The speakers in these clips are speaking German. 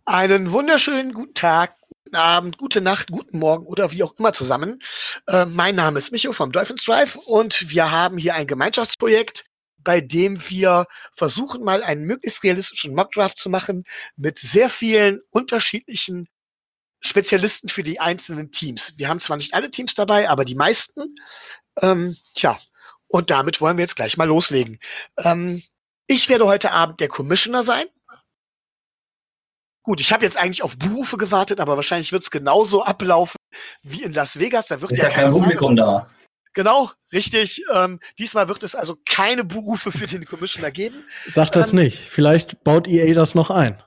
Einen wunderschönen guten Tag, guten Abend, gute Nacht, guten Morgen oder wie auch immer zusammen. Mein Name ist Micho vom Dolphins Drive und wir haben hier ein Gemeinschaftsprojekt, bei dem wir versuchen, mal einen möglichst realistischen Mockdraft zu machen mit sehr vielen unterschiedlichen Spezialisten für die einzelnen Teams. Wir haben zwar nicht alle Teams dabei, aber die meisten. Tja, und damit wollen wir jetzt gleich mal loslegen. Ich werde heute Abend der Commissioner sein. Gut, ich habe jetzt eigentlich auf Berufe gewartet, aber wahrscheinlich wird es genauso ablaufen wie in Las Vegas. Da wird Ist ja ja kein keiner Publikum da. Genau, richtig. Diesmal wird es also keine Berufe für den Commissioner geben. Sag das nicht. Vielleicht baut EA das noch ein.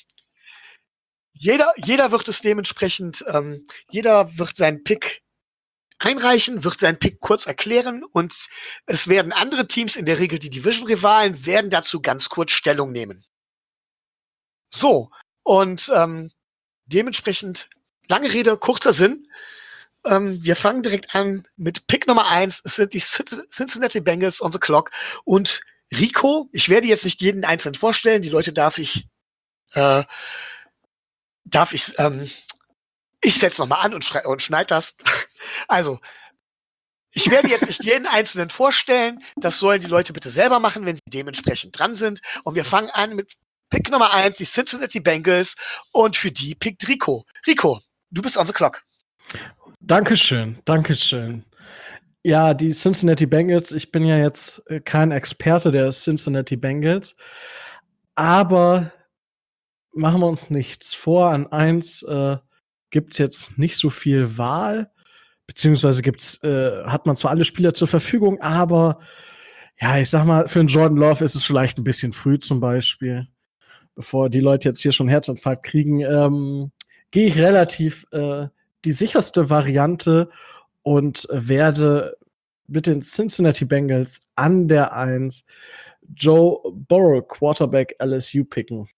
Jeder wird es dementsprechend, jeder wird seinen Pick einreichen, wird seinen Pick kurz erklären und es werden andere Teams, in der Regel die Division-Rivalen, werden dazu ganz kurz Stellung nehmen. So, und dementsprechend, lange Rede, kurzer Sinn. Wir fangen direkt an mit Pick Nummer 1. Es sind die Cincinnati Bengals on the clock. Und Rico, ich werde jetzt nicht jeden einzeln vorstellen. Die Leute ich setze nochmal an und schneide das. Also, ich werde jetzt nicht jeden einzelnen vorstellen. Das sollen die Leute bitte selber machen, wenn sie dementsprechend dran sind. Und wir fangen an mit Pick Nummer 1, die Cincinnati Bengals. Und für die pickt Rico. Rico, du bist on the clock. Dankeschön. Ja, die Cincinnati Bengals, ich bin ja jetzt kein Experte der Cincinnati Bengals, aber machen wir uns nichts vor. An 1 gibt's jetzt nicht so viel Wahl, beziehungsweise hat man zwar alle Spieler zur Verfügung, aber ja, ich sag mal, für einen Jordan Love ist es vielleicht ein bisschen früh zum Beispiel. Bevor die Leute jetzt hier schon Herzinfarkt kriegen, gehe ich relativ die sicherste Variante und werde mit den Cincinnati Bengals an der 1 Joe Burrow, Quarterback LSU, picken.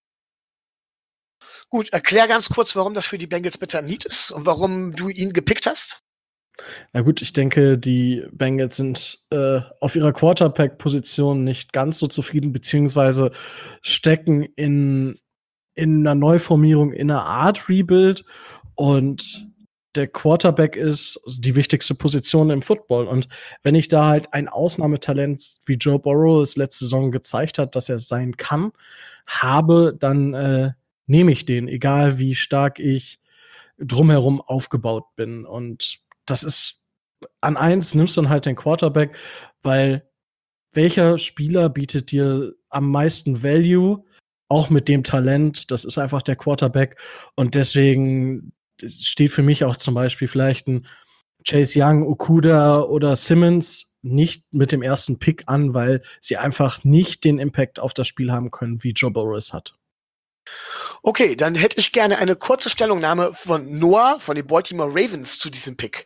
Gut, erklär ganz kurz, warum das für die Bengals bitter Need ist und warum du ihn gepickt hast. Na gut, ich denke, die Bengals sind auf ihrer Quarterback-Position nicht ganz so zufrieden, beziehungsweise stecken in einer Neuformierung, in einer Art Rebuild. Und der Quarterback ist die wichtigste Position im Football. Und wenn ich da halt ein Ausnahmetalent wie Joe Burrow es letzte Saison gezeigt hat, dass er es sein kann, habe, dann nehme ich den, egal wie stark ich drumherum aufgebaut bin. Und das ist an 1 nimmst du dann halt den Quarterback, weil welcher Spieler bietet dir am meisten Value, auch mit dem Talent? Das ist einfach der Quarterback. Und deswegen steht für mich auch zum Beispiel vielleicht ein Chase Young, Okuda oder Simmons nicht mit dem ersten Pick an, weil sie einfach nicht den Impact auf das Spiel haben können, wie Joe Burrow es hat. Okay, dann hätte ich gerne eine kurze Stellungnahme von Noah von den Baltimore Ravens zu diesem Pick.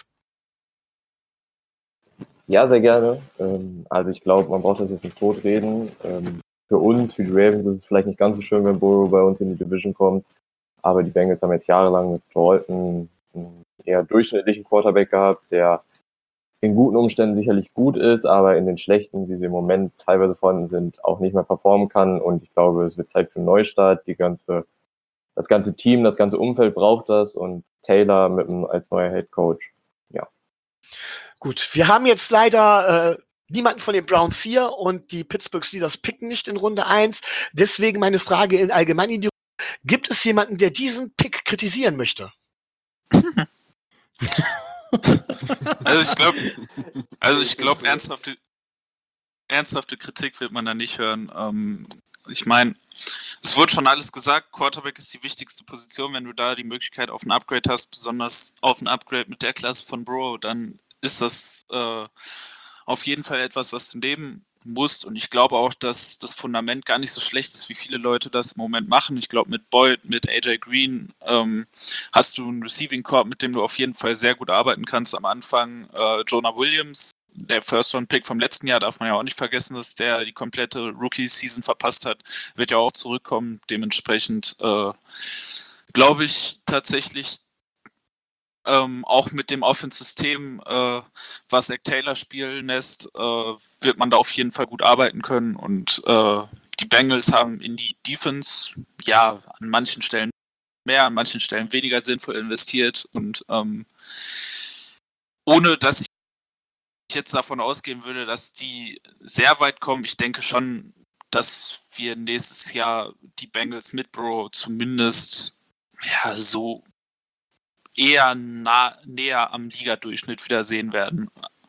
Ja, sehr gerne. Also ich glaube, man braucht das jetzt nicht totreden. Für uns, für die Ravens ist es vielleicht nicht ganz so schön, wenn Burrow bei uns in die Division kommt. Aber die Bengals haben jetzt jahrelang mit Dalton einen eher durchschnittlichen Quarterback gehabt, der in guten Umständen sicherlich gut ist, aber in den schlechten, wie sie im Moment teilweise vorhanden sind, auch nicht mehr performen kann. Und ich glaube, es wird Zeit für einen Neustart. Das ganze Team, das ganze Umfeld braucht das und Taylor als neuer Head Coach. Ja. Gut, wir haben jetzt leider niemanden von den Browns hier und die Pittsburgh Steelers picken nicht in Runde 1. Deswegen meine Frage in allgemein in die Runde. Gibt es jemanden, der diesen Pick kritisieren möchte? Also ich glaube, ernsthafte Kritik wird man da nicht hören. Ich meine, es wurde schon alles gesagt, Quarterback ist die wichtigste Position. Wenn du da die Möglichkeit auf ein Upgrade hast, besonders auf ein Upgrade mit der Klasse von Burrow, dann ist das auf jeden Fall etwas, was du nehmen musst. Und ich glaube auch, dass das Fundament gar nicht so schlecht ist, wie viele Leute das im Moment machen. Ich glaube, mit Boyd, mit AJ Green hast du einen Receiving Corps, mit dem du auf jeden Fall sehr gut arbeiten kannst. Am Anfang Jonah Williams, der First-Round-Pick vom letzten Jahr, darf man ja auch nicht vergessen, dass der die komplette Rookie-Season verpasst hat, wird ja auch zurückkommen. Dementsprechend glaube ich tatsächlich, auch mit dem Offense-System, was Zach Taylor spielen lässt, wird man da auf jeden Fall gut arbeiten können. Und die Bengals haben in die Defense, ja, an manchen Stellen mehr, an manchen Stellen weniger sinnvoll investiert und ohne dass ich jetzt davon ausgehen würde, dass die sehr weit kommen. Ich denke schon, dass wir nächstes Jahr die Bengals mit Burrow zumindest so eher näher am Ligadurchschnitt wieder sehen werden.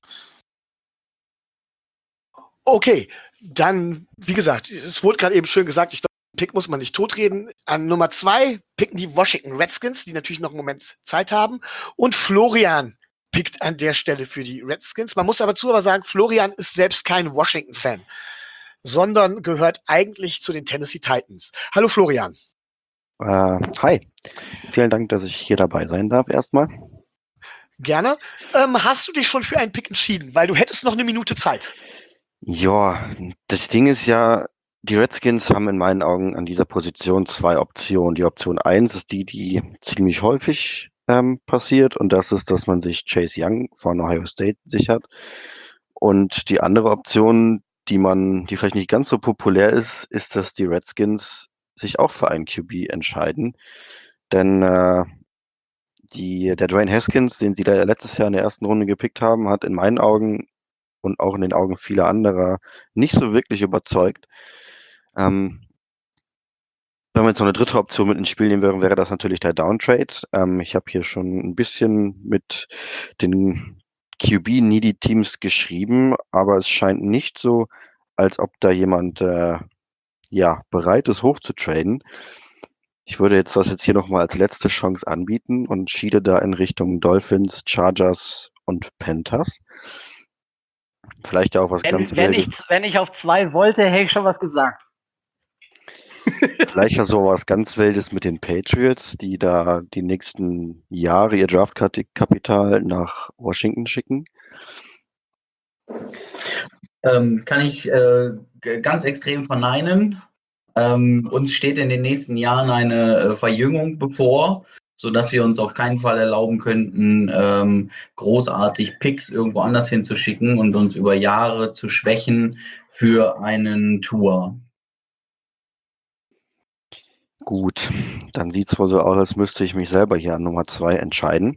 Okay, dann, wie gesagt, es wurde gerade eben schön gesagt, ich glaube, den Pick muss man nicht totreden. An Nummer 2 picken die Washington Redskins, die natürlich noch einen Moment Zeit haben. Und Florian pickt an der Stelle für die Redskins. Man muss aber sagen, Florian ist selbst kein Washington-Fan, sondern gehört eigentlich zu den Tennessee Titans. Hallo Florian. Hi, vielen Dank, dass ich hier dabei sein darf erstmal. Gerne. Hast du dich schon für einen Pick entschieden? Weil du hättest noch eine Minute Zeit. Ja, das Ding ist ja, die Redskins haben in meinen Augen an dieser Position 2 Optionen. Die Option 1 ist die ziemlich häufig passiert, und das ist, dass man sich Chase Young von Ohio State sichert. Und die andere Option, die vielleicht nicht ganz so populär ist, ist, dass die Redskins sich auch für einen QB entscheiden. Denn der Dwayne Haskins, den sie da letztes Jahr in der ersten Runde gepickt haben, hat in meinen Augen und auch in den Augen vieler anderer nicht so wirklich überzeugt. Wenn wir jetzt noch eine dritte Option mit ins Spiel nehmen würden, wäre das natürlich der Downtrade. Ich habe hier schon ein bisschen mit den QB-Needy-Teams geschrieben, aber es scheint nicht so, als ob da jemand bereit ist, hochzutraden. Ich würde jetzt das hier nochmal als letzte Chance anbieten und schiele da in Richtung Dolphins, Chargers und Panthers. Vielleicht auch was ganz Wildes. Wenn ich auf 2 wollte, hätte ich schon was gesagt. Vielleicht ja so was ganz Wildes mit den Patriots, die da die nächsten Jahre ihr Draftkapital nach Washington schicken. Kann ich ganz extrem verneinen. Uns steht in den nächsten Jahren eine Verjüngung bevor, sodass wir uns auf keinen Fall erlauben könnten, großartig Picks irgendwo anders hinzuschicken und uns über Jahre zu schwächen für einen Tour. Gut, dann sieht es wohl so aus, als müsste ich mich selber hier an Nummer 2 entscheiden.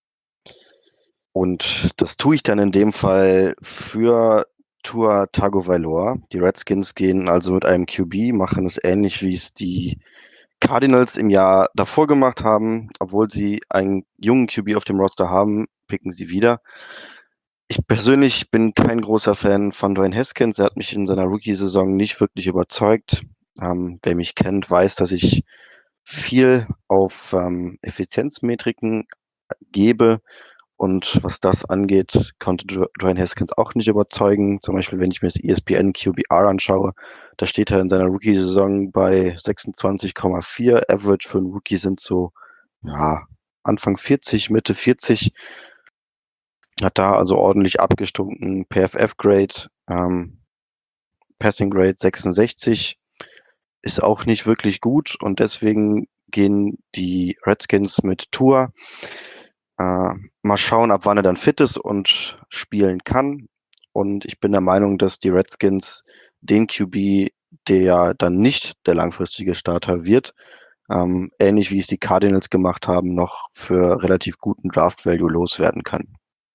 Und das tue ich dann in dem Fall für Tua Tagovailoa. Die Redskins gehen also mit einem QB, machen es ähnlich, wie es die Cardinals im Jahr davor gemacht haben. Obwohl sie einen jungen QB auf dem Roster haben, picken sie wieder. Ich persönlich bin kein großer Fan von Dwayne Haskins. Er hat mich in seiner Rookie-Saison nicht wirklich überzeugt. Wer mich kennt, weiß, dass ich viel auf Effizienzmetriken gebe. Und was das angeht, konnte Dwayne Haskins auch nicht überzeugen. Zum Beispiel, wenn ich mir das ESPN QBR anschaue, da steht er in seiner Rookie-Saison bei 26,4. Average für einen Rookie sind so Anfang 40, Mitte 40. Hat da also ordentlich abgestunken. PFF-Grade, Passing-Grade 66. Ist auch nicht wirklich gut, und deswegen gehen die Redskins mit Tua. Mal schauen, ab wann er dann fit ist und spielen kann. Und ich bin der Meinung, dass die Redskins den QB, der ja dann nicht der langfristige Starter wird, ähnlich wie es die Cardinals gemacht haben, noch für relativ guten Draft-Value loswerden kann.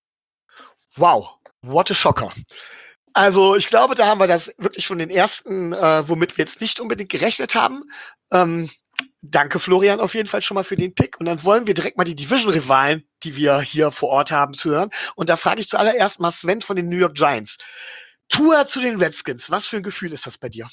Wow, what a shocker. Also ich glaube, da haben wir das wirklich von den ersten, womit wir jetzt nicht unbedingt gerechnet haben. Danke Florian auf jeden Fall schon mal für den Pick. Und dann wollen wir direkt mal die Division-Rivalen, die wir hier vor Ort haben, zu hören. Und da frage ich zuallererst mal Sven von den New York Giants. Tua zu den Redskins, was für ein Gefühl ist das bei dir?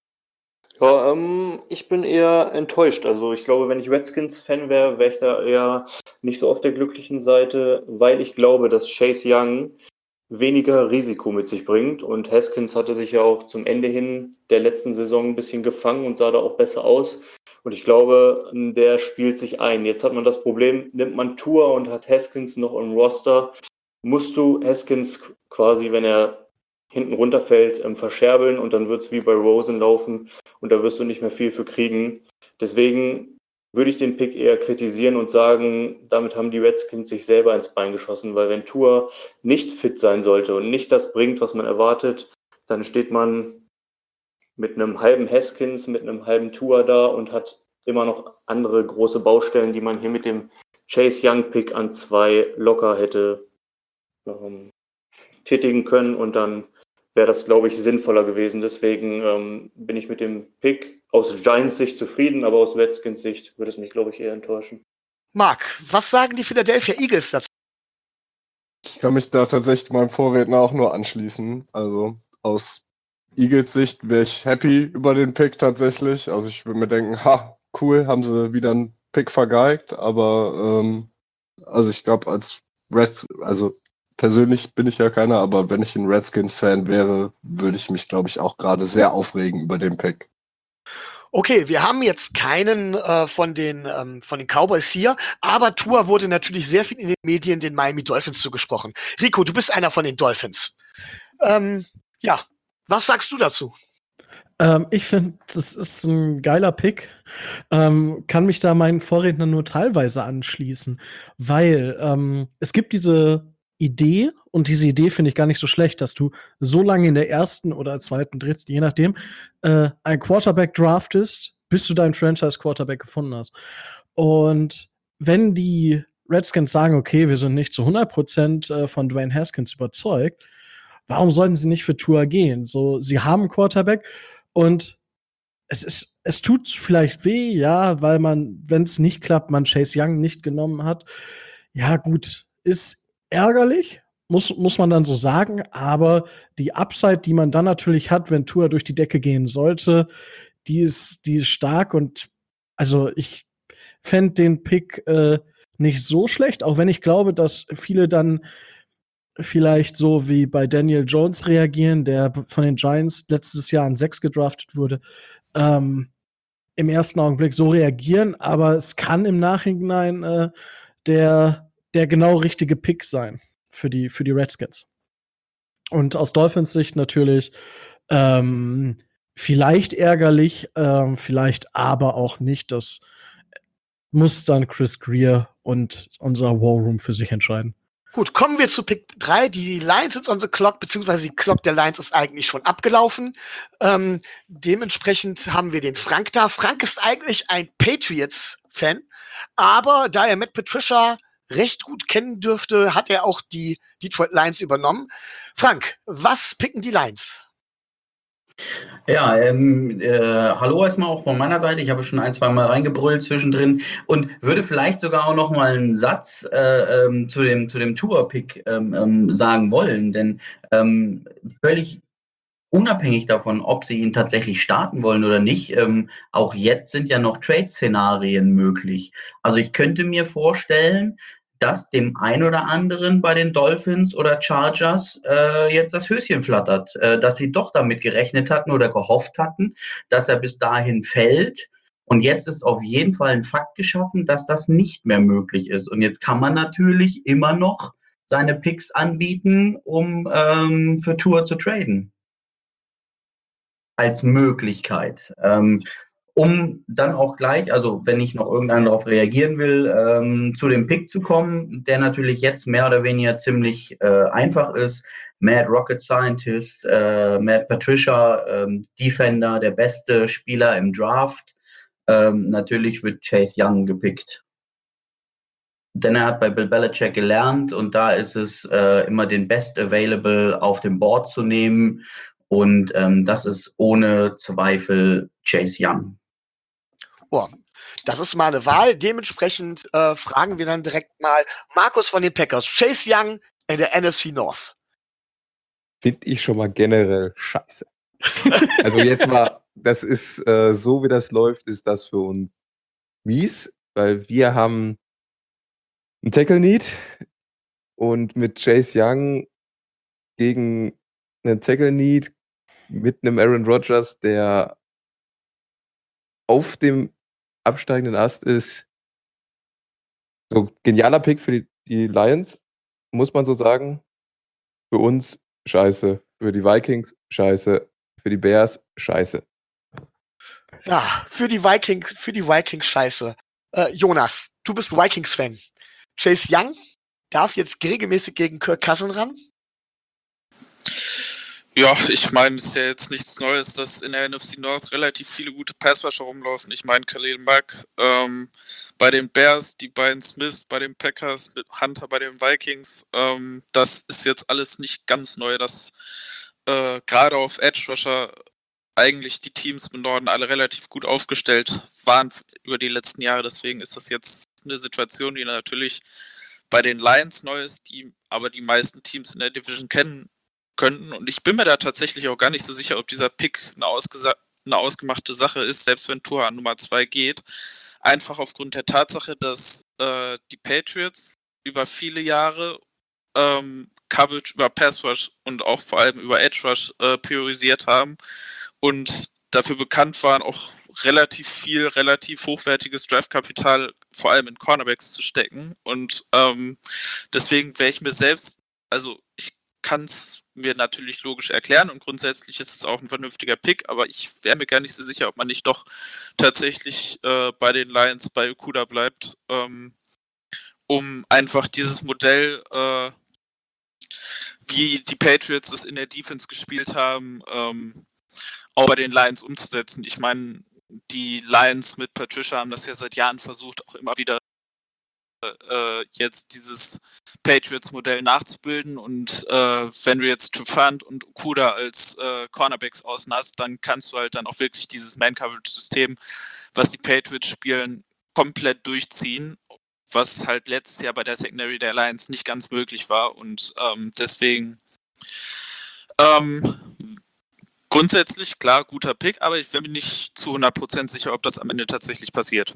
Ja, ich bin eher enttäuscht. Also ich glaube, wenn ich Redskins-Fan wäre, wäre ich da eher nicht so auf der glücklichen Seite, weil ich glaube, dass Chase Young weniger Risiko mit sich bringt. Und Haskins hatte sich ja auch zum Ende hin der letzten Saison ein bisschen gefangen und sah da auch besser aus. Und ich glaube, der spielt sich ein. Jetzt hat man das Problem, nimmt man Tua und hat Haskins noch im Roster, musst du Haskins quasi, wenn er hinten runterfällt, verscherbeln, und dann wird es wie bei Rosen laufen und da wirst du nicht mehr viel für kriegen. Deswegen würde ich den Pick eher kritisieren und sagen, damit haben die Redskins sich selber ins Bein geschossen, weil wenn Tua nicht fit sein sollte und nicht das bringt, was man erwartet, dann steht man mit einem halben Haskins, mit einem halben Tua da und hat immer noch andere große Baustellen, die man hier mit dem Chase Young Pick an 2 locker hätte tätigen können, und dann wäre das, glaube ich, sinnvoller gewesen. Deswegen bin ich mit dem Pick aus Giants Sicht zufrieden, aber aus Redskins Sicht würde es mich, glaube ich, eher enttäuschen. Marc, was sagen die Philadelphia Eagles dazu? Ich kann mich da tatsächlich meinem Vorredner auch nur anschließen. Also aus Eagles Sicht wäre ich happy über den Pick tatsächlich. Also ich würde mir denken, ha, cool, haben sie wieder einen Pick vergeigt. Aber also ich glaube, also persönlich bin ich ja keiner, aber wenn ich ein Redskins-Fan wäre, würde ich mich, glaube ich, auch gerade sehr aufregen über den Pick. Okay, wir haben jetzt keinen von den Cowboys hier, aber Tua wurde natürlich sehr viel in den Medien den Miami Dolphins zugesprochen. Rico, du bist einer von den Dolphins. Ja, was sagst du dazu? Ich finde, das ist ein geiler Pick. Kann mich da meinen Vorrednern nur teilweise anschließen, weil es gibt diese Idee, und diese Idee finde ich gar nicht so schlecht, dass du so lange in der ersten oder zweiten, dritten, je nachdem, ein Quarterback draftest, bis du deinen Franchise-Quarterback gefunden hast. Und wenn die Redskins sagen, okay, wir sind nicht zu 100% von Dwayne Haskins überzeugt, warum sollten sie nicht für Tua gehen? So, sie haben einen Quarterback und es tut vielleicht weh, ja, weil man, wenn es nicht klappt, man Chase Young nicht genommen hat. Ja, gut, ist ärgerlich, muss man dann so sagen, aber die Upside, die man dann natürlich hat, wenn Tua durch die Decke gehen sollte, die ist stark, und also ich fände den Pick nicht so schlecht, auch wenn ich glaube, dass viele dann vielleicht so wie bei Daniel Jones reagieren, der von den Giants letztes Jahr an 6 gedraftet wurde, im ersten Augenblick so reagieren, aber es kann im Nachhinein der genau richtige Pick sein für die Redskins. Und aus Dolphins Sicht natürlich vielleicht ärgerlich, vielleicht aber auch nicht. Das muss dann Chris Greer und unser War Room für sich entscheiden. Gut, kommen wir zu Pick 3. Die Lions sind on the clock, beziehungsweise die Clock der Lions ist eigentlich schon abgelaufen. Dementsprechend haben wir den Frank da. Frank ist eigentlich ein Patriots-Fan, aber da er Matt Patricia recht gut kennen dürfte, hat er auch die Detroit Lions übernommen. Frank, was picken die Lions? Ja, hallo erstmal auch von meiner Seite. Ich habe schon 1-2 Mal reingebrüllt zwischendrin und würde vielleicht sogar auch noch mal einen Satz zu dem Tour-Pick sagen wollen, denn völlig unabhängig davon, ob sie ihn tatsächlich starten wollen oder nicht, auch jetzt sind ja noch Trade-Szenarien möglich. Also ich könnte mir vorstellen, dass dem einen oder anderen bei den Dolphins oder Chargers jetzt das Höschen flattert, dass sie doch damit gerechnet hatten oder gehofft hatten, dass er bis dahin fällt. Und jetzt ist auf jeden Fall ein Fakt geschaffen, dass das nicht mehr möglich ist. Und jetzt kann man natürlich immer noch seine Picks anbieten, um für Tour zu traden. Als Möglichkeit. Um dann auch gleich, also wenn ich noch irgendeiner darauf reagieren will, zu dem Pick zu kommen, der natürlich jetzt mehr oder weniger ziemlich einfach ist. Mad Rocket Scientist, Matt Patricia, Defender, der beste Spieler im Draft. Natürlich wird Chase Young gepickt. Denn er hat bei Bill Belichick gelernt, und da ist es immer den Best Available auf dem Board zu nehmen. Und das ist ohne Zweifel Chase Young. Oh, das ist mal eine Wahl. Dementsprechend fragen wir dann direkt mal Markus von den Packers. Chase Young in der NFC North. Finde ich schon mal generell scheiße. Also jetzt mal, das ist so wie das läuft, ist das für uns mies, weil wir haben einen Tackle-Need und mit Chase Young gegen einen Tackle-Need mit einem Aaron Rodgers, der auf dem absteigenden Ast ist, so genialer Pick für die Lions, muss man so sagen. Für uns scheiße, für die Vikings scheiße, für die Bears scheiße. Ja, für die Vikings scheiße. Jonas, du bist Vikings-Fan. Chase Young darf jetzt regelmäßig gegen Kirk Cousins ran? Ja, ich meine, es ist ja jetzt nichts Neues, dass in der NFC North relativ viele gute Passrusher rumlaufen. Ich meine, Khalil Mack bei den Bears, die beiden Smiths bei den Packers, mit Hunter bei den Vikings. Das ist jetzt alles nicht ganz neu, dass gerade auf Edge Rusher eigentlich die Teams im Norden alle relativ gut aufgestellt waren über die letzten Jahre. Deswegen ist das jetzt eine Situation, die natürlich bei den Lions neu ist, die aber die meisten Teams in der Division kennen könnten. Und ich bin mir da tatsächlich auch gar nicht so sicher, ob dieser Pick eine ausgemachte Sache ist, selbst wenn Tua an Nummer 2 geht. Einfach aufgrund der Tatsache, dass die Patriots über viele Jahre Coverage über Pass Rush und auch vor allem über Edge Rush priorisiert haben und dafür bekannt waren, auch relativ hochwertiges Draftkapital vor allem in Cornerbacks zu stecken. Und deswegen wäre ich mir selbst, also ich kann es mir natürlich logisch erklären und grundsätzlich ist es auch ein vernünftiger Pick, aber ich wäre mir gar nicht so sicher, ob man nicht doch tatsächlich bei den Lions bei Okudah bleibt, um einfach dieses Modell, wie die Patriots das in der Defense gespielt haben, auch bei den Lions umzusetzen. Ich meine, die Lions mit Patricia haben das ja seit Jahren versucht, auch immer wieder jetzt dieses Patriots-Modell nachzubilden und wenn du jetzt Trufant und Okudah als Cornerbacks außen hast, dann kannst du halt dann auch wirklich dieses Man-Coverage-System, was die Patriots spielen, komplett durchziehen, was halt letztes Jahr bei der Secondary der Lions nicht ganz möglich war und deswegen grundsätzlich, klar, guter Pick, aber ich bin mir nicht zu 100% sicher, ob das am Ende tatsächlich passiert.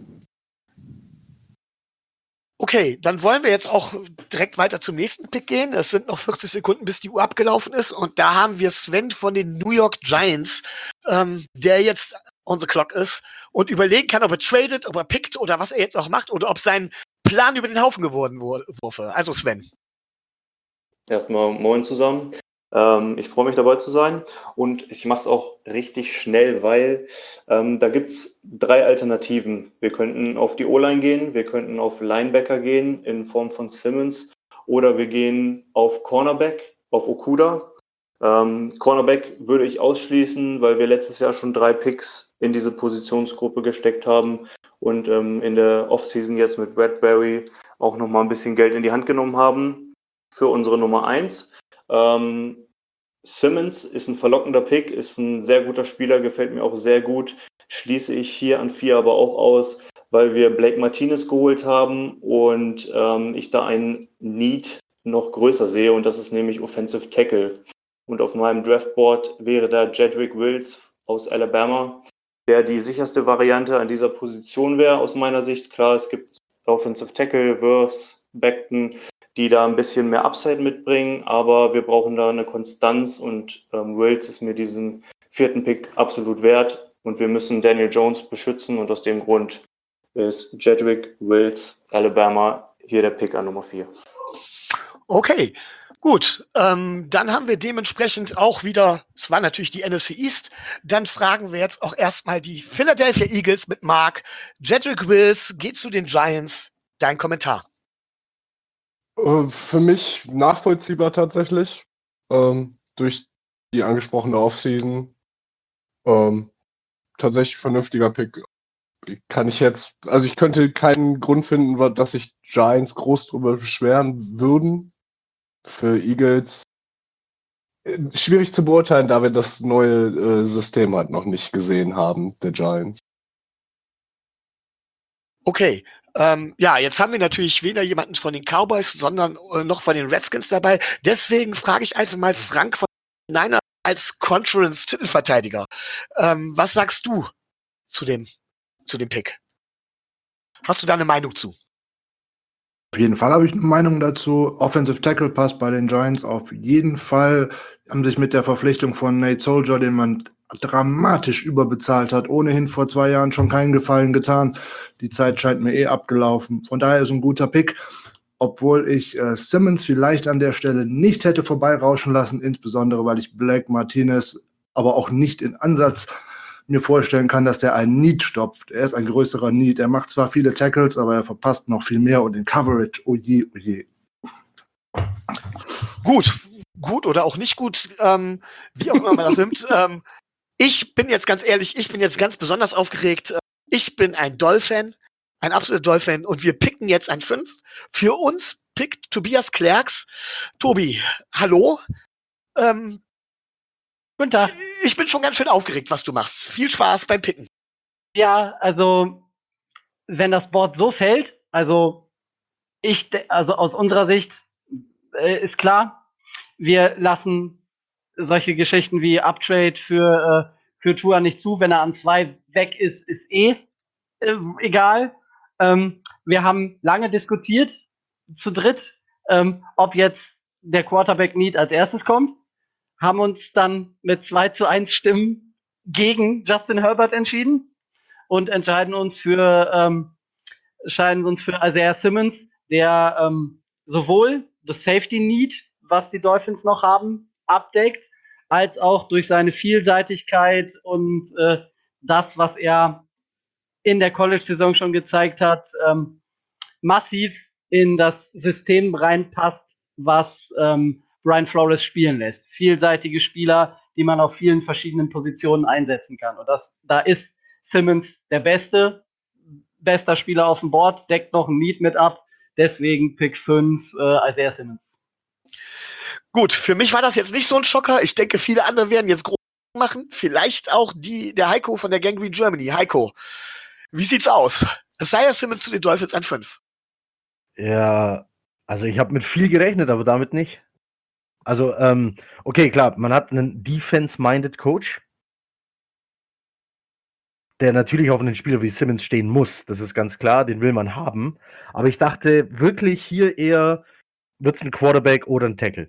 Okay, dann wollen wir jetzt auch direkt weiter zum nächsten Pick gehen. Es sind noch 40 Sekunden, bis die Uhr abgelaufen ist. Und da haben wir Sven von den New York Giants, der jetzt on the clock ist und überlegen kann, ob er tradet, ob er pickt oder was er jetzt noch macht oder ob sein Plan über den Haufen geworden wurde. Also Sven. Erstmal moin zusammen. Ich freue mich dabei zu sein und ich mache es auch richtig schnell, weil da gibt es 3 Alternativen. Wir könnten auf die O-Line gehen, wir könnten auf Linebacker gehen in Form von Simmons oder wir gehen auf Cornerback, auf Okudah. Cornerback würde ich ausschließen, weil wir letztes Jahr schon 3 Picks in diese Positionsgruppe gesteckt haben und in der Offseason jetzt mit Bradbury auch nochmal ein bisschen Geld in die Hand genommen haben für unsere Nummer 1. Simmons ist ein verlockender Pick, ist ein sehr guter Spieler, gefällt mir auch sehr gut. Schließe ich hier an 4 aber auch aus, weil wir Blake Martinez geholt haben und ich da einen Need noch größer sehe und das ist nämlich Offensive Tackle. Und auf meinem Draftboard wäre da Jedrick Wills aus Alabama, der die sicherste Variante an dieser Position wäre aus meiner Sicht. Klar, es gibt Offensive Tackle, Wirfs, Beckton, die da ein bisschen mehr Upside mitbringen, aber wir brauchen da eine Konstanz und Wills ist mir diesen 4. Pick absolut wert und wir müssen Daniel Jones beschützen und aus dem Grund ist Jedrick Wills, Alabama, hier der Pick an Nummer 4. Okay, gut. Dann haben wir dementsprechend auch wieder, es war natürlich die NFC East, dann fragen wir jetzt auch erstmal die Philadelphia Eagles mit Mark. Jedrick Wills geht zu den Giants. Dein Kommentar. Für mich nachvollziehbar tatsächlich. Durch die angesprochene Offseason. Tatsächlich vernünftiger Pick. Ich könnte keinen Grund finden, dass sich Giants groß drüber beschweren würden. Für Eagles schwierig zu beurteilen, da wir das neue System halt noch nicht gesehen haben, der Giants. Okay, ja, jetzt haben wir natürlich weder jemanden von den Cowboys, sondern noch von den Redskins dabei. Deswegen frage ich einfach mal Frank von Niner als Conference-Titelverteidiger. Was sagst du zu dem Pick? Hast du da eine Meinung zu? Auf jeden Fall habe ich eine Meinung dazu. Offensive Tackle passt bei den Giants auf jeden Fall. Haben sich mit der Verpflichtung von Nate Soldier, den man dramatisch überbezahlt hat, ohnehin vor 2 Jahren schon keinen Gefallen getan. Die Zeit scheint mir abgelaufen. Von daher ist ein guter Pick, obwohl ich Simmons vielleicht an der Stelle nicht hätte vorbeirauschen lassen, insbesondere weil ich Blake Martinez aber auch nicht in Ansatz mir vorstellen kann, dass der einen Need stopft. Er ist ein größerer Need. Er macht zwar viele Tackles, aber er verpasst noch viel mehr und in Coverage, oh je, oh je. Gut, gut oder auch nicht gut, wie auch immer man das nimmt. Ich bin jetzt ganz ehrlich, ich bin jetzt ganz besonders aufgeregt. Ich bin ein Doll-Fan, ein absoluter Doll-Fan und wir picken jetzt ein 5. Für uns pickt Tobias Klerks. Tobi, hallo. Guten Tag. Ich bin schon ganz schön aufgeregt, was du machst. Viel Spaß beim Picken. Ja, also wenn das Board so fällt, also aus unserer Sicht ist klar, wir lassen solche Geschichten wie Uptrade für Tua nicht zu. Wenn er an 2 weg ist, ist egal. Wir haben lange diskutiert, zu dritt, ob jetzt der Quarterback-Need als erstes kommt, haben uns dann mit 2:1 Stimmen gegen Justin Herbert entschieden und entscheiden uns für Isaiah Simmons, der sowohl das Safety Need, was die Dolphins noch haben, abdeckt, als auch durch seine Vielseitigkeit und das, was er in der College-Saison schon gezeigt hat, massiv in das System reinpasst, was Brian Flores spielen lässt. Vielseitige Spieler, die man auf vielen verschiedenen Positionen einsetzen kann. Und da ist Simmons der bester Spieler auf dem Board, deckt noch ein Need mit ab. Deswegen Pick 5, Isaiah Simmons. Gut, für mich war das jetzt nicht so ein Schocker. Ich denke, viele andere werden jetzt groß machen. Vielleicht auch der Heiko von der Gangrene Germany. Heiko, wie sieht's aus? Isaiah Simmons zu den Dolphins an 5. Ja, also ich habe mit viel gerechnet, aber damit nicht. Also, okay, klar, man hat einen Defense-minded Coach, der natürlich auf einen Spieler wie Simmons stehen muss. Das ist ganz klar, den will man haben. Aber ich dachte wirklich hier eher, wird es ein Quarterback oder ein Tackle?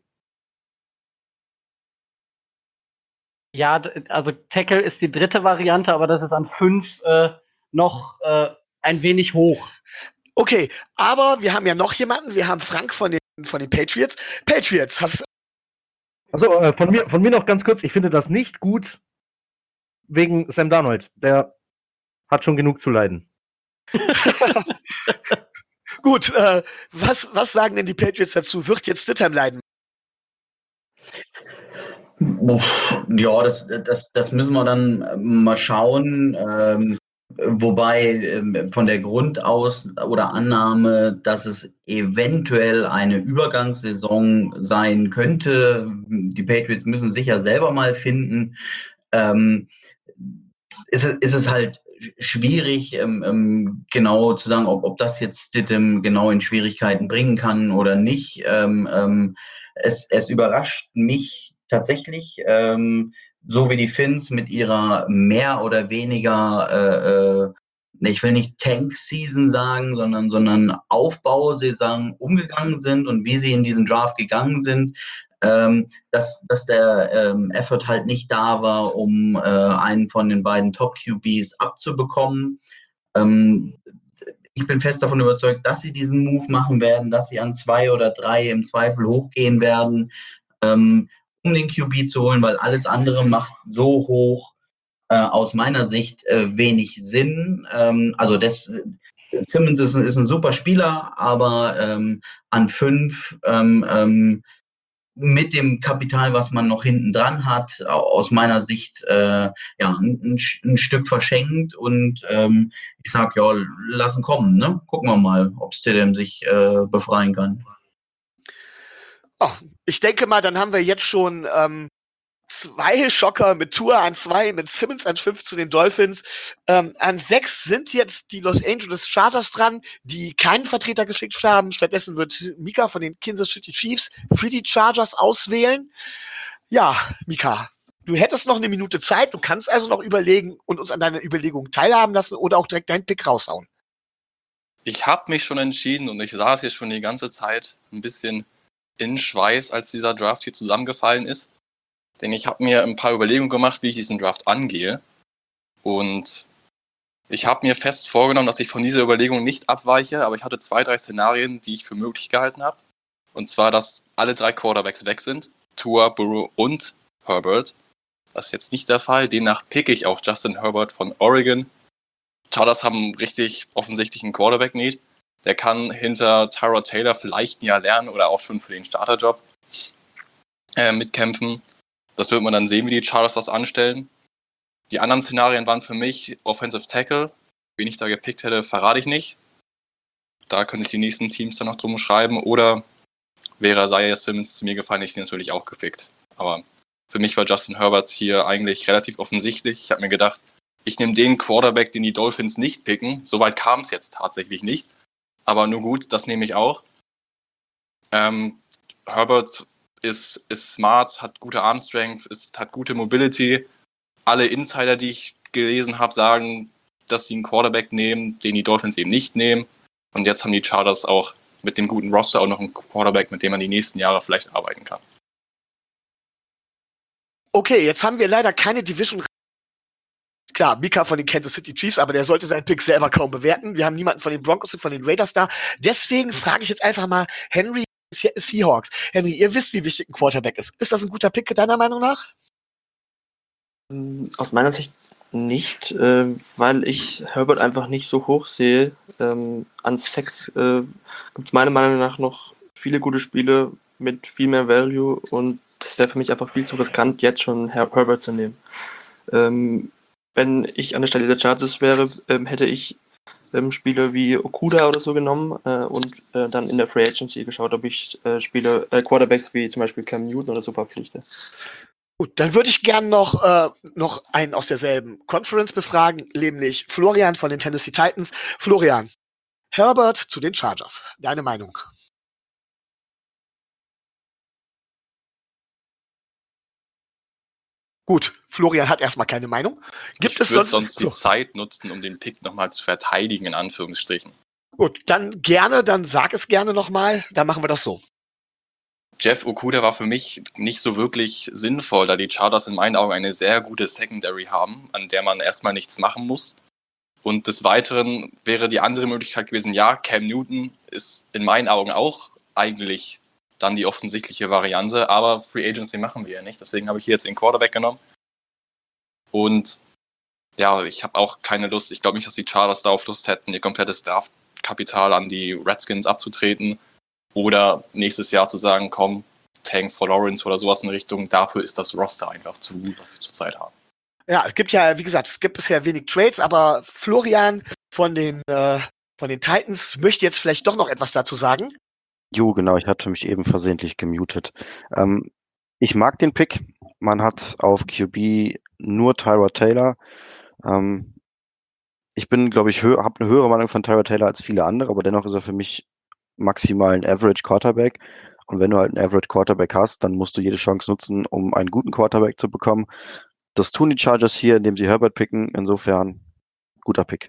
Ja, also Tackle ist die dritte Variante, aber das ist an 5 noch ein wenig hoch. Okay, aber wir haben ja noch jemanden. Wir haben Frank von den Patriots. Patriots, Also von mir noch ganz kurz, ich finde das nicht gut wegen Sam Darnold. Der hat schon genug zu leiden. Gut, was sagen denn die Patriots dazu? Wird jetzt Stidham leiden? Ja, das müssen wir dann mal schauen. Wobei von der Grundaus oder Annahme, dass es eventuell eine Übergangssaison sein könnte, die Patriots müssen sicher selber mal finden, ist es halt schwierig, genau zu sagen, ob das jetzt Stidham genau in Schwierigkeiten bringen kann oder nicht. Es überrascht mich tatsächlich, so wie die Finns mit ihrer mehr oder weniger, ich will nicht Tank-Season sagen, sondern Aufbausaison umgegangen sind und wie sie in diesen Draft gegangen sind, dass der Effort halt nicht da war, um einen von den beiden Top-QBs abzubekommen. Ich bin fest davon überzeugt, dass sie diesen Move machen werden, dass sie an 2 oder 3 im Zweifel hochgehen werden, um den QB zu holen, weil alles andere macht so hoch aus meiner Sicht wenig Sinn. Simmons ist ein super Spieler, aber an 5 mit dem Kapital, was man noch hinten dran hat, aus meiner Sicht ein Stück verschenkt und ich sag ja, lassen kommen, ne? Gucken wir mal, ob Stidham sich befreien kann. Oh, ich denke mal, dann haben wir jetzt schon 2 Schocker mit Tua an 2, mit Simmons an 5 zu den Dolphins. An 6 sind jetzt die Los Angeles Chargers dran, die keinen Vertreter geschickt haben. Stattdessen wird Mika von den Kansas City Chiefs für die Chargers auswählen. Ja, Mika, du hättest noch eine Minute Zeit. Du kannst also noch überlegen und uns an deiner Überlegung teilhaben lassen oder auch direkt deinen Pick raushauen. Ich habe mich schon entschieden und ich saß hier schon die ganze Zeit ein bisschen in Schweiß, als dieser Draft hier zusammengefallen ist. Denn ich habe mir ein paar Überlegungen gemacht, wie ich diesen Draft angehe. Und ich habe mir fest vorgenommen, dass ich von dieser Überlegung nicht abweiche, aber ich hatte 2, 3 Szenarien, die ich für möglich gehalten habe. Und zwar, dass alle 3 Quarterbacks weg sind, Tua, Burrow und Herbert. Das ist jetzt nicht der Fall. Demnach picke ich auch Justin Herbert von Oregon. Chargers haben richtig offensichtlich einen Quarterback-Need. Der kann hinter Tyrod Taylor vielleicht ein Jahr lernen oder auch schon für den Starterjob. mitkämpfen. Das wird man dann sehen, wie die Chargers das anstellen. Die anderen Szenarien waren für mich Offensive Tackle. Wen ich da gepickt hätte, verrate ich nicht. Da könnte ich die nächsten Teams dann noch drum schreiben. Oder wäre Isaiah Simmons zu mir gefallen, hätte ich den natürlich auch gepickt. Aber für mich war Justin Herbert hier eigentlich relativ offensichtlich. Ich habe mir gedacht, ich nehme den Quarterback, den die Dolphins nicht picken. Soweit kam es jetzt tatsächlich nicht. Aber nur gut, das nehme ich auch. Herbert ist smart, hat gute Armstrength, hat gute Mobility. Alle Insider, die ich gelesen habe, sagen, dass sie einen Quarterback nehmen, den die Dolphins eben nicht nehmen. Und jetzt haben die Chargers auch mit dem guten Roster auch noch einen Quarterback, mit dem man die nächsten Jahre vielleicht arbeiten kann. Okay, jetzt haben wir leider keine Division. Klar, Mika von den Kansas City Chiefs, aber der sollte seinen Pick selber kaum bewerten. Wir haben niemanden von den Broncos und von den Raiders da. Deswegen frage ich jetzt einfach mal Henry Seahawks. Henry, ihr wisst, wie wichtig ein Quarterback ist. Ist das ein guter Pick deiner Meinung nach? Aus meiner Sicht nicht, weil ich Herbert einfach nicht so hoch sehe. An Sex gibt es meiner Meinung nach noch viele gute Spiele mit viel mehr Value und das wäre für mich einfach viel zu riskant, jetzt schon Herbert zu nehmen. Wenn ich an der Stelle der Chargers wäre, hätte ich Spieler wie Okuda oder so genommen und dann in der Free Agency geschaut, ob ich Quarterbacks wie zum Beispiel Cam Newton oder so verpflichte. Gut, dann würde ich gern noch einen aus derselben Conference befragen, nämlich Florian von den Tennessee Titans. Florian, Herbert zu den Chargers. Deine Meinung? Gut, Florian hat erstmal keine Meinung. Ich würde sonst die Zeit nutzen, um den Pick nochmal zu verteidigen, in Anführungsstrichen. Gut, dann sag es gerne nochmal, dann machen wir das so. Jeff Okuda war für mich nicht so wirklich sinnvoll, da die Chargers in meinen Augen eine sehr gute Secondary haben, an der man erstmal nichts machen muss. Und des Weiteren wäre die andere Möglichkeit gewesen, ja, Cam Newton ist in meinen Augen auch eigentlich dann die offensichtliche Variante, aber Free Agency machen wir ja nicht, deswegen habe ich hier jetzt den Quarterback genommen. Und ja, ich habe auch keine Lust, ich glaube nicht, dass die Chargers darauf Lust hätten, ihr komplettes Draftkapital an die Redskins abzutreten oder nächstes Jahr zu sagen, komm, Tank for Lawrence oder sowas in Richtung, dafür ist das Roster einfach zu gut, was die zurzeit haben. Ja, es gibt ja, wie gesagt, es gibt bisher wenig Trades, aber Florian von den Titans möchte jetzt vielleicht doch noch etwas dazu sagen. Jo, genau, ich hatte mich eben versehentlich gemutet. Ich mag den Pick. Man hat auf QB nur Tyrod Taylor. Ich bin, glaube ich, habe eine höhere Meinung von Tyrod Taylor als viele andere, aber dennoch ist er für mich maximal ein Average Quarterback. Und wenn du halt einen Average Quarterback hast, dann musst du jede Chance nutzen, um einen guten Quarterback zu bekommen. Das tun die Chargers hier, indem sie Herbert picken. Insofern, guter Pick.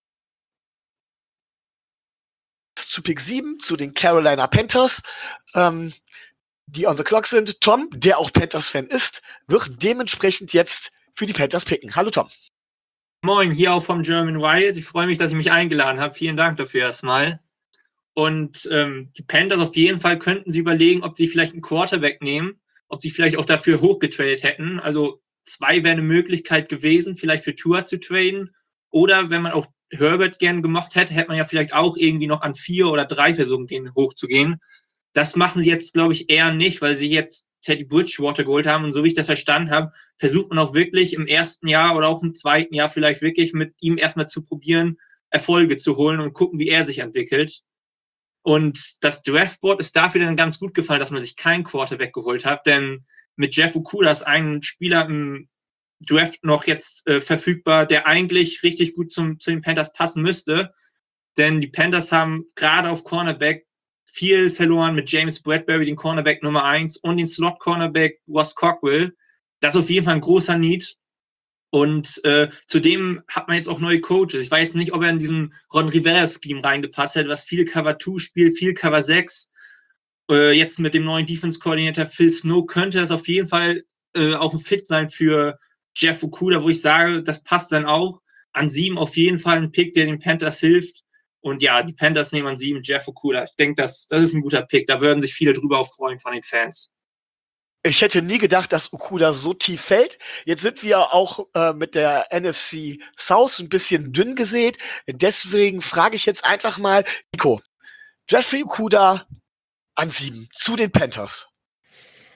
Zu Pick 7, zu den Carolina Panthers, die on the clock sind. Tom, der auch Panthers-Fan ist, wird dementsprechend jetzt für die Panthers picken. Hallo Tom. Moin, hier auch vom German Wild. Ich freue mich, dass ich mich eingeladen habe. Vielen Dank dafür erstmal. Und die Panthers auf jeden Fall könnten sie überlegen, ob sie vielleicht einen Quarterback nehmen, ob sie vielleicht auch dafür hochgetradet hätten. Also 2 wäre eine Möglichkeit gewesen, vielleicht für Tua zu traden. Oder wenn man auch Herbert gern gemocht hätte, hätte man ja vielleicht auch irgendwie noch an 4 oder 3 versuchen, den hochzugehen. Das machen sie jetzt, glaube ich, eher nicht, weil sie jetzt Teddy Bridgewater geholt haben. Und so wie ich das verstanden habe, versucht man auch wirklich im ersten Jahr oder auch im zweiten Jahr vielleicht wirklich mit ihm erstmal zu probieren, Erfolge zu holen und gucken, wie er sich entwickelt. Und das Draftboard ist dafür dann ganz gut gefallen, dass man sich keinen Quarterback geholt hat, denn mit Jeff Okuda ist ein Spieler im Draft noch jetzt verfügbar, der eigentlich richtig gut zu den Panthers passen müsste. Denn die Panthers haben gerade auf Cornerback viel verloren mit James Bradbury, den Cornerback Nummer 1 und den Slot-Cornerback Ross Cockrell. Das ist auf jeden Fall ein großer Need. Und zudem hat man jetzt auch neue Coaches. Ich weiß jetzt nicht, ob er in diesen Ron Rivera-Scheme reingepasst hätte, was viel Cover 2 spielt, viel Cover 6. Jetzt mit dem neuen Defense-Koordinator Phil Snow könnte das auf jeden Fall auch ein Fit sein für Jeff Okuda, wo ich sage, das passt dann auch. An 7 auf jeden Fall ein Pick, der den Panthers hilft. Und ja, die Panthers nehmen an 7 Jeff Okuda. Ich denke, das ist ein guter Pick. Da würden sich viele drüber auch freuen von den Fans. Ich hätte nie gedacht, dass Okuda so tief fällt. Jetzt sind wir auch mit der NFC South ein bisschen dünn gesät. Deswegen frage ich jetzt einfach mal, Nico, Jeffrey Okuda an 7 zu den Panthers.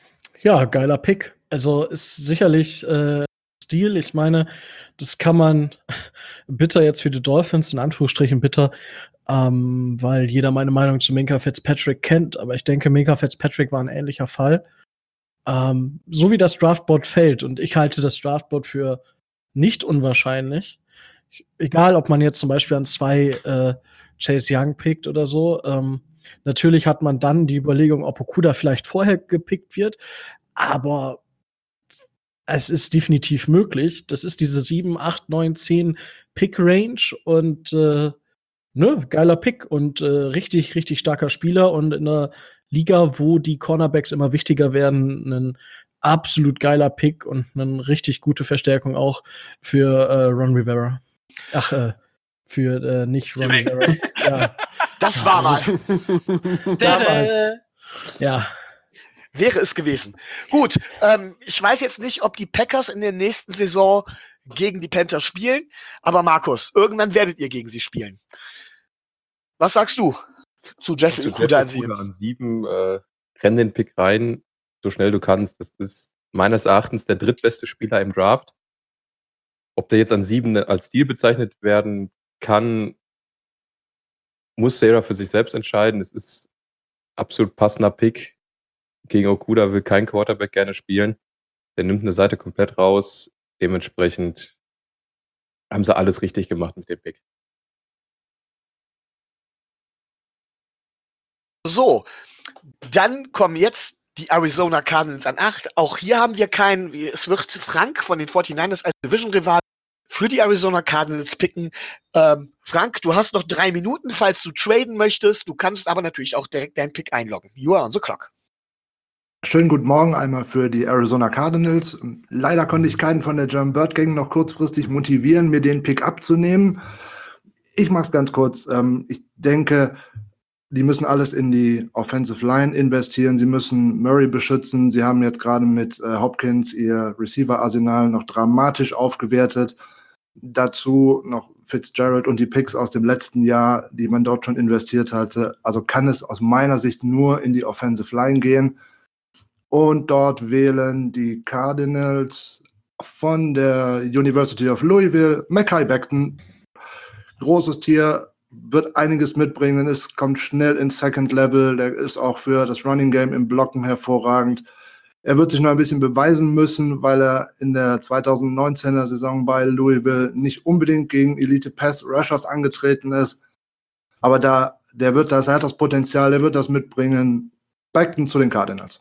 Ja, geiler Pick. Also ist sicherlich Stil. Ich meine, das kann man bitter jetzt für die Dolphins, in Anführungsstrichen bitter, weil jeder meine Meinung zu Minkah Fitzpatrick kennt. Aber ich denke, Minkah Fitzpatrick war ein ähnlicher Fall. So wie das Draftboard fällt, und ich halte das Draftboard für nicht unwahrscheinlich, egal ob man jetzt zum Beispiel an 2 Chase Young pickt oder so, natürlich hat man dann die Überlegung, ob Okuda vielleicht vorher gepickt wird, aber es ist definitiv möglich. Das ist diese 7, 8, 9, 10 Pick-Range und geiler Pick und richtig, richtig starker Spieler und in einer Liga, wo die Cornerbacks immer wichtiger werden, ein absolut geiler Pick und eine richtig gute Verstärkung auch für Ron Rivera. Ach, für nicht Ron Rivera. Ja. Das war mal. Damals. Ja. Wäre es gewesen. Gut, ich weiß jetzt nicht, ob die Packers in der nächsten Saison gegen die Panthers spielen, aber Markus, irgendwann werdet ihr gegen sie spielen. Was sagst du zu Jeffrey Okudah an 7? An 7, renn den Pick rein, so schnell du kannst. Das ist meines Erachtens der drittbeste Spieler im Draft. Ob der jetzt an 7 als Stil bezeichnet werden kann, muss Sarah für sich selbst entscheiden. Es ist absolut passender Pick. Gegen Okudah will kein Quarterback gerne spielen. Der nimmt eine Seite komplett raus. Dementsprechend haben sie alles richtig gemacht mit dem Pick. So, dann kommen jetzt die Arizona Cardinals an 8. Auch hier haben wir keinen, es wird Frank von den 49ers als Division-Rival für die Arizona Cardinals picken. Frank, du hast noch 3 Minuten, falls du traden möchtest. Du kannst aber natürlich auch direkt deinen Pick einloggen. You are on the clock. Schönen guten Morgen einmal für die Arizona Cardinals. Leider konnte ich keinen von der German Bird Gang noch kurzfristig motivieren, mir den Pick abzunehmen. Ich mache es ganz kurz. Ich denke, die müssen alles in die Offensive Line investieren. Sie müssen Murray beschützen. Sie haben jetzt gerade mit Hopkins ihr Receiver-Arsenal noch dramatisch aufgewertet. Dazu noch Fitzgerald und die Picks aus dem letzten Jahr, die man dort schon investiert hatte. Also kann es aus meiner Sicht nur in die Offensive Line gehen. Und dort wählen die Cardinals von der University of Louisville Mekhi Becton. Großes Tier, wird einiges mitbringen. Es kommt schnell ins Second Level. Der ist auch für das Running Game im Blocken hervorragend. Er wird sich noch ein bisschen beweisen müssen, weil er in der 2019er Saison bei Louisville nicht unbedingt gegen Elite Pass Rushers angetreten ist. Aber er hat das Potenzial, er wird das mitbringen. Becton zu den Cardinals.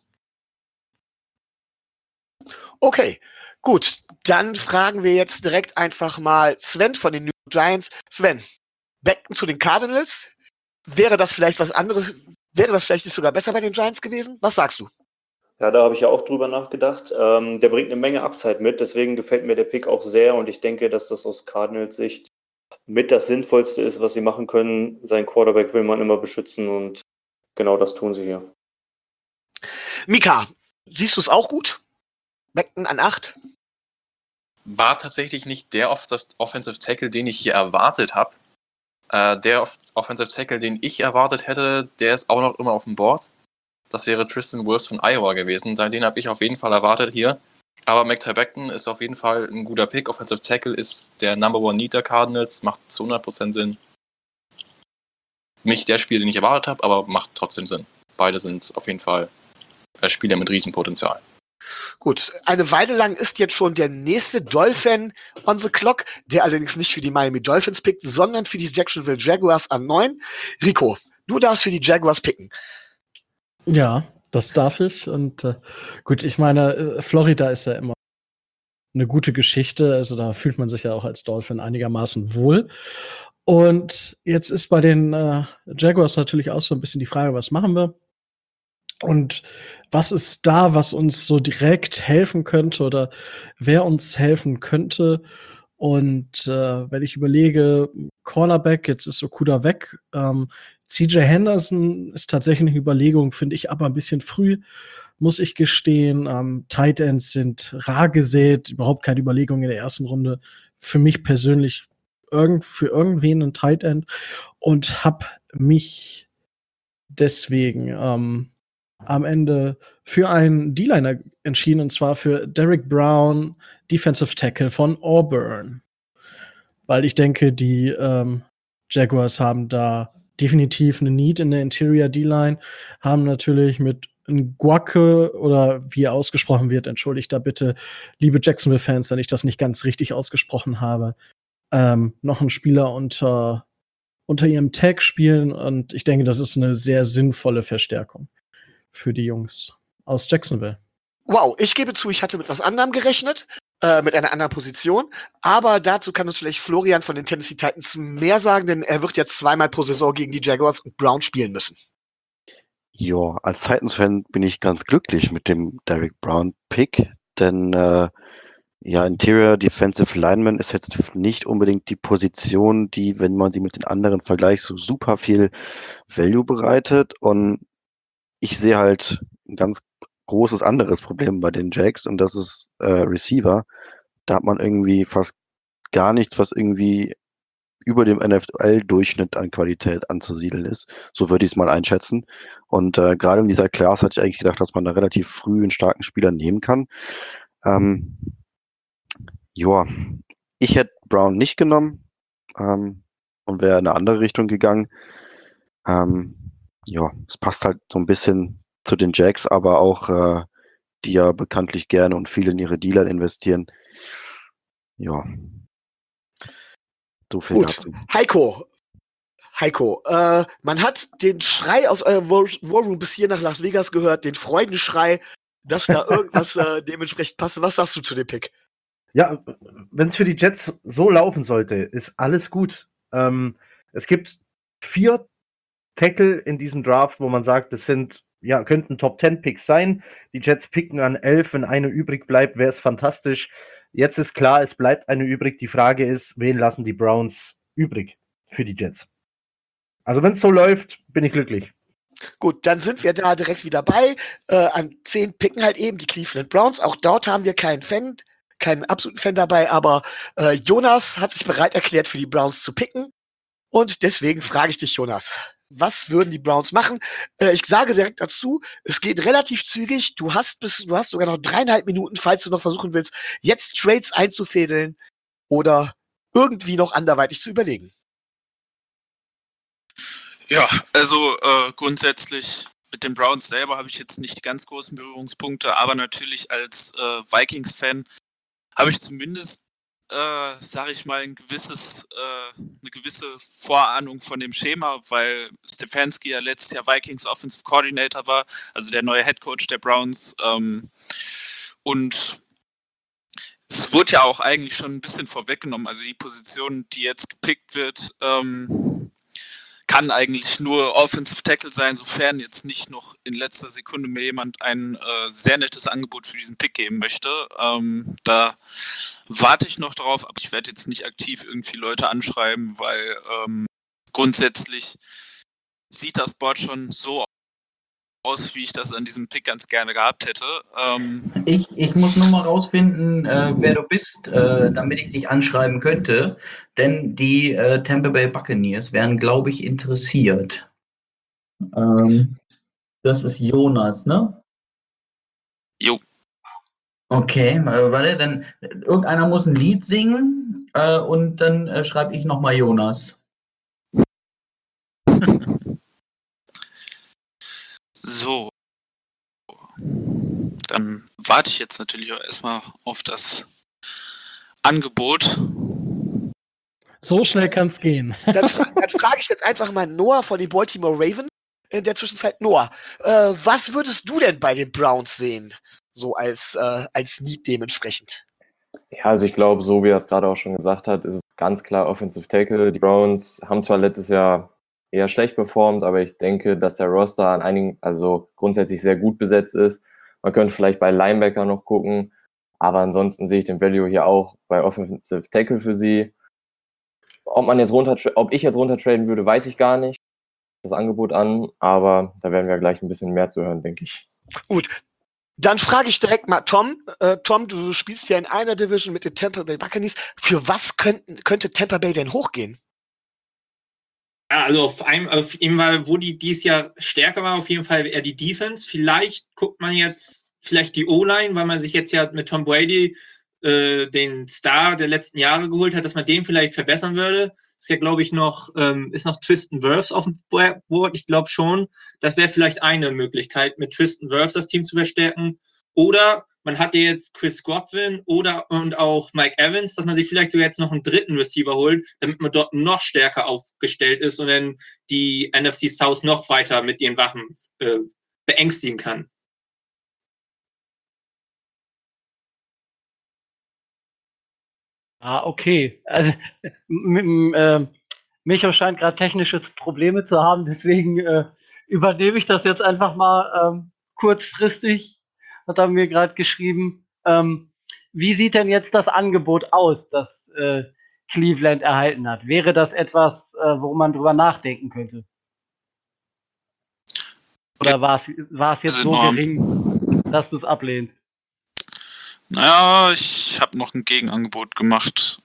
Okay, gut. Dann fragen wir jetzt direkt einfach mal Sven von den New York Giants. Sven, Becton zu den Cardinals? Wäre das vielleicht was anderes? Wäre das vielleicht nicht sogar besser bei den Giants gewesen? Was sagst du? Ja, da habe ich ja auch drüber nachgedacht. Der bringt eine Menge Upside mit, deswegen gefällt mir der Pick auch sehr und ich denke, dass das aus Cardinals Sicht mit das Sinnvollste ist, was sie machen können. Sein Quarterback will man immer beschützen und genau das tun sie hier. Mika, siehst du es auch gut? Becton an 8? War tatsächlich nicht der Offensive Tackle, den ich hier erwartet habe. Der Offensive Tackle, den ich erwartet hätte, der ist auch noch immer auf dem Board. Das wäre Tristan Wirfs von Iowa gewesen. Den habe ich auf jeden Fall erwartet hier. Aber Mekhi Becton ist auf jeden Fall ein guter Pick. Offensive Tackle ist der Number One Need der Cardinals. Macht zu 100% Sinn. Nicht der Spieler, den ich erwartet habe, aber macht trotzdem Sinn. Beide sind auf jeden Fall Spieler mit Riesenpotenzial. Gut, eine Weile lang ist jetzt schon der nächste Dolphin on the clock, der allerdings nicht für die Miami Dolphins pickt, sondern für die Jacksonville Jaguars an 9. Rico, du darfst für die Jaguars picken. Ja, das darf ich. Und gut, ich meine, Florida ist ja immer eine gute Geschichte. Also da fühlt man sich ja auch als Dolphin einigermaßen wohl. Und jetzt ist bei den Jaguars natürlich auch so ein bisschen die Frage, was machen wir? Und was ist da, was uns so direkt helfen könnte oder wer uns helfen könnte? Und wenn ich überlege, Cornerback, jetzt ist Okudah weg. CJ Henderson ist tatsächlich eine Überlegung, finde ich aber ein bisschen früh, muss ich gestehen. Tight Ends sind rar gesät, überhaupt keine Überlegung in der ersten Runde. Für mich persönlich für irgendwen ein Tight End und habe mich deswegen am Ende für einen D-Liner entschieden, und zwar für Derrick Brown, Defensive Tackle von Auburn. Weil ich denke, die Jaguars haben da definitiv eine Need in der Interior D-Line, haben natürlich mit Ngwake oder wie er ausgesprochen wird, entschuldigt da bitte, liebe Jacksonville-Fans, wenn ich das nicht ganz richtig ausgesprochen habe, noch einen Spieler unter ihrem Tag spielen, und ich denke, das ist eine sehr sinnvolle Verstärkung für die Jungs aus Jacksonville. Wow, ich gebe zu, ich hatte mit was anderem gerechnet, mit einer anderen Position, aber dazu kann uns vielleicht Florian von den Tennessee Titans mehr sagen, denn er wird jetzt zweimal pro Saison gegen die Jaguars und Browns spielen müssen. Ja, als Titans-Fan bin ich ganz glücklich mit dem Derrick Brown-Pick, denn Interior Defensive Lineman ist jetzt nicht unbedingt die Position, die, wenn man sie mit den anderen vergleicht, so super viel Value bereitet. Und ich sehe halt ein ganz großes anderes Problem bei den Jags, und das ist Receiver. Da hat man irgendwie fast gar nichts, was irgendwie über dem NFL-Durchschnitt an Qualität anzusiedeln ist. So würde ich es mal einschätzen. Und gerade in dieser Class hatte ich eigentlich gedacht, dass man da relativ früh einen starken Spieler nehmen kann. Ich hätte Brown nicht genommen und wäre in eine andere Richtung gegangen. Es passt halt so ein bisschen zu den Jags, aber auch, die ja bekanntlich gerne und viel in ihre Dealer investieren. Ja. So viel Gut, dazu. Heiko, man hat den Schrei aus eurem Warroom bis hier nach Las Vegas gehört, den Freudenschrei, dass da irgendwas dementsprechend passt. Was sagst du zu dem Pick? Ja, wenn es für die Jets so laufen sollte, ist alles gut. Es gibt 4 Tackle in diesem Draft, wo man sagt, das könnten Top-10-Picks sein. Die Jets picken an 11, wenn eine übrig bleibt, wäre es fantastisch. Jetzt ist klar, es bleibt eine übrig. Die Frage ist, wen lassen die Browns übrig für die Jets? Also wenn es so läuft, bin ich glücklich. Gut, dann sind wir da direkt wieder bei. An 10 picken halt eben die Cleveland Browns. Auch dort haben wir keinen absoluten Fan dabei, aber Jonas hat sich bereit erklärt, für die Browns zu picken. Und deswegen frage ich dich, Jonas, was würden die Browns machen? Ich sage direkt dazu, es geht relativ zügig. Du hast sogar noch 3,5 Minuten, falls du noch versuchen willst, jetzt Trades einzufädeln oder irgendwie noch anderweitig zu überlegen. Ja, also grundsätzlich mit den Browns selber habe ich jetzt nicht die ganz großen Berührungspunkte, aber natürlich als Vikings-Fan habe ich zumindest, sage ich mal, eine gewisse Vorahnung von dem Schema, weil Stefanski ja letztes Jahr Vikings Offensive Coordinator war, also der neue Head Coach der Browns. Und es wurde ja auch eigentlich schon ein bisschen vorweggenommen. Also die Position, die jetzt gepickt wird, kann eigentlich nur Offensive Tackle sein, sofern jetzt nicht noch in letzter Sekunde mir jemand ein sehr nettes Angebot für diesen Pick geben möchte. Da warte ich noch drauf, aber ich werde jetzt nicht aktiv irgendwie Leute anschreiben, weil grundsätzlich sieht das Board schon so aus, wie ich das an diesem Pick ganz gerne gehabt hätte. Ich muss nur mal rausfinden, wer du bist, damit ich dich anschreiben könnte, denn die Tampa Bay Buccaneers wären, glaube ich, interessiert. Das ist Jonas, ne? Jo. Okay, warte, dann irgendeiner muss ein Lied singen und dann schreibe ich nochmal Jonas. So. Dann warte ich jetzt natürlich auch erstmal auf das Angebot. So schnell kann es gehen. Dann frage ich jetzt einfach mal Noah von den Baltimore Ravens. In der Zwischenzeit, Noah, was würdest du denn bei den Browns sehen? So als Need dementsprechend. Ja, also ich glaube, so wie er es gerade auch schon gesagt hat, ist es ganz klar Offensive Tackle. Die Browns haben zwar letztes Jahr eher schlecht performt, aber ich denke, dass der Roster an einigen, also grundsätzlich sehr gut besetzt ist. Man könnte vielleicht bei Linebacker noch gucken, aber ansonsten sehe ich den Value hier auch bei Offensive Tackle für sie. Ob ich jetzt runtertraden würde, weiß ich gar nicht. Das Angebot an, aber da werden wir gleich ein bisschen mehr zu hören, denke ich. Gut. Dann frage ich direkt mal Tom. Tom, du spielst ja in einer Division mit den Tampa Bay Buccaneers. Für was könnte Tampa Bay denn hochgehen? Ja, also auf jeden Fall, wo die dieses Jahr stärker war, auf jeden Fall eher die Defense. Vielleicht guckt man jetzt die O-Line, weil man sich jetzt ja mit Tom Brady den Star der letzten Jahre geholt hat, dass man den vielleicht verbessern würde. Ist ja, glaube ich, noch Tristan Wirfs auf dem Board. Ich glaube schon, das wäre vielleicht eine Möglichkeit, mit Tristan Wirfs das Team zu verstärken. Oder man hat ja jetzt Chris Godwin und auch Mike Evans, dass man sich vielleicht sogar jetzt noch einen dritten Receiver holt, damit man dort noch stärker aufgestellt ist und dann die NFC South noch weiter mit ihren Waffen beängstigen kann. Ah, okay. Also, Micho scheint gerade technische Probleme zu haben, deswegen übernehme ich das jetzt einfach mal kurzfristig. Hat er mir gerade geschrieben. Wie sieht denn jetzt das Angebot aus, das Cleveland erhalten hat? Wäre das etwas, wo man drüber nachdenken könnte? Oder war es jetzt so gering, dass du es ablehnst? Naja, ich habe noch ein Gegenangebot gemacht.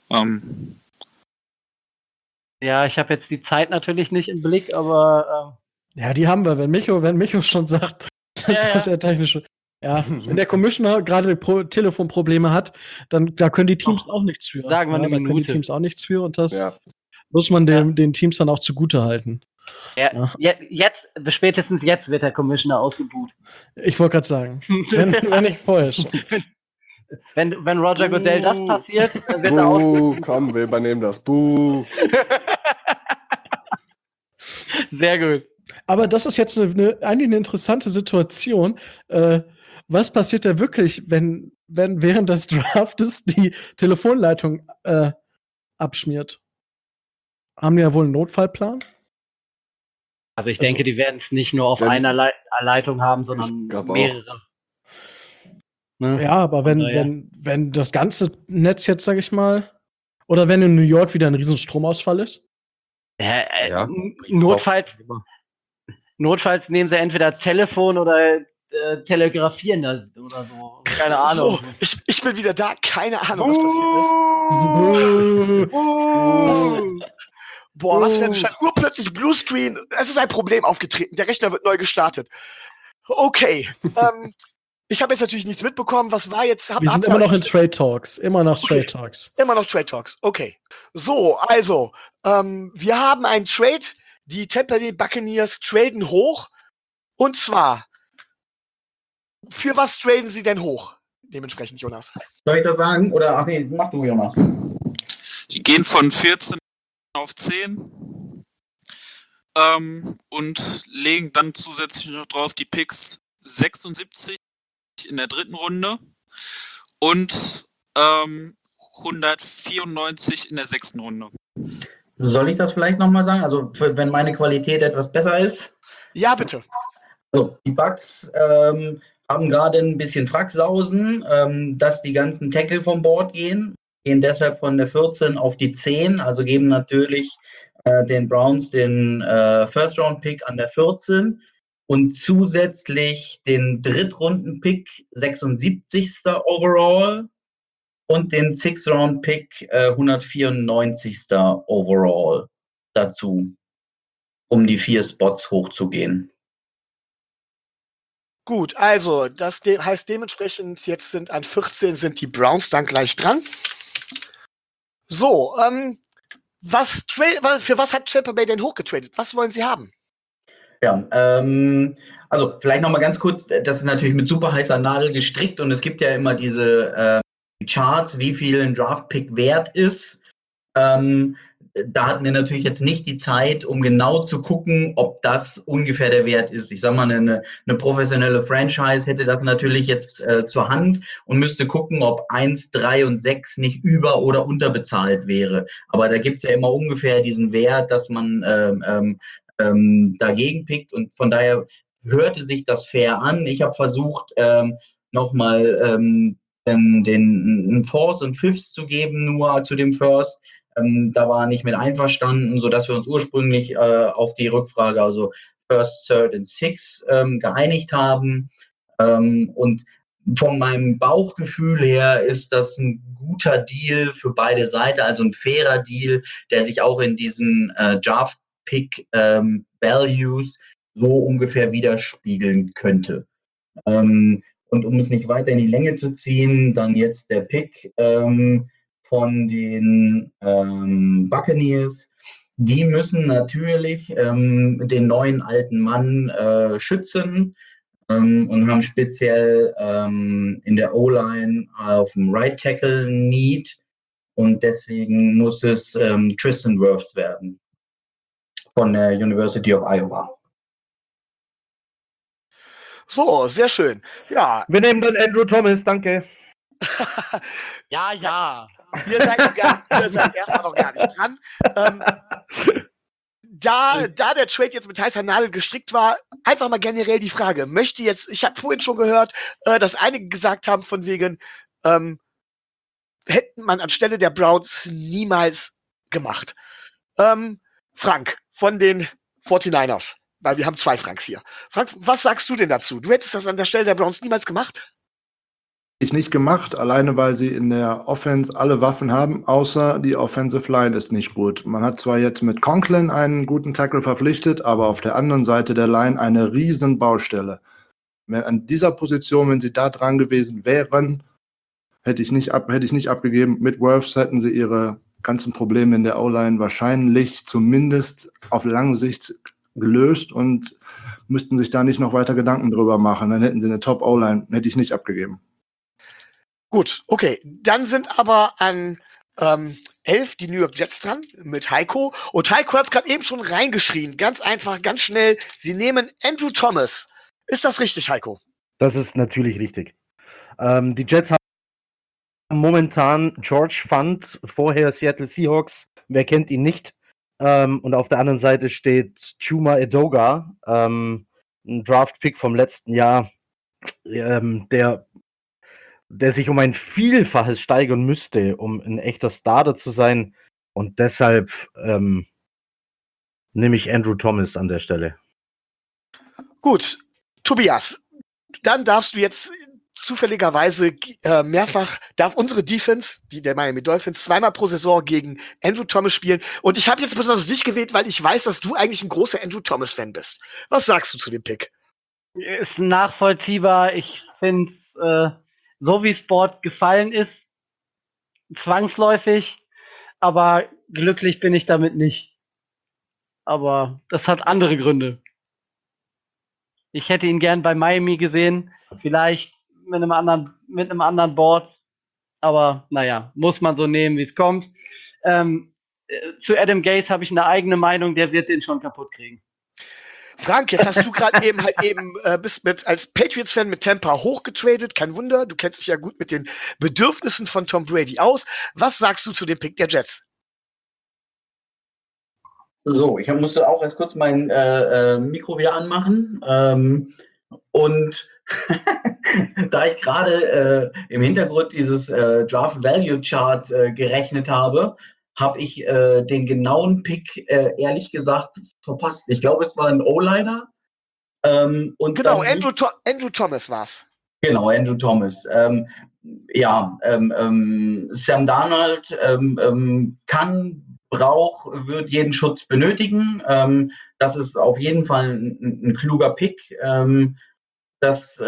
Ja, ich habe jetzt die Zeit natürlich nicht im Blick, aber ja, die haben wir. Wenn Micho schon sagt, dass er technische. Ja, wenn der Commissioner gerade Telefonprobleme hat, dann da können die Teams auch nichts für. Sagen wir eine da können die Minute. Teams auch nichts für und das muss man den Teams dann auch zugute halten. Ja. Jetzt, spätestens jetzt wird der Commissioner ausgebucht. Ich wollte gerade sagen, wenn nicht vorher schon. Wenn Roger Goodell das passiert, wird er ausgebucht. Komm, wir übernehmen das. Buh. Sehr gut. Aber das ist jetzt eigentlich eine interessante Situation. Was passiert da wirklich, wenn während des Draftes die Telefonleitung abschmiert? Haben die ja wohl einen Notfallplan? Also ich denke, die werden es nicht nur auf einer Leitung haben, sondern mehrere. Ne? Ja, aber wenn das ganze Netz jetzt, sag ich mal, oder wenn in New York wieder ein riesen Stromausfall ist? Notfalls nehmen sie entweder Telefon oder telegrafieren das oder so. Keine Ahnung. So, ich bin wieder da. Keine Ahnung, was passiert ist. Was für ein Scheiß. Urplötzlich Bluescreen. Es ist ein Problem aufgetreten. Der Rechner wird neu gestartet. Okay. Ich habe jetzt natürlich nichts mitbekommen. Was war jetzt? Wir sind immer noch in Trade Talks. Immer noch Trade Talks. Immer noch Trade Talks. Okay. So, also, wir haben einen Trade. Die Tampa Bay Buccaneers traden hoch. Und zwar, für was traden sie denn hoch? Dementsprechend, Jonas. Soll ich das sagen? Oder, ach nee, mach du, Jonas. Die gehen von 14 auf 10 und legen dann zusätzlich noch drauf die Picks 76 in der dritten Runde und 194 in der sechsten Runde. Soll ich das vielleicht nochmal sagen? Also, wenn meine Qualität etwas besser ist? Ja, bitte. So, die Bucks haben gerade ein bisschen Fracksausen, dass die ganzen Tackle vom Board gehen deshalb von der 14 auf die 10, also geben natürlich den Browns den First-Round-Pick an der 14 und zusätzlich den Drittrunden-Pick 76. Overall und den Sixth-Round-Pick 194. Overall dazu, um die 4 Spots hochzugehen. Gut, also das heißt dementsprechend, jetzt sind an 14 sind die Browns dann gleich dran. So, für was hat Tampa Bay denn hochgetradet? Was wollen sie haben? Ja, also vielleicht nochmal ganz kurz, das ist natürlich mit super heißer Nadel gestrickt und es gibt ja immer diese Charts, wie viel ein Draft-Pick wert ist. Da hatten wir natürlich jetzt nicht die Zeit, um genau zu gucken, ob das ungefähr der Wert ist. Ich sag mal, eine professionelle Franchise hätte das natürlich jetzt zur Hand und müsste gucken, ob 1, 3 und 6 nicht über- oder unterbezahlt wäre. Aber da gibt's ja immer ungefähr diesen Wert, dass man dagegen pickt und von daher hörte sich das fair an. Ich habe versucht, nochmal den Fourth und Fifth zu geben, nur zu dem First. Da war er nicht mit einverstanden, sodass wir uns ursprünglich auf die Rückfrage, also First, Third und Sixth, geeinigt haben. Und von meinem Bauchgefühl her ist das ein guter Deal für beide Seiten, also ein fairer Deal, der sich auch in diesen Draft-Pick-Values so ungefähr widerspiegeln könnte. Und um es nicht weiter in die Länge zu ziehen, dann jetzt der Pick von den Buccaneers. Die müssen natürlich den neuen alten Mann schützen und haben speziell in der O-Line auf dem Right Tackle Need. Und deswegen muss es Tristan Wirfs werden von der University of Iowa. So, sehr schön. Ja. Wir nehmen dann Andrew Thomas, danke. Ja. Ihr seid erstmal noch gar nicht dran. Da der Trade jetzt mit heißer Nadel gestrickt war, einfach mal generell die Frage, ich habe vorhin schon gehört, dass einige gesagt haben von wegen, hätten man anstelle der Browns niemals gemacht. Frank von den 49ers, weil wir haben 2 Franks hier. Frank, was sagst du denn dazu? Du hättest das an der Stelle der Browns niemals gemacht? Ich nicht gemacht, alleine weil sie in der Offense alle Waffen haben, außer die Offensive Line ist nicht gut. Man hat zwar jetzt mit Conklin einen guten Tackle verpflichtet, aber auf der anderen Seite der Line eine riesen Baustelle. An dieser Position, wenn sie da dran gewesen wären, hätte ich nicht abgegeben. Mit Wirfs hätten sie ihre ganzen Probleme in der O-Line wahrscheinlich zumindest auf lange Sicht gelöst und müssten sich da nicht noch weiter Gedanken drüber machen. Dann hätten sie eine Top-O-Line, hätte ich nicht abgegeben. Gut, okay. Dann sind aber an 11 die New York Jets dran mit Heiko. Und Heiko hat es gerade eben schon reingeschrien. Ganz einfach, ganz schnell. Sie nehmen Andrew Thomas. Ist das richtig, Heiko? Das ist natürlich richtig. Die Jets haben momentan George Fant, vorher Seattle Seahawks. Wer kennt ihn nicht? Und auf der anderen Seite steht Chuma Edoga, ein Draft-Pick vom letzten Jahr, der sich um ein Vielfaches steigern müsste, um ein echter Starter zu sein. Und deshalb nehme ich Andrew Thomas an der Stelle. Gut, Tobias, dann darfst du jetzt zufälligerweise darf unsere Defense, die der Miami Dolphins, 2-mal pro Saison gegen Andrew Thomas spielen. Und ich habe jetzt besonders dich gewählt, weil ich weiß, dass du eigentlich ein großer Andrew Thomas-Fan bist. Was sagst du zu dem Pick? Ist nachvollziehbar. Ich finde es, so wie Sport gefallen ist, zwangsläufig, aber glücklich bin ich damit nicht. Aber das hat andere Gründe. Ich hätte ihn gern bei Miami gesehen, vielleicht mit einem anderen Board, aber naja, muss man so nehmen, wie es kommt. Zu Adam Gase habe ich eine eigene Meinung, der wird den schon kaputt kriegen. Frank, jetzt hast du gerade bist als Patriots-Fan mit Tampa hochgetradet, kein Wunder, du kennst dich ja gut mit den Bedürfnissen von Tom Brady aus. Was sagst du zu dem Pick der Jets? So, ich musste auch erst kurz mein Mikro wieder anmachen. Und da ich gerade im Hintergrund dieses Draft Value Chart gerechnet habe, habe ich den genauen Pick ehrlich gesagt verpasst. Ich glaube, es war ein O-Liner. Genau, Andrew Thomas war's. Genau, Andrew Thomas. Sam Darnold wird jeden Schutz benötigen. Das ist auf jeden Fall ein kluger Pick. Alles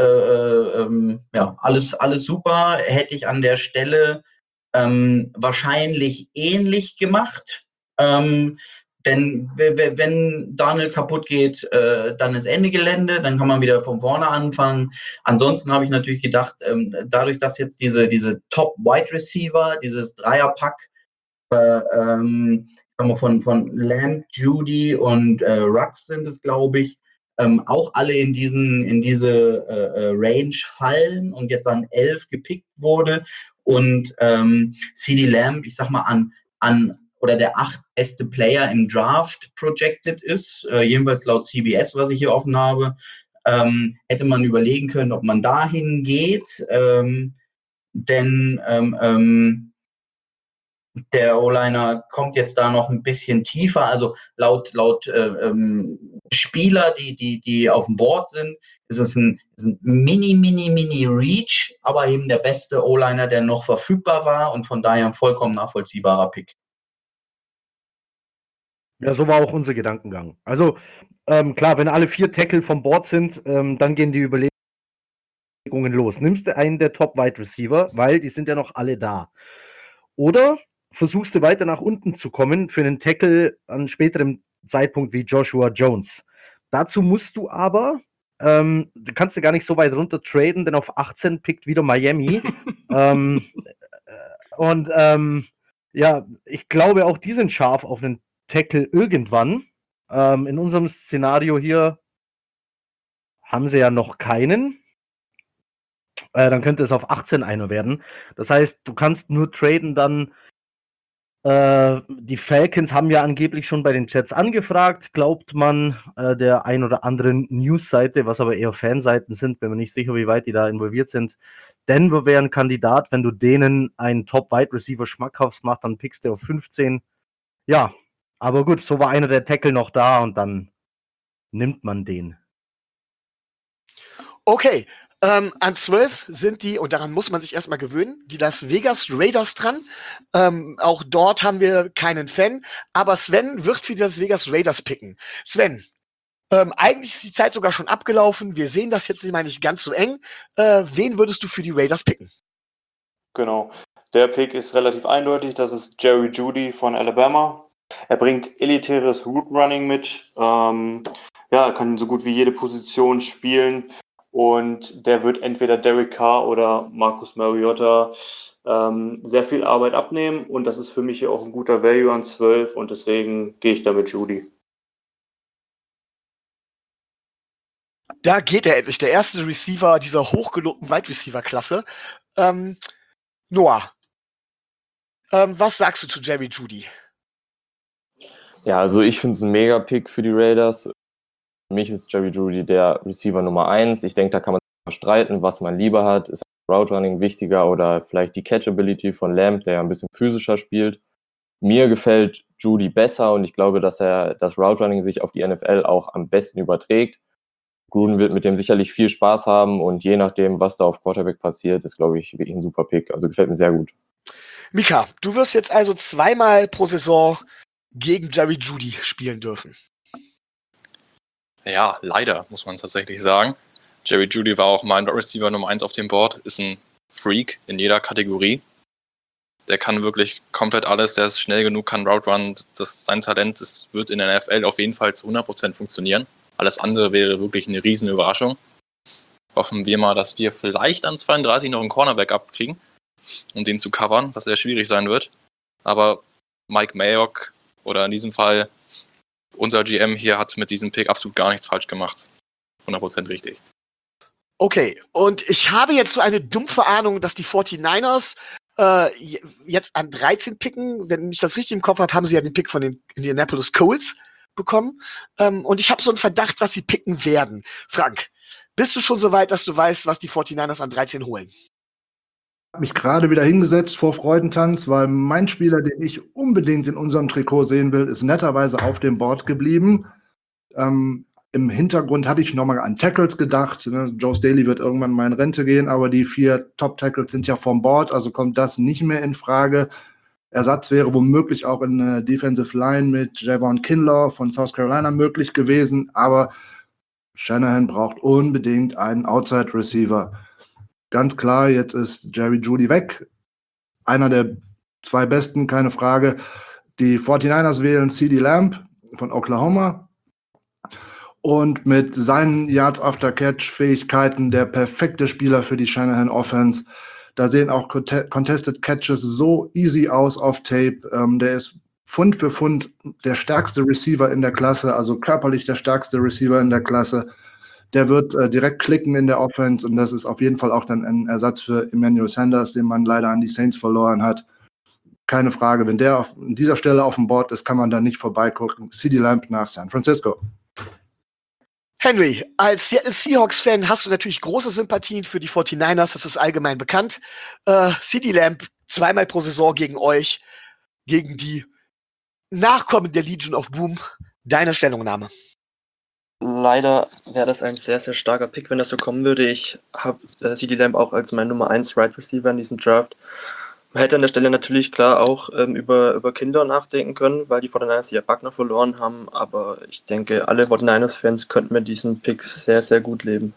super. Hätte ich an der Stelle wahrscheinlich ähnlich gemacht. Denn wenn Darnold kaputt geht, dann ist Ende Gelände, dann kann man wieder von vorne anfangen. Ansonsten habe ich natürlich gedacht, dadurch, dass jetzt diese Top-Wide Receiver, dieses Dreierpack, von Lamb, Judy und Rux sind es, glaube ich, auch alle in diese Range fallen und jetzt an 11 gepickt wurde und CeeDee Lamb, ich sag mal, oder der 8. beste Player im Draft projected ist, jedenfalls laut CBS, was ich hier offen habe, hätte man überlegen können, ob man dahin geht, denn der O-Liner kommt jetzt da noch ein bisschen tiefer, also laut Spieler, die auf dem Board sind, ist es ein mini Reach, aber eben der beste O-Liner, der noch verfügbar war und von daher ein vollkommen nachvollziehbarer Pick. Ja, so war auch unser Gedankengang. Also, klar, wenn alle 4 Tackle vom Board sind, dann gehen die Überlegungen los. Nimmst du einen der Top-Wide Receiver, weil die sind ja noch alle da. Oder versuchst du weiter nach unten zu kommen für einen Tackle an späterem Zeitpunkt wie Joshua Jones. Dazu musst du aber, du kannst du gar nicht so weit runter traden, denn auf 18 pickt wieder Miami. Ja, ich glaube auch die sind scharf auf einen Tackle irgendwann. In unserem Szenario hier haben sie ja noch keinen. Dann könnte es auf 18 einer werden. Das heißt, du kannst nur traden dann. Die Falcons haben ja angeblich schon bei den Jets angefragt, glaubt man der ein oder anderen News-Seite, was aber eher Fanseiten sind, bin mir nicht sicher, wie weit die da involviert sind. Denver wäre ein Kandidat, wenn du denen einen Top-Wide-Receiver schmackhaft machst, dann pickst du auf 15. Ja, aber gut, so war einer der Tackle noch da und dann nimmt man den. Okay, an 12 sind die, und daran muss man sich erstmal gewöhnen, die Las Vegas Raiders dran. Auch dort haben wir keinen Fan, aber Sven wird für die Las Vegas Raiders picken. Sven, eigentlich ist die Zeit sogar schon abgelaufen. Wir sehen das jetzt nicht ganz so eng. Wen würdest du für die Raiders picken? Genau. Der Pick ist relativ eindeutig. Das ist Jerry Jeudy von Alabama. Er bringt elitäres Route Running mit. Er kann so gut wie jede Position spielen. Und der wird entweder Derek Carr oder Marcus Mariota sehr viel Arbeit abnehmen. Und das ist für mich hier auch ein guter Value an 12. Und deswegen gehe ich da mit Jeudy. Da geht er endlich, der erste Receiver dieser hochgelobten Wide Receiver Klasse. Noah, was sagst du zu Jerry Jeudy? Ja, also ich finde es ein Mega-Pick für die Raiders. Für mich ist Jerry Jeudy der Receiver Nummer 1. Ich denke, da kann man streiten, was man lieber hat. Ist Route Running wichtiger oder vielleicht die Catchability von Lamb, der ja ein bisschen physischer spielt. Mir gefällt Jeudy besser und ich glaube, dass das Route Running sich auf die NFL auch am besten überträgt. Gruden wird mit dem sicherlich viel Spaß haben und je nachdem, was da auf Quarterback passiert, ist, glaube ich, wirklich ein super Pick. Also gefällt mir sehr gut. Mika, du wirst jetzt also 2-mal pro Saison gegen Jerry Jeudy spielen dürfen. Ja, leider, muss man tatsächlich sagen. Jerry Jeudy war auch mein Receiver Nummer 1 auf dem Board, ist ein Freak in jeder Kategorie. Der kann wirklich komplett alles, der ist schnell genug, kann Route Run, sein Talent, das wird in der NFL auf jeden Fall zu 100% funktionieren. Alles andere wäre wirklich eine riesen Überraschung. Hoffen wir mal, dass wir vielleicht an 32 noch einen Cornerback abkriegen, um den zu covern, was sehr schwierig sein wird. Aber Mike Mayock oder in diesem Fall unser GM hier hat mit diesem Pick absolut gar nichts falsch gemacht. 100% richtig. Okay, und ich habe jetzt so eine dumpfe Ahnung, dass die 49ers jetzt an 13 picken. Wenn ich das richtig im Kopf habe, haben sie ja den Pick von den Indianapolis Colts bekommen. Und ich habe so einen Verdacht, was sie picken werden. Frank, bist du schon so weit, dass du weißt, was die 49ers an 13 holen? Ich habe mich gerade wieder hingesetzt vor Freudentanz, weil mein Spieler, den ich unbedingt in unserem Trikot sehen will, ist netterweise auf dem Board geblieben. Im Hintergrund hatte ich nochmal an Tackles gedacht. Ne? Joe Staley wird irgendwann mal in Rente gehen, aber die 4 Top-Tackles sind ja vom Board, also kommt das nicht mehr in Frage. Ersatz wäre womöglich auch in der Defensive Line mit Javon Kinlaw von South Carolina möglich gewesen, aber Shanahan braucht unbedingt einen Outside-Receiver. Ganz klar, jetzt ist Jerry Jeudy weg. Einer der 2 besten, keine Frage. Die 49ers wählen CeeDee Lamb von Oklahoma. Und mit seinen Yards-After-Catch-Fähigkeiten der perfekte Spieler für die Shanahan Offense. Da sehen auch Contested Catches so easy aus auf Tape. Der ist Pfund für Pfund der stärkste Receiver in der Klasse, also körperlich der stärkste Receiver in der Klasse. Der wird direkt klicken in der Offense und das ist auf jeden Fall auch dann ein Ersatz für Emmanuel Sanders, den man leider an die Saints verloren hat. Keine Frage, wenn der an dieser Stelle auf dem Board ist, kann man da nicht vorbeigucken. CeeDee Lamb nach San Francisco. Henry, als Seattle Seahawks-Fan hast du natürlich große Sympathien für die 49ers, das ist allgemein bekannt. CeeDee Lamb 2-mal pro Saison gegen euch, gegen die Nachkommen der Legion of Boom. Deine Stellungnahme? Leider wäre das ein sehr, sehr starker Pick, wenn das so kommen würde. Ich habe CeeDee Lamb auch als mein Nummer 1 Right Receiver in diesem Draft. Man hätte an der Stelle natürlich klar auch über Kinder nachdenken können, weil die 49ers ja Buckner verloren haben, aber ich denke, alle 49ers-Fans könnten mit diesem Pick sehr, sehr gut leben.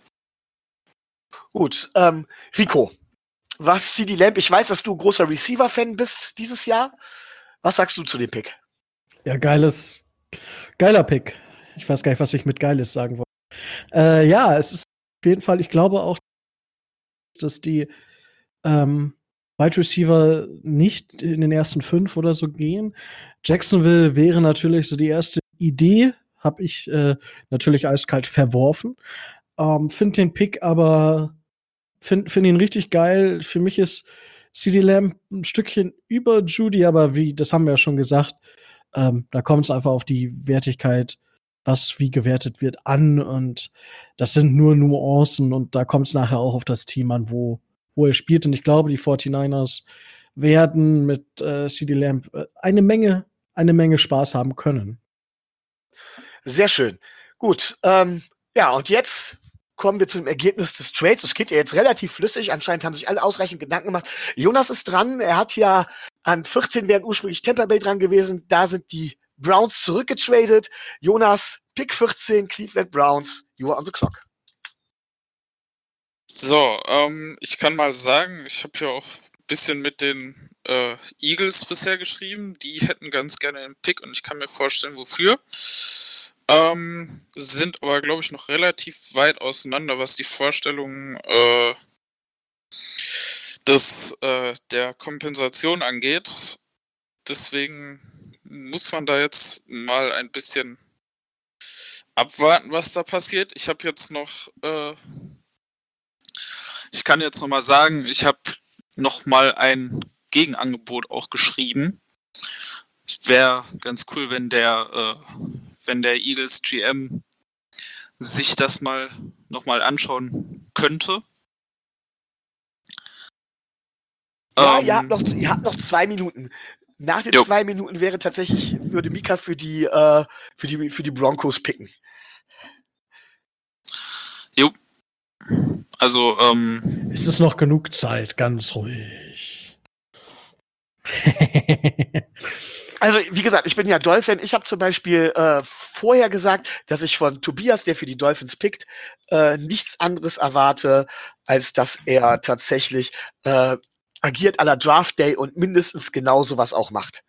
Gut, Rico, was CeeDee Lamb, ich weiß, dass du großer Receiver-Fan bist dieses Jahr. Was sagst du zu dem Pick? Ja, geiler Pick. Ich weiß gar nicht, was ich mit Geiles sagen wollte. Ja, es ist auf jeden Fall, ich glaube auch, dass die Wide Receiver nicht in den ersten 5 oder so gehen. Jacksonville wäre natürlich so die erste Idee, habe ich natürlich eiskalt verworfen. Finde den Pick aber, find ihn richtig geil. Für mich ist CeeDee Lamb ein Stückchen über Judy, aber das haben wir ja schon gesagt, da kommt es einfach auf die Wertigkeit, was wie gewertet wird, an. Und das sind nur Nuancen und da kommt es nachher auch auf das Team an, wo er spielt. Und ich glaube, die 49ers werden mit CeeDee Lamb eine Menge Spaß haben können. Sehr schön. Gut, ja, und jetzt kommen wir zum Ergebnis des Trades. Das geht ja jetzt relativ flüssig. Anscheinend haben sich alle ausreichend Gedanken gemacht. Jonas ist dran. Er hat ja an 14 wären ursprünglich Tampa Bay dran gewesen. Da sind die Browns zurückgetradet. Jonas, Pick 14, Cleveland Browns. You are on the clock. So, ich kann mal sagen, ich habe ja auch ein bisschen mit den Eagles bisher geschrieben. Die hätten ganz gerne einen Pick und ich kann mir vorstellen, wofür. Sind aber, glaube ich, noch relativ weit auseinander, was die Vorstellungen der Kompensation angeht. Deswegen muss man da jetzt mal ein bisschen abwarten, was da passiert. Ich habe jetzt noch ich kann jetzt noch mal sagen, ich habe noch mal ein Gegenangebot auch geschrieben. Es wäre ganz cool, wenn der Eagles GM sich das noch mal anschauen könnte. Ja, ihr habt noch 2 Minuten. Nach den 2 Minuten würde Mika für die Broncos picken. Jo. Also, Es ist noch genug Zeit, ganz ruhig. Also, wie gesagt, ich bin ja Dolphin. Ich habe zum Beispiel vorher gesagt, dass ich von Tobias, der für die Dolphins pickt, nichts anderes erwarte, als dass er tatsächlich agiert à la Draft Day und mindestens genau sowas auch macht.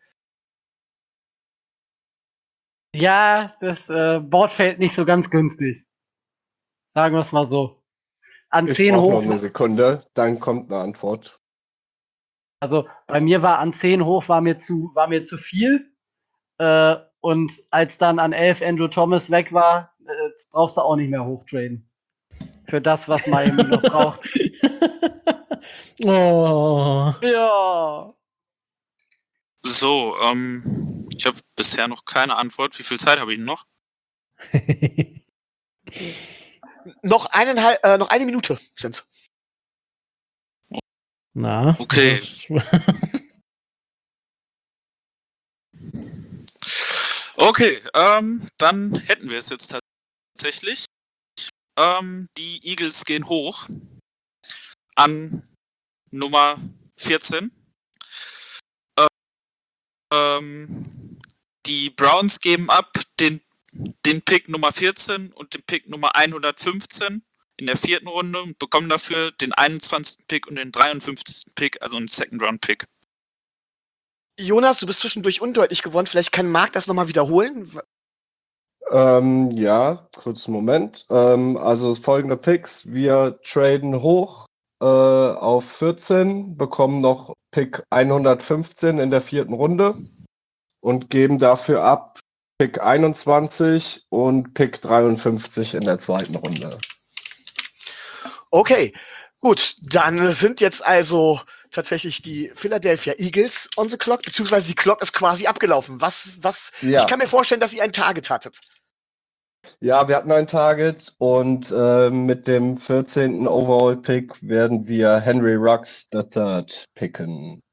Ja, das Board fällt nicht so ganz günstig. Sagen wir es mal so. An Ich 10 brauche hoch. noch eine Sekunde, dann kommt eine Antwort. Also bei mir war an 10 hoch war mir zu viel. Und als dann an 11 Andrew Thomas weg war, jetzt brauchst du auch nicht mehr hochtraden. Für das, was Miami noch braucht. Oh. Ja. So, ich habe bisher noch keine Antwort. Wie viel Zeit habe ich noch? Noch eine Minute sind's. Na, okay. Okay, dann hätten wir es jetzt tatsächlich. Die Eagles gehen hoch an Nummer 14. Die Browns geben ab den Pick Nummer 14 und den Pick Nummer 115 in der 4. Runde und bekommen dafür den 21. Pick und den 53. Pick, also einen Second-Round-Pick. Jonas, du bist zwischendurch undeutlich geworden. Vielleicht kann Marc das nochmal wiederholen. Ja, kurzen Moment. Also folgende Picks. Wir traden hoch auf 14, bekommen noch Pick 115 in der 4. Runde und geben dafür ab Pick 21 und Pick 53 in der 2. Runde. Okay, gut. Dann sind jetzt also tatsächlich die Philadelphia Eagles on the clock, beziehungsweise die Clock ist quasi abgelaufen. Ja. Ich kann mir vorstellen, dass ihr ein Target hattet. Ja, wir hatten ein Target und mit dem 14. Overall-Pick werden wir Henry Ruggs III picken.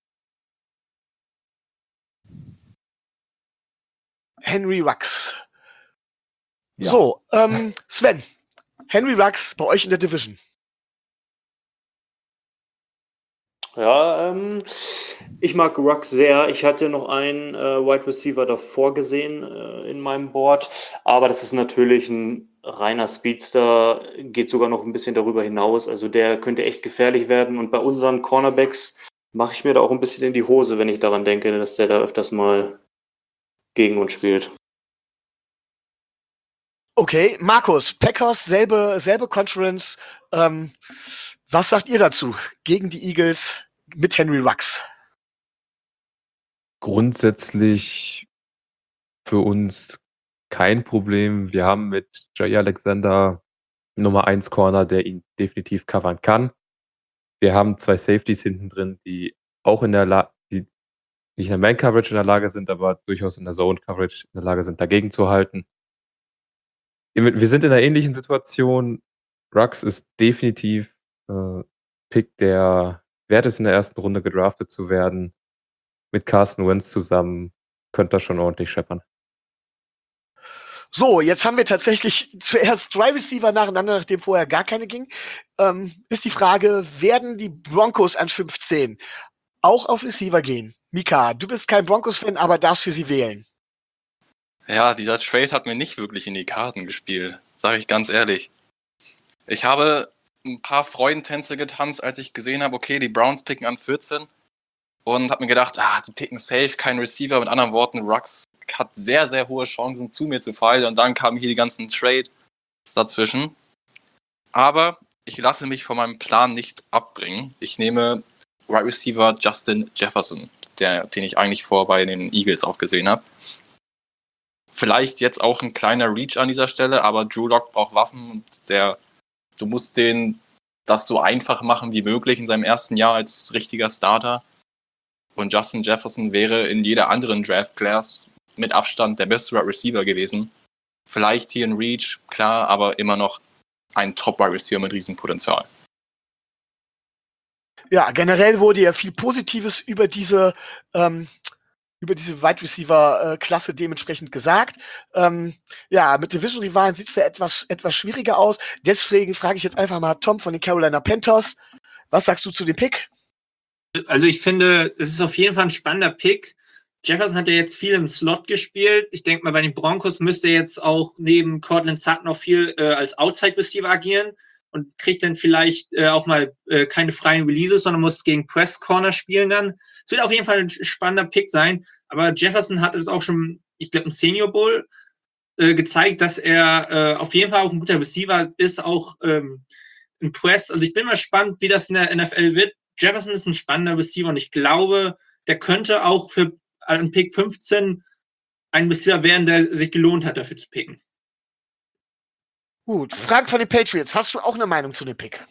Henry Ruggs. Ja. So, Sven, Henry Ruggs bei euch in der Division. Ja, ich mag Rux sehr. Ich hatte noch einen Wide Receiver davor gesehen in meinem Board, aber das ist natürlich ein reiner Speedster, geht sogar noch ein bisschen darüber hinaus. Also der könnte echt gefährlich werden. Und bei unseren Cornerbacks mache ich mir da auch ein bisschen in die Hose, wenn ich daran denke, dass der da öfters mal gegen uns spielt. Okay, Markus, Packers, selbe Conference. Was sagt ihr dazu? Gegen die Eagles mit Henry Rux. Grundsätzlich für uns kein Problem. Wir haben mit Jair Alexander Nummer 1 Corner, der ihn definitiv covern kann. Wir haben 2 Safeties hinten drin, die auch die nicht in der Man-Coverage in der Lage sind, aber durchaus in der Zone-Coverage in der Lage sind, dagegen zu halten. Wir sind in einer ähnlichen Situation. Rux ist definitiv Pick, der wert ist, in der ersten Runde gedraftet zu werden. Mit Carson Wentz zusammen könnte das schon ordentlich scheppern. So, jetzt haben wir tatsächlich zuerst 3 Receiver nacheinander, nachdem vorher gar keine ging. Ist die Frage, werden die Broncos an 15 auch auf Receiver gehen? Mika, du bist kein Broncos-Fan, aber darfst für sie wählen. Ja, dieser Trade hat mir nicht wirklich in die Karten gespielt, sage ich ganz ehrlich. Ich habe ein paar Freudentänze getanzt, als ich gesehen habe, okay, die Browns picken an 14 und habe mir gedacht, die picken safe, kein Receiver. Mit anderen Worten, Rux hat sehr, sehr hohe Chancen, zu mir zu fallen, und dann kamen hier die ganzen Trades dazwischen. Aber ich lasse mich von meinem Plan nicht abbringen. Ich nehme Wide Receiver Justin Jefferson, den ich eigentlich vor bei den Eagles auch gesehen habe. Vielleicht jetzt auch ein kleiner Reach an dieser Stelle, aber Drew Lock braucht Waffen und du musst das so einfach machen wie möglich in seinem ersten Jahr als richtiger Starter. Und Justin Jefferson wäre in jeder anderen Draft-Class mit Abstand der beste Wide Receiver gewesen. Vielleicht hier ein Reach, klar, aber immer noch ein Top-Wide Receiver mit Riesenpotenzial. Ja, generell wurde ja viel Positives über diese Wide Receiver Klasse dementsprechend gesagt. Ja, mit Division-Rivalen sieht es ja etwas schwieriger aus. Deswegen frage ich jetzt einfach mal Tom von den Carolina Panthers. Was sagst du zu dem Pick? Also ich finde, es ist auf jeden Fall ein spannender Pick. Jefferson hat ja jetzt viel im Slot gespielt. Ich denke mal, bei den Broncos müsste er jetzt auch neben Cortland Sutton noch viel als Outside-Receiver agieren und kriegt dann vielleicht auch mal keine freien Releases, sondern muss gegen Press-Corner spielen dann. Es wird auf jeden Fall ein spannender Pick sein. Aber Jefferson hat es auch schon, ich glaube, im Senior Bowl gezeigt, dass er auf jeden Fall auch ein guter Receiver ist, auch im Press. Also ich bin mal gespannt, wie das in der NFL wird. Jefferson ist ein spannender Receiver und ich glaube, der könnte auch für einen Pick 15 ein Receiver werden, der sich gelohnt hat, dafür zu picken. Gut, Frank von den Patriots, hast du auch eine Meinung zu dem Pick?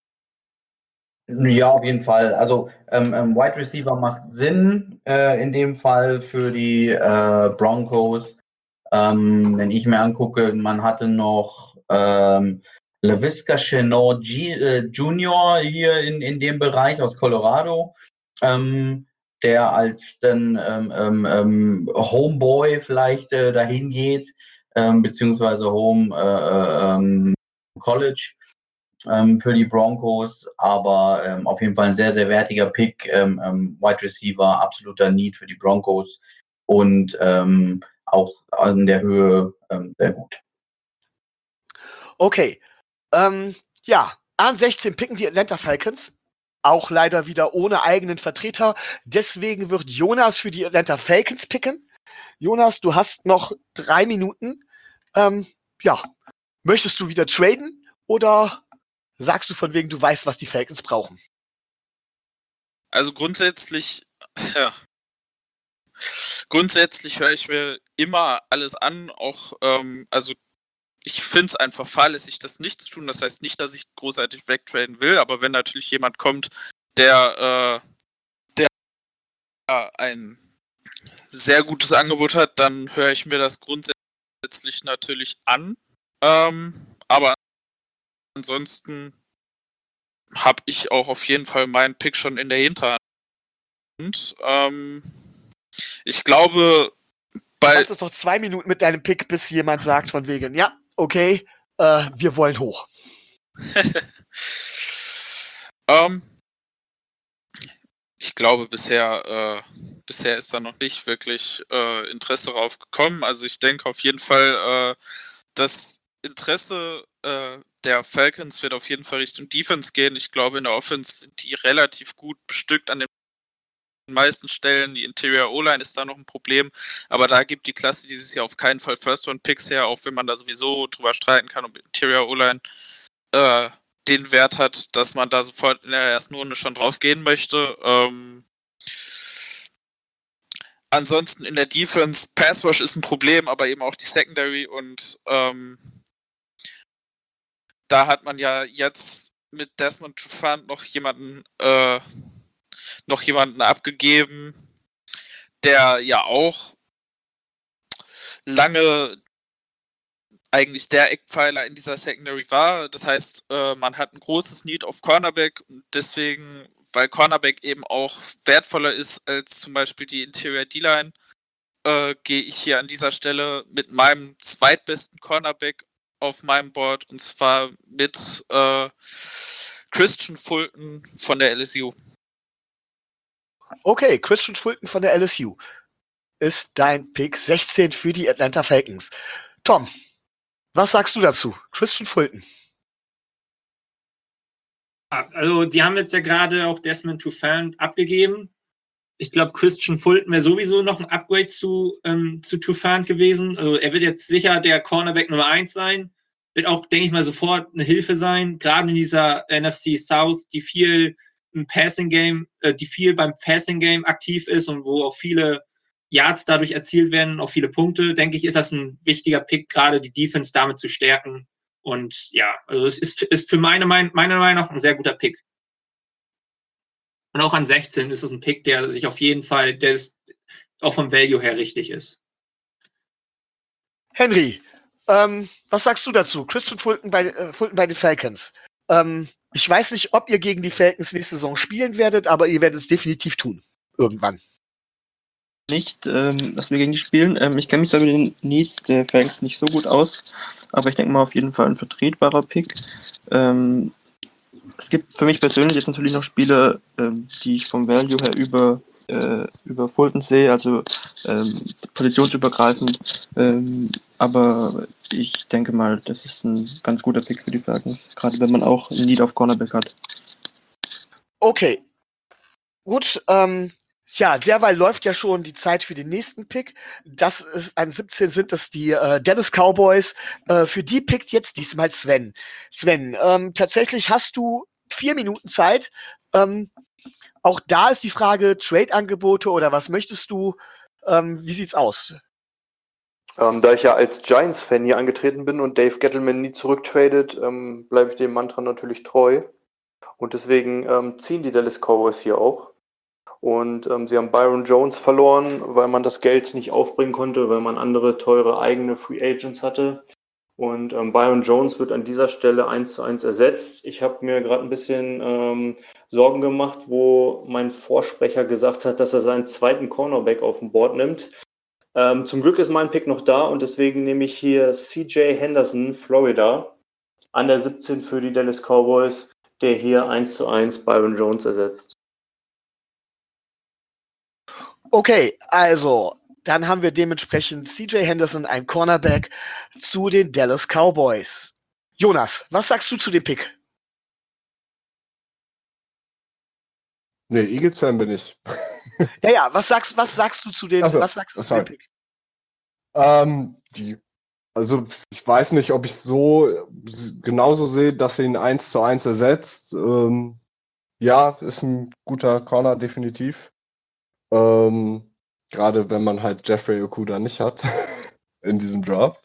Ja, auf jeden Fall. Also Wide Receiver macht Sinn in dem Fall für die Broncos. Wenn ich mir angucke, man hatte noch Laviska Shenault Jr. hier in dem Bereich aus Colorado, der als dann Homeboy vielleicht dahin geht, beziehungsweise Home College für die Broncos, aber auf jeden Fall ein sehr, sehr wertiger Pick, Wide Receiver, absoluter Need für die Broncos und auch an der Höhe sehr gut. Okay, ja, an 16 picken die Atlanta Falcons, auch leider wieder ohne eigenen Vertreter, deswegen wird Jonas für die Atlanta Falcons picken. Jonas, du hast noch 3 Minuten. Ja, möchtest du wieder traden oder sagst du von wegen, du weißt, was die Falcons brauchen? Also grundsätzlich höre ich mir immer alles an, auch, also ich finde es einfach fahrlässig, das nicht zu tun. Das heißt nicht, dass ich großartig wegtraden will, aber wenn natürlich jemand kommt, der ein sehr gutes Angebot hat, dann höre ich mir das grundsätzlich natürlich an. Aber ansonsten habe ich auch auf jeden Fall meinen Pick schon in der Hinterhand. Ich glaube, Du machst es noch 2 Minuten mit deinem Pick, bis jemand sagt von wegen, ja, okay, wir wollen hoch. ich glaube, bisher ist da noch nicht wirklich Interesse darauf gekommen. Also ich denke auf jeden Fall, das Interesse der Falcons wird auf jeden Fall Richtung Defense gehen. Ich glaube, in der Offense sind die relativ gut bestückt an den meisten Stellen. Die Interior O-Line ist da noch ein Problem, aber da gibt die Klasse dieses Jahr auf keinen Fall First-Round-Picks her, auch wenn man da sowieso drüber streiten kann, ob Interior O-Line den Wert hat, dass man da sofort in der ersten Runde schon drauf gehen möchte. Ansonsten in der Defense, Pass Rush ist ein Problem, aber eben auch die Secondary und da hat man ja jetzt mit Desmond Trufant noch jemanden abgegeben, der ja auch lange eigentlich der Eckpfeiler in dieser Secondary war. Das heißt, man hat ein großes Need auf Cornerback und deswegen, weil Cornerback eben auch wertvoller ist als zum Beispiel die Interior D-Line, gehe ich hier an dieser Stelle mit meinem zweitbesten Cornerback auf meinem Board und zwar mit Christian Fulton von der LSU. Okay, Christian Fulton von der LSU ist dein Pick 16 für die Atlanta Falcons. Tom, was sagst du dazu? Christian Fulton. Also, die haben jetzt ja gerade auch Desmond Trufant abgegeben. Ich glaube, Christian Fulton wäre sowieso noch ein Upgrade zu Trufant gewesen. Also, er wird jetzt sicher der Cornerback Nummer 1 sein. Wird auch, denke ich mal, sofort eine Hilfe sein. Gerade in dieser NFC South, die viel beim Passing Game aktiv ist und wo auch viele Yards dadurch erzielt werden, auch viele Punkte, denke ich, ist das ein wichtiger Pick, gerade die Defense damit zu stärken. Und ja, also es ist für meiner Meinung nach ein sehr guter Pick. Und auch an 16 ist es ein Pick, der sich auf jeden Fall, der ist auch vom Value her richtig ist. Henry, was sagst du dazu? Christian Fulton bei den Falcons. Ich weiß nicht, ob ihr gegen die Falcons nächste Saison spielen werdet, aber ihr werdet es definitiv tun. Irgendwann. Nicht, dass wir gegen die spielen. Ich kenne mich da mit den Needs der Falcons nicht so gut aus, aber ich denke mal auf jeden Fall ein vertretbarer Pick. Es gibt für mich persönlich jetzt natürlich noch Spiele, die ich vom Value her über Fulton sehe, also positionsübergreifend. Aber ich denke mal, das ist ein ganz guter Pick für die Falcons, gerade wenn man auch ein Need auf Cornerback hat. Okay. Gut, ja, derweil läuft ja schon die Zeit für den nächsten Pick. Das ist an 17 sind das die Dallas Cowboys. Für die pickt jetzt diesmal Sven. Sven, tatsächlich hast du 4 Minuten Zeit. Auch da ist die Frage, Trade-Angebote oder was möchtest du? Wie sieht's aus? Da ich ja als Giants-Fan hier angetreten bin und Dave Gettleman nie zurücktradet, bleibe ich dem Mantra natürlich treu. Und deswegen ziehen die Dallas Cowboys hier auch. Und sie haben Byron Jones verloren, weil man das Geld nicht aufbringen konnte, weil man andere teure eigene Free Agents hatte. Und Byron Jones wird an dieser Stelle 1:1 ersetzt. Ich habe mir gerade ein bisschen Sorgen gemacht, wo mein Vorsprecher gesagt hat, dass er seinen zweiten Cornerback auf dem Board nimmt. Zum Glück ist mein Pick noch da und deswegen nehme ich hier CJ Henderson, Florida, an der 17 für die Dallas Cowboys, der hier 1:1 Byron Jones ersetzt. Okay, also, dann haben wir dementsprechend CJ Henderson, ein Cornerback, zu den Dallas Cowboys. Jonas, was sagst du zu dem Pick? Nee, Eagles-Fan bin ich. Ja, was sagst du zu dem, Also, was sagst du zu dem Pick? Also ich weiß nicht, ob ich so genauso sehe, dass sie ihn 1:1 ersetzt. Ja, ist ein guter Corner, definitiv. Gerade wenn man halt Jeffrey Okuda nicht hat in diesem Draft.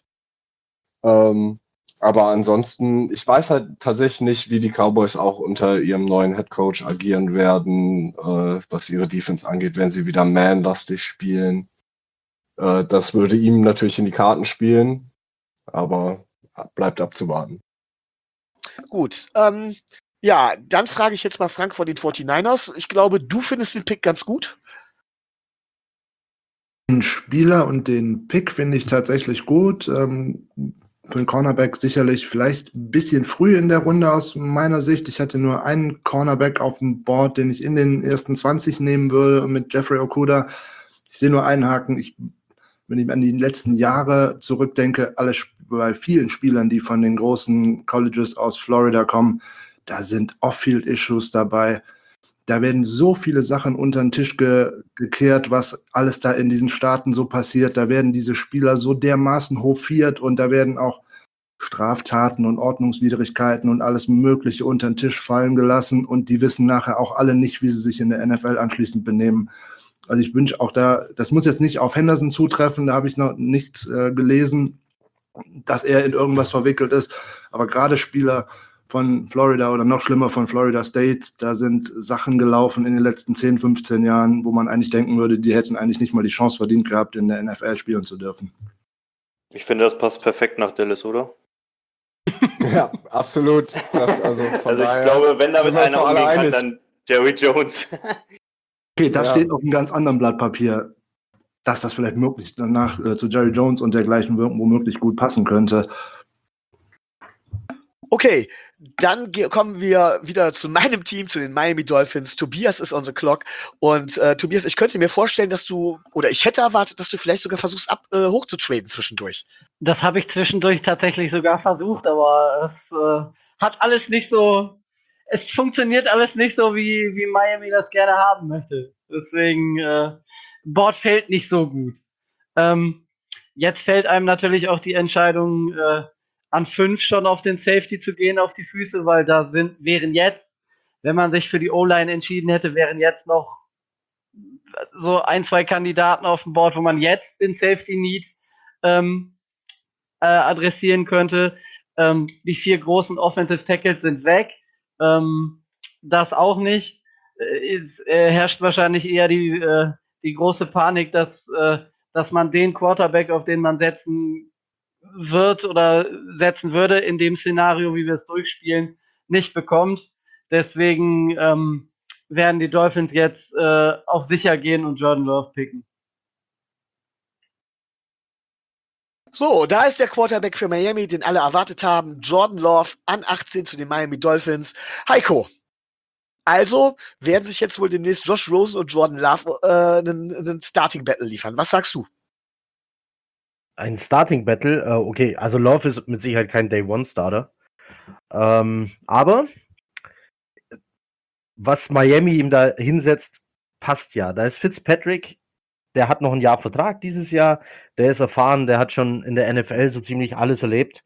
Aber ansonsten, ich weiß halt tatsächlich nicht, wie die Cowboys auch unter ihrem neuen Headcoach agieren werden, was ihre Defense angeht, wenn sie wieder man-lastig spielen. Das würde ihm natürlich in die Karten spielen, aber bleibt abzuwarten. Gut, ja, dann frage ich jetzt mal Frank von den 49ers. Ich glaube, du findest den Pick ganz gut. Den Spieler und den Pick finde ich tatsächlich gut. für einen Cornerback sicherlich vielleicht ein bisschen früh in der Runde aus meiner Sicht. Ich hatte nur einen Cornerback auf dem Board, den ich in den ersten 20 nehmen würde mit Jeffrey Okudah. Ich sehe nur einen Haken. Wenn ich an die letzten Jahre zurückdenke, bei vielen Spielern, die von den großen Colleges aus Florida kommen, da sind Off-Field-Issues dabei. Da werden so viele Sachen unter den Tisch gekehrt, was alles da in diesen Staaten so passiert. Da werden diese Spieler so dermaßen hofiert und da werden auch Straftaten und Ordnungswidrigkeiten und alles Mögliche unter den Tisch fallen gelassen und die wissen nachher auch alle nicht, wie sie sich in der NFL anschließend benehmen. Also ich wünsche auch das muss jetzt nicht auf Henderson zutreffen, da habe ich noch nichts gelesen, dass er in irgendwas verwickelt ist, aber gerade Spieler von Florida oder noch schlimmer von Florida State, da sind Sachen gelaufen in den letzten 10, 15 Jahren, wo man eigentlich denken würde, die hätten eigentlich nicht mal die Chance verdient gehabt, in der NFL spielen zu dürfen. Ich finde, das passt perfekt nach Dallas, oder? Ja, absolut. Also ich glaube, wenn damit einer umgehen kann, dann Jerry Jones. Okay, das steht auf einem ganz anderen Blatt Papier, dass das vielleicht möglich danach zu Jerry Jones und dergleichen womöglich gut passen könnte. Okay, dann kommen wir wieder zu meinem Team, zu den Miami Dolphins. Tobias ist on the clock. Und Tobias, ich könnte mir vorstellen, ich hätte erwartet, dass du vielleicht sogar versuchst, hochzutraden zwischendurch. Das habe ich zwischendurch tatsächlich sogar versucht, aber es hat alles nicht so, es funktioniert alles nicht so, wie Miami das gerne haben möchte. Deswegen, Board fällt nicht so gut. Jetzt fällt einem natürlich auch die Entscheidung, an 5 schon auf den Safety zu gehen, auf die Füße, weil da wären jetzt, wenn man sich für die O-Line entschieden hätte, wären jetzt noch so 1, 2 Kandidaten auf dem Board, wo man jetzt den Safety Need adressieren könnte. Die 4 großen Offensive Tackles sind weg. Das auch nicht. Herrscht wahrscheinlich eher die große Panik, dass man den Quarterback, auf den man setzen wird oder setzen würde, in dem Szenario, wie wir es durchspielen, nicht bekommt. Deswegen werden die Dolphins jetzt auf sicher gehen und Jordan Love picken. So, da ist der Quarterback für Miami, den alle erwartet haben. Jordan Love an 18 zu den Miami Dolphins. Heiko, also werden sich jetzt wohl demnächst Josh Rosen und Jordan Love einen Starting-Battle liefern. Was sagst du? Ein Starting-Battle? Okay, also Love ist mit Sicherheit kein Day-One-Starter. Aber was Miami ihm da hinsetzt, passt ja. Da ist Fitzpatrick, der hat noch ein Jahr Vertrag dieses Jahr, der ist erfahren, der hat schon in der NFL so ziemlich alles erlebt.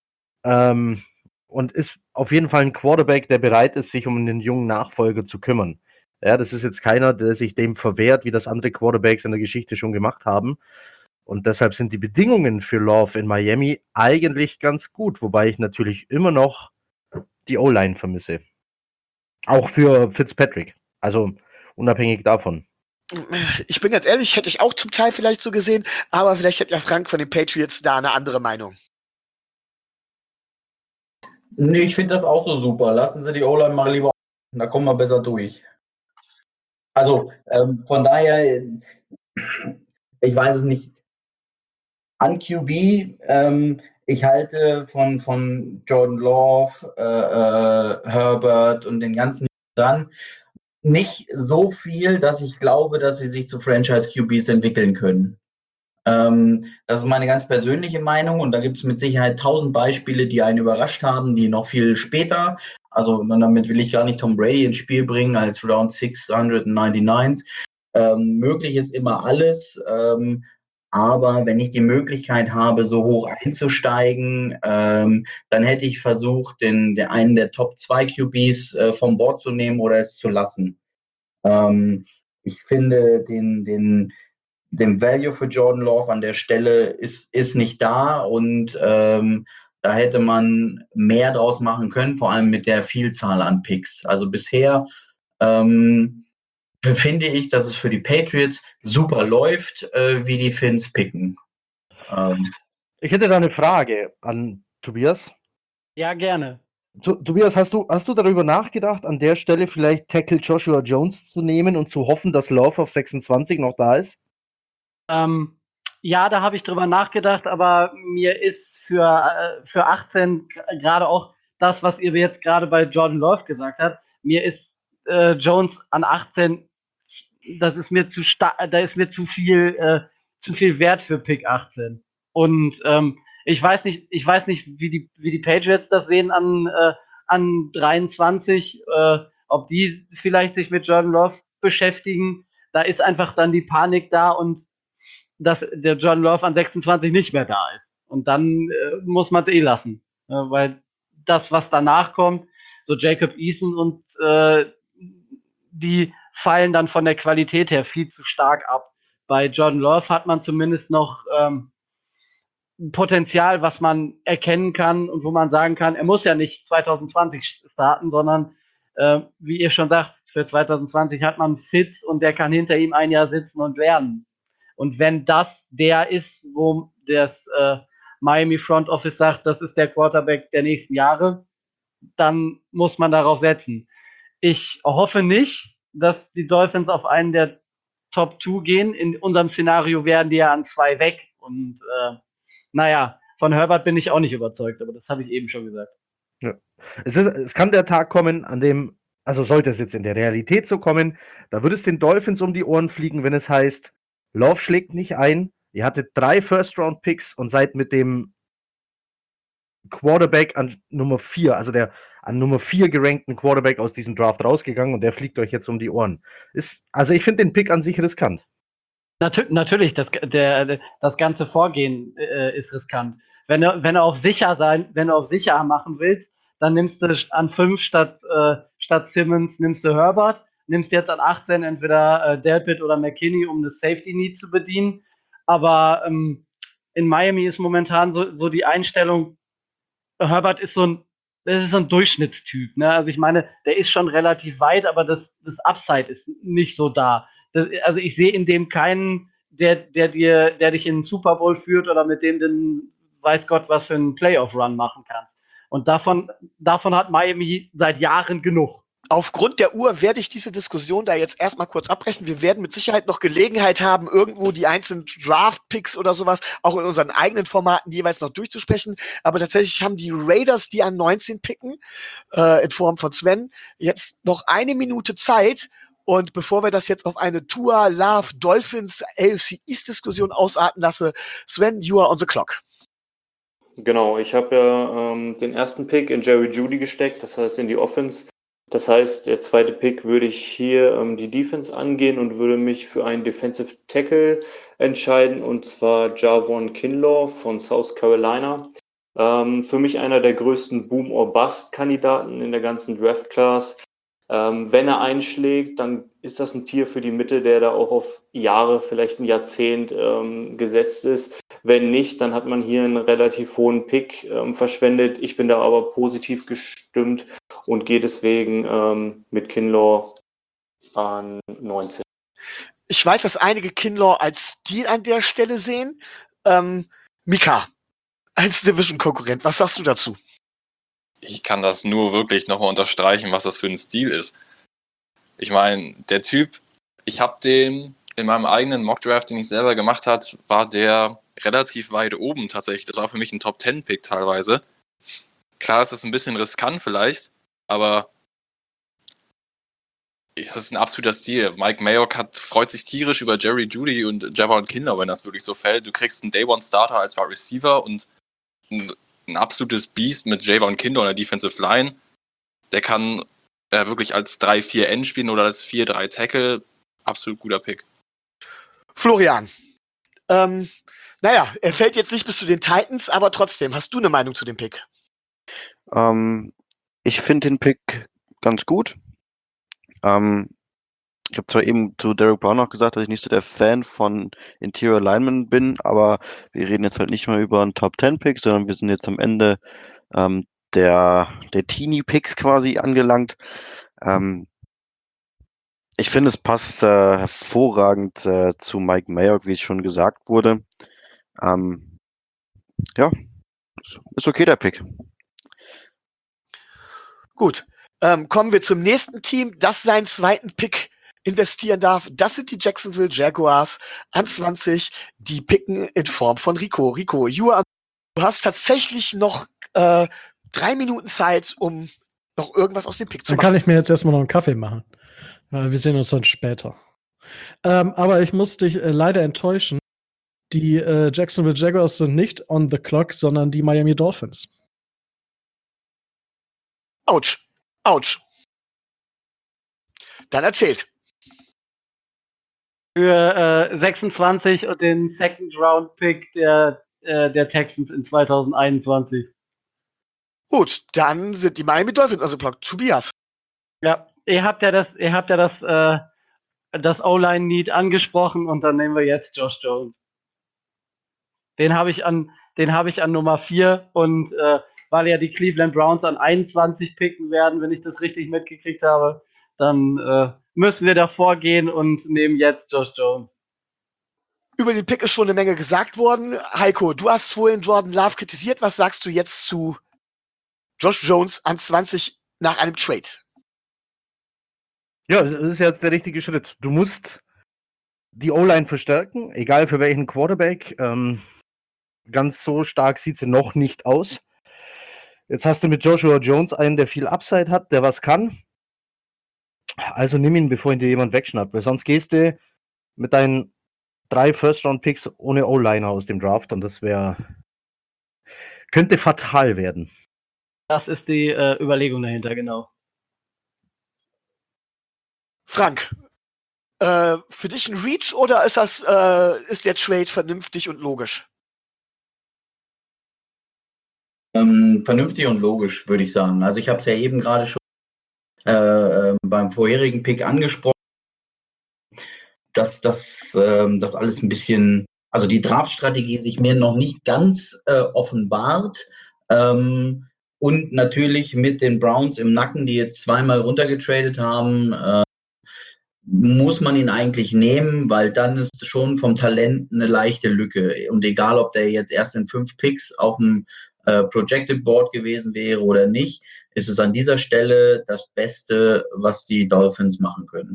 Und ist auf jeden Fall ein Quarterback, der bereit ist, sich um einen jungen Nachfolger zu kümmern. Ja, das ist jetzt keiner, der sich dem verwehrt, wie das andere Quarterbacks in der Geschichte schon gemacht haben. Und deshalb sind die Bedingungen für Love in Miami eigentlich ganz gut, wobei ich natürlich immer noch die O-Line vermisse. Auch für Fitzpatrick. Also unabhängig davon. Ich bin ganz ehrlich, hätte ich auch zum Teil vielleicht so gesehen, aber vielleicht hat ja Frank von den Patriots da eine andere Meinung. Nee, ich finde das auch so super. Lassen Sie die O-Line mal lieber, da kommen wir besser durch. Also von daher, ich weiß es nicht. An QB, ich halte von Jordan Love, Herbert und den ganzen dran nicht so viel, dass ich glaube, dass sie sich zu Franchise-QBs entwickeln können. Das ist meine ganz persönliche Meinung und da gibt es mit Sicherheit 1000 Beispiele, die einen überrascht haben, die noch viel später, also damit will ich gar nicht Tom Brady ins Spiel bringen als Round 699. Möglich ist immer alles, aber wenn ich die Möglichkeit habe, so hoch einzusteigen, dann hätte ich versucht, einen der Top 2 QBs vom Board zu nehmen oder es zu lassen. Ich finde, den Value für Jordan Love an der Stelle ist nicht da und da hätte man mehr draus machen können, vor allem mit der Vielzahl an Picks. Also bisher finde ich, dass es für die Patriots super läuft, wie die Finns picken. Ich hätte da eine Frage an Tobias. Ja, gerne. Tobias, hast du darüber nachgedacht, an der Stelle vielleicht Tackle Joshua Jones zu nehmen und zu hoffen, dass Love auf 26 noch da ist? Ja, da habe ich drüber nachgedacht, aber mir ist für 18 gerade auch das, was ihr jetzt gerade bei Jordan Love gesagt habt, mir ist Jones an 18, das ist mir da ist mir zu viel Wert für Pick 18. Und ich weiß nicht, wie die Patriots das sehen an 23, ob die vielleicht sich mit Jordan Love beschäftigen. Da ist einfach dann die Panik da und dass der Jordan Love an 26 nicht mehr da ist. Und dann muss man es lassen. Weil das, was danach kommt, so Jacob Eason und die fallen dann von der Qualität her viel zu stark ab. Bei Jordan Love hat man zumindest noch Potenzial, was man erkennen kann und wo man sagen kann, er muss ja nicht 2020 starten, sondern wie ihr schon sagt, für 2020 hat man Fitz und der kann hinter ihm ein Jahr sitzen und lernen. Und wenn das der ist, wo das Miami Front Office sagt, das ist der Quarterback der nächsten Jahre, dann muss man darauf setzen. Ich hoffe nicht, dass die Dolphins auf einen der Top 2 gehen. In unserem Szenario wären die ja an 2 weg. Und naja, von Herbert bin ich auch nicht überzeugt, aber das habe ich eben schon gesagt. Ja. Es kann der Tag kommen, an dem, also sollte es jetzt in der Realität so kommen, da würde es den Dolphins um die Ohren fliegen, wenn es heißt, Love schlägt nicht ein, ihr hattet 3 First-Round-Picks und seid mit dem Quarterback an Nummer 4, also der an Nummer 4 gerankten Quarterback aus diesem Draft rausgegangen und der fliegt euch jetzt um die Ohren. Also ich finde den Pick an sich riskant. Natürlich, das ganze Vorgehen ist riskant. Wenn du auf sicher machen willst, dann nimmst du an 5 statt Simmons nimmst du Herbert, nimmst jetzt an 18 entweder Delpit oder McKinney, um das Safety Need zu bedienen. Aber in Miami ist momentan so die Einstellung, Herbert ist so ein Durchschnittstyp. Ne? Also ich meine, der ist schon relativ weit, aber das Upside ist nicht so da. Also ich sehe in dem keinen, der dich in den Super Bowl führt oder mit dem du weiß Gott was für einen Playoff-Run machen kannst. Und davon hat Miami seit Jahren genug. Aufgrund der Uhr werde ich diese Diskussion da jetzt erstmal kurz abbrechen. Wir werden mit Sicherheit noch Gelegenheit haben, irgendwo die einzelnen Draft-Picks oder sowas auch in unseren eigenen Formaten jeweils noch durchzusprechen. Aber tatsächlich haben die Raiders, die an 19 picken, in Form von Sven, jetzt noch 1 Minute Zeit. Und bevor wir das jetzt auf eine Tua, Love, Dolphins, AFC East-Diskussion ausarten lasse, Sven, you are on the clock. Genau, ich habe ja den ersten Pick in Jerry Jeudy gesteckt, das heißt in die Offense. Das heißt, der zweite Pick würde ich hier die Defense angehen und würde mich für einen Defensive Tackle entscheiden, und zwar Javon Kinlaw von South Carolina. Für mich einer der größten Boom-or-Bust-Kandidaten in der ganzen Draft-Class. Wenn er einschlägt, dann ist das ein Tier für die Mitte, der da auch auf Jahre, vielleicht ein Jahrzehnt gesetzt ist. Wenn nicht, dann hat man hier einen relativ hohen Pick verschwendet. Ich bin da aber positiv gestimmt und gehe deswegen mit Kinlaw an 19. Ich weiß, dass einige Kinlaw als Stil an der Stelle sehen. Mika, als Division-Konkurrent, was sagst du dazu? Ich kann das nur wirklich nochmal unterstreichen, was das für ein Stil ist. Ich meine, der Typ, ich habe den in meinem eigenen Mockdraft, den ich selber gemacht habe, war der relativ weit oben tatsächlich. Das war für mich ein Top-10-Pick teilweise. Klar ist das ein bisschen riskant vielleicht, aber es ist ein absoluter Stil. Mike Mayock freut sich tierisch über Jerry Jeudy und Javon Kinlaw, wenn das wirklich so fällt. Du kriegst einen Day-One-Starter als Wide Receiver und ein absolutes Biest mit Javon Kinlaw in der Defensive Line. Der kann wirklich als 3-4-End spielen oder als 4-3 Tackle. Absolut guter Pick. Florian, naja, er fällt jetzt nicht bis zu den Titans, aber trotzdem, hast du eine Meinung zu dem Pick? Ich finde den Pick ganz gut. Ich habe zwar eben zu Derek Brown noch gesagt, dass ich nicht so der Fan von Interior Linemen bin, aber wir reden jetzt halt nicht mehr über einen Top-10-Pick, sondern wir sind jetzt am Ende der Teenie-Picks quasi angelangt. Ich finde, es passt hervorragend zu Mike Mayock, wie es schon gesagt wurde. Ja, ist okay, der Pick. Gut, kommen wir zum nächsten Team, das seinen zweiten Pick investieren darf. Das sind die Jacksonville Jaguars an 20, die picken in Form von Rico. Rico, du hast tatsächlich noch 3 Minuten Zeit, um noch irgendwas aus dem Pick zu Dann machen. kann ich mir jetzt erstmal noch einen Kaffee machen. Wir sehen uns dann später. Aber ich muss dich leider enttäuschen. Die Jacksonville Jaguars sind nicht on the clock, sondern die Miami Dolphins. Autsch. Autsch. Dann erzählt. Für 26 und den Second-Round-Pick der Texans in 2021. Gut, dann sind die Miami Dolphins also Block. Tobias. Ja, ihr habt ja das O-Line-Need angesprochen und dann nehmen wir jetzt Josh Jones. Den habe ich an Nummer 4 und weil ja die Cleveland Browns an 21 picken werden, wenn ich das richtig mitgekriegt habe, dann müssen wir davor gehen und nehmen jetzt Josh Jones. Über den Pick ist schon eine Menge gesagt worden. Heiko, du hast vorhin Jordan Love kritisiert. Was sagst du jetzt zu Josh Jones an 20 nach einem Trade? Ja, das ist jetzt der richtige Schritt. Du musst die O-Line verstärken, egal für welchen Quarterback. Ganz so stark sieht sie noch nicht aus. Jetzt hast du mit Joshua Jones einen, der viel Upside hat, der was kann. Also nimm ihn, bevor ihn dir jemand wegschnappt, weil sonst gehst du mit deinen 3 First-Round-Picks ohne O-Liner aus dem Draft und das könnte fatal werden. Das ist die Überlegung dahinter, genau. Frank, für dich ein Reach oder ist der Trade vernünftig und logisch? Vernünftig und logisch, würde ich sagen. Also ich habe es ja eben gerade schon beim vorherigen Pick angesprochen, dass das alles ein bisschen, also die Draftstrategie sich mir noch nicht ganz offenbart. Und natürlich mit den Browns im Nacken, die jetzt zweimal runtergetradet haben, muss man ihn eigentlich nehmen, weil dann ist schon vom Talent eine leichte Lücke. Und egal, ob der jetzt erst in 5 Picks auf dem Projected Board gewesen wäre oder nicht, ist es an dieser Stelle das Beste, was die Dolphins machen können.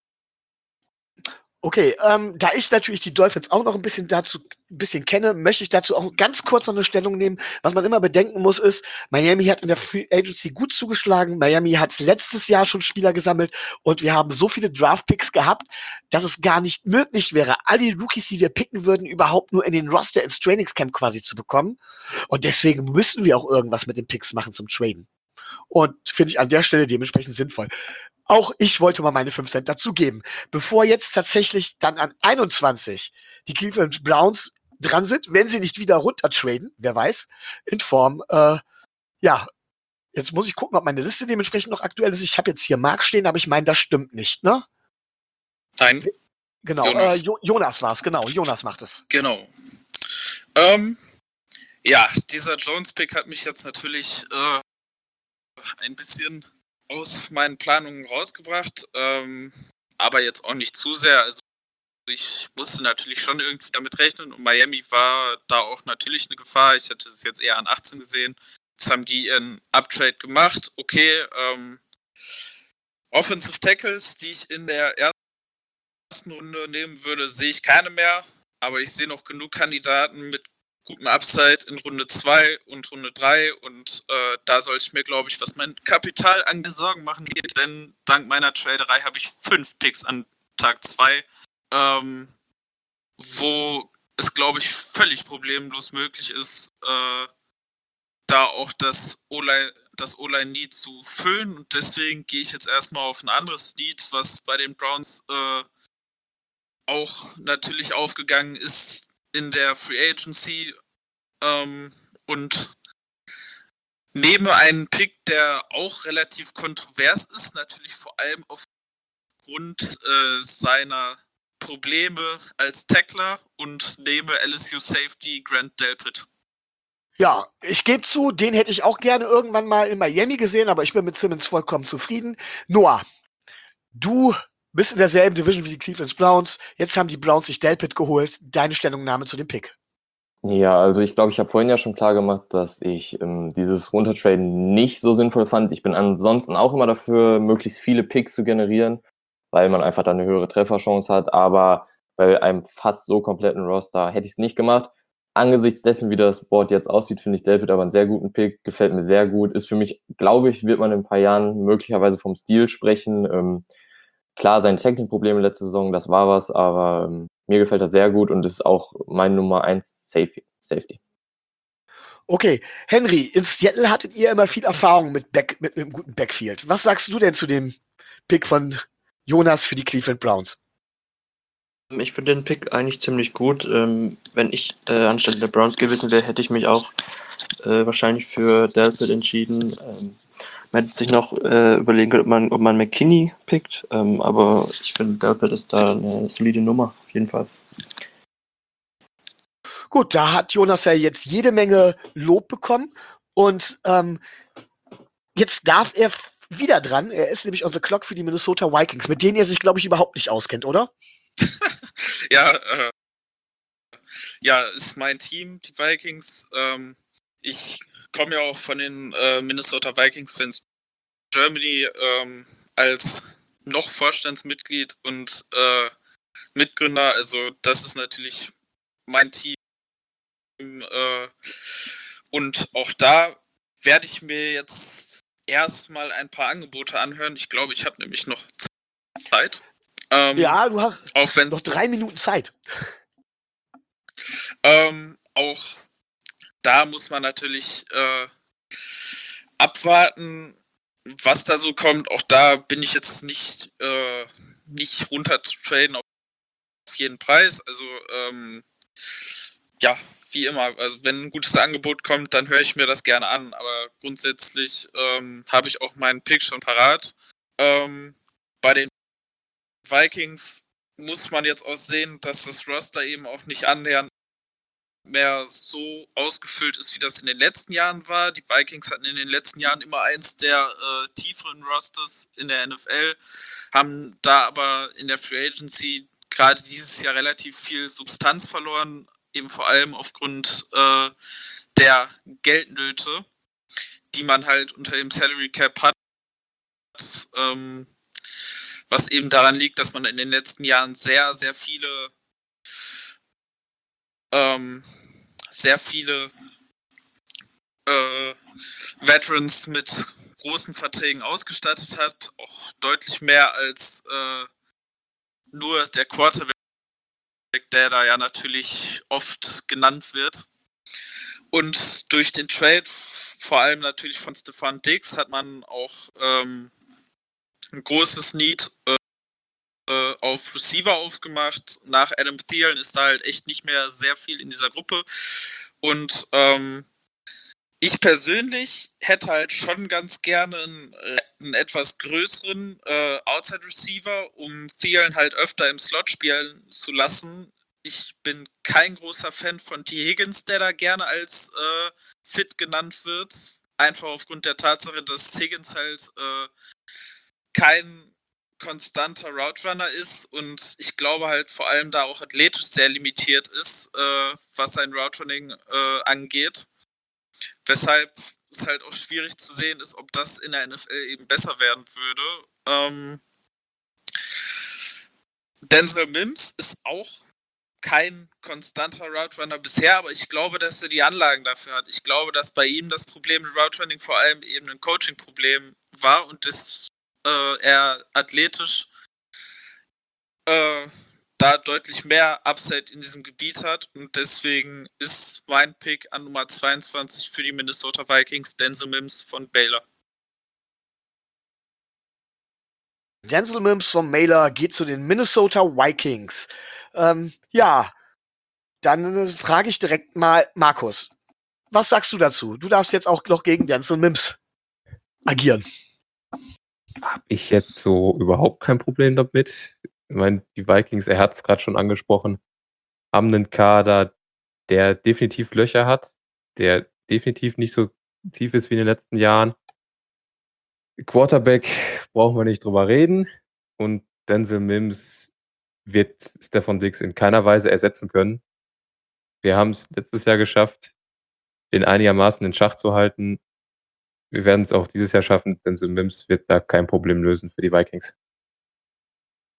Okay, da ich natürlich die Dolphins auch noch ein bisschen kenne, möchte ich dazu auch ganz kurz noch eine Stellung nehmen. Was man immer bedenken muss, ist, Miami hat in der Free Agency gut zugeschlagen. Miami hat letztes Jahr schon Spieler gesammelt und wir haben so viele Draft-Picks gehabt, dass es gar nicht möglich wäre, all die Rookies, die wir picken würden, überhaupt nur in den Roster ins Trainingscamp quasi zu bekommen. Und deswegen müssen wir auch irgendwas mit den Picks machen zum Traden. Und finde ich an der Stelle dementsprechend sinnvoll. Auch ich wollte mal meine 5 Cent dazugeben. Bevor jetzt tatsächlich dann an 21 die Cleveland Browns dran sind, wenn sie nicht wieder runtertraden, wer weiß, in Form, jetzt muss ich gucken, ob meine Liste dementsprechend noch aktuell ist. Ich habe jetzt hier Mark stehen, aber ich meine, das stimmt nicht, ne? Nein. Genau, Jonas. Jonas war es, genau. Jonas macht es. Genau. Dieser Jones-Pick hat mich jetzt natürlich ein bisschen aus meinen Planungen rausgebracht, aber jetzt auch nicht zu sehr. Also ich musste natürlich schon irgendwie damit rechnen und Miami war da auch natürlich eine Gefahr. Ich hätte es jetzt eher an 18 gesehen. Jetzt haben die ihren Uptrade gemacht. Okay, Offensive Tackles, die ich in der ersten Runde nehmen würde, sehe ich keine mehr, aber ich sehe noch genug Kandidaten mit gutem Upside in Runde 2 und Runde 3 und da sollte ich mir, glaube ich, was mein Kapital angeht, Sorgen machen geht, denn dank meiner Traderei habe ich 5 Picks an Tag 2, wo es, glaube ich, völlig problemlos möglich ist, da auch das O-Line-Need zu füllen und deswegen gehe ich jetzt erstmal auf ein anderes Need, was bei den Browns auch natürlich aufgegangen ist in der Free Agency und nehme einen Pick, der auch relativ kontrovers ist, natürlich vor allem aufgrund seiner Probleme als Tackler und nehme LSU Safety Grant Delpit. Ja, ich gebe zu, den hätte ich auch gerne irgendwann mal in Miami gesehen, aber ich bin mit Simmons vollkommen zufrieden. Noah, du bist in derselben Division wie die Cleveland Browns. Jetzt haben die Browns sich Delpit geholt. Deine Stellungnahme zu dem Pick? Ja, also ich glaube, ich habe vorhin ja schon klar gemacht, dass ich dieses Runtertraden nicht so sinnvoll fand. Ich bin ansonsten auch immer dafür, möglichst viele Picks zu generieren, weil man einfach dann eine höhere Trefferchance hat. Aber bei einem fast so kompletten Roster hätte ich es nicht gemacht. Angesichts dessen, wie das Board jetzt aussieht, finde ich Delpit aber einen sehr guten Pick, gefällt mir sehr gut. Ist für mich, glaube ich, wird man in ein paar Jahren möglicherweise vom Stil sprechen. Klar, seine Tackling-Probleme letzte Saison, das war was, aber mir gefällt er sehr gut und ist auch mein Nummer 1 Safety. Okay, Henry, in Seattle hattet ihr immer viel Erfahrung mit einem guten Backfield. Was sagst du denn zu dem Pick von Jonas für die Cleveland Browns? Ich finde den Pick eigentlich ziemlich gut. Wenn ich anstelle der Browns gewesen wäre, hätte ich mich auch wahrscheinlich für Delpit entschieden. Man hätte sich noch überlegen können, ob man McKinney pickt, aber ich finde, Delpit ist da eine solide Nummer, auf jeden Fall. Gut, da hat Jonas ja jetzt jede Menge Lob bekommen und jetzt darf er wieder dran. Er ist nämlich on the clock für die Minnesota Vikings, mit denen er sich, glaube ich, überhaupt nicht auskennt, oder? Ja, ist mein Team, die Vikings. Ich komme ja auch von den Minnesota Vikings-Fans Germany als noch Vorstandsmitglied und Mitgründer. Also das ist natürlich mein Team. Und auch da werde ich mir jetzt erstmal ein paar Angebote anhören. Ich glaube, ich habe nämlich noch Zeit. Ja, du hast auch noch 3 Minuten Zeit. Auch da muss man natürlich abwarten, was da so kommt. Auch da bin ich jetzt nicht runter zu traden auf jeden Preis. Also ja, wie immer. Also wenn ein gutes Angebot kommt, dann höre ich mir das gerne an. Aber grundsätzlich habe ich auch meinen Pick schon parat. Bei den Vikings muss man jetzt auch sehen, dass das Roster eben auch nicht annähernd mehr so ausgefüllt ist, wie das in den letzten Jahren war. Die Vikings hatten in den letzten Jahren immer eins der tieferen Rosters in der NFL, haben da aber in der Free Agency gerade dieses Jahr relativ viel Substanz verloren, eben vor allem aufgrund der Geldnöte, die man halt unter dem Salary Cap hat, was eben daran liegt, dass man in den letzten Jahren sehr, sehr viele Veterans mit großen Verträgen ausgestattet hat, auch deutlich mehr als nur der Quarterback, der da ja natürlich oft genannt wird. Und durch den Trade, vor allem natürlich von Stefan Diggs, hat man auch ein großes Need auf Receiver aufgemacht. Nach Adam Thielen ist da halt echt nicht mehr sehr viel in dieser Gruppe. Und ich persönlich hätte halt schon ganz gerne einen etwas größeren Outside Receiver, um Thielen halt öfter im Slot spielen zu lassen. Ich bin kein großer Fan von T. Higgins, der da gerne als fit genannt wird. Einfach aufgrund der Tatsache, dass Higgins halt kein konstanter Route Runner ist und ich glaube halt vor allem da auch athletisch sehr limitiert ist, was sein Route Running angeht. Weshalb es halt auch schwierig zu sehen ist, ob das in der NFL eben besser werden würde. Denzel Mims ist auch kein konstanter Route Runner bisher, aber ich glaube, dass er die Anlagen dafür hat. Ich glaube, dass bei ihm das Problem mit Route Running vor allem eben ein Coaching-Problem war und das er athletisch da deutlich mehr Upside in diesem Gebiet hat und deswegen ist mein Pick an Nummer 22 für die Minnesota Vikings Denzel Mims von Baylor. Denzel Mims von Baylor geht zu den Minnesota Vikings. Ja, dann frage ich direkt mal Markus. Was sagst du dazu? Du darfst jetzt auch noch gegen Denzel Mims agieren. Habe ich jetzt so überhaupt kein Problem damit. Ich meine, die Vikings, er hat es gerade schon angesprochen, haben einen Kader, der definitiv Löcher hat, der definitiv nicht so tief ist wie in den letzten Jahren. Quarterback brauchen wir nicht drüber reden und Denzel Mims wird Stefan Diggs in keiner Weise ersetzen können. Wir haben es letztes Jahr geschafft, den einigermaßen in Schach zu halten. Wir werden es auch dieses Jahr schaffen, Denzel Mims wird da kein Problem lösen für die Vikings.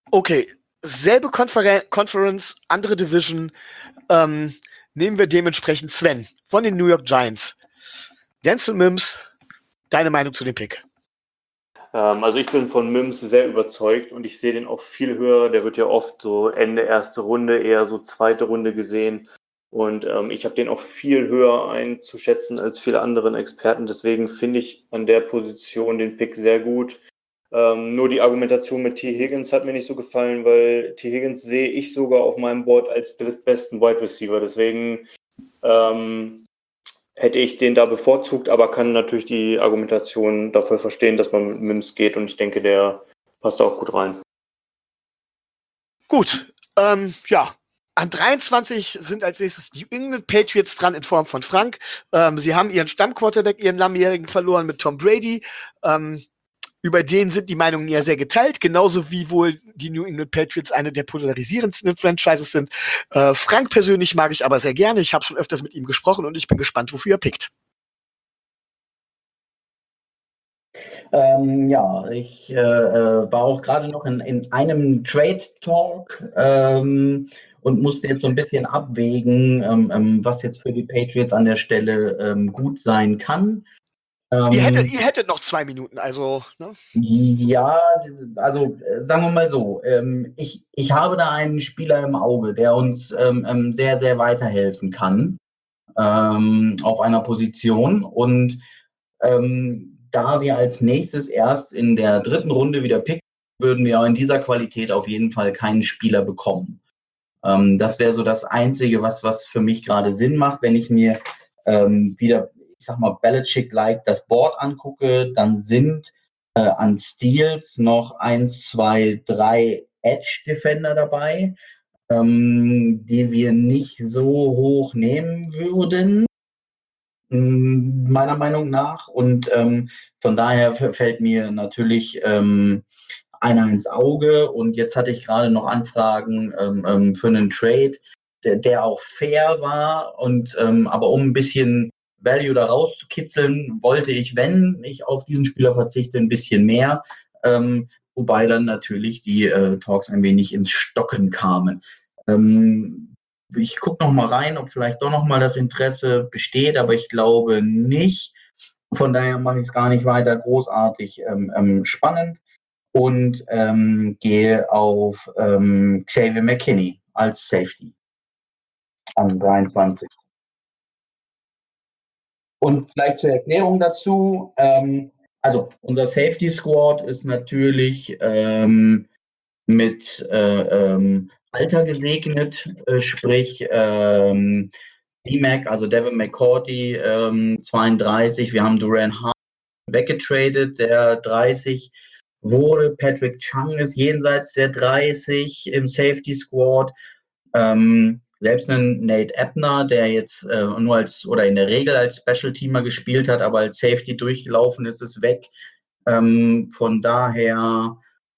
Okay, selbe Conference, andere Division. Nehmen wir dementsprechend Sven von den New York Giants. Denzel Mims, deine Meinung zu dem Pick? Also ich bin von Mims sehr überzeugt und ich sehe den auch viel höher. Der wird ja oft so Ende erste Runde, eher so zweite Runde gesehen. Und ich habe den auch viel höher einzuschätzen als viele anderen Experten. Deswegen finde ich an der Position den Pick sehr gut. Nur die Argumentation mit T. Higgins hat mir nicht so gefallen, weil T. Higgins sehe ich sogar auf meinem Board als drittbesten Wide Receiver. Deswegen hätte ich den da bevorzugt, aber kann natürlich die Argumentation dafür verstehen, dass man mit Mims geht und ich denke, der passt auch gut rein. Gut, ja. An 23 sind als nächstes die New England Patriots dran in Form von Frank. Sie haben ihren Stammquarterback, ihren Langjährigen verloren mit Tom Brady. Über den sind die Meinungen ja sehr geteilt, genauso wie wohl die New England Patriots eine der polarisierendsten Franchises sind. Frank persönlich mag ich aber sehr gerne. Ich habe schon öfters mit ihm gesprochen und ich bin gespannt, wofür er pickt. Ja, ich war auch gerade noch in einem Trade-Talk und musste jetzt so ein bisschen abwägen, was jetzt für die Patriots an der Stelle gut sein kann. Ihr hättet noch 2 Minuten, also, ne? Ja, also sagen wir mal so, ich habe da einen Spieler im Auge, der uns sehr, sehr weiterhelfen kann auf einer Position. Und da wir als nächstes erst in der 3. Runde wieder picken, würden wir auch in dieser Qualität auf jeden Fall keinen Spieler bekommen. Das wäre so das Einzige, was für mich gerade Sinn macht, wenn ich mir wieder, ich sag mal, Belichick-like das Board angucke, dann sind an Steals noch 1, 2, 3 Edge-Defender dabei, die wir nicht so hoch nehmen würden, meiner Meinung nach. Und von daher fällt mir natürlich einer ins Auge. Und jetzt hatte ich gerade noch Anfragen für einen Trade, der auch fair war. Und aber um ein bisschen Value da rauszukitzeln, wollte ich, wenn ich auf diesen Spieler verzichte, ein bisschen mehr. Wobei dann natürlich die Talks ein wenig ins Stocken kamen. Ich gucke noch mal rein, ob vielleicht doch noch mal das Interesse besteht, aber ich glaube nicht. Von daher mache ich es gar nicht weiter großartig spannend und gehe auf Xavier McKinney als Safety an 23. Und vielleicht zur Erklärung dazu, also unser Safety Squad ist natürlich mit Alter gesegnet, sprich D-Mac, also Devin McCourty, 32. Wir haben Duran Hart weggetradet, der 30 wurde. Patrick Chung ist jenseits der 30 im Safety Squad. Selbst ein Nate Ebner, der jetzt nur als oder in der Regel als Special-Teamer gespielt hat, aber als Safety durchgelaufen ist, ist weg. Von daher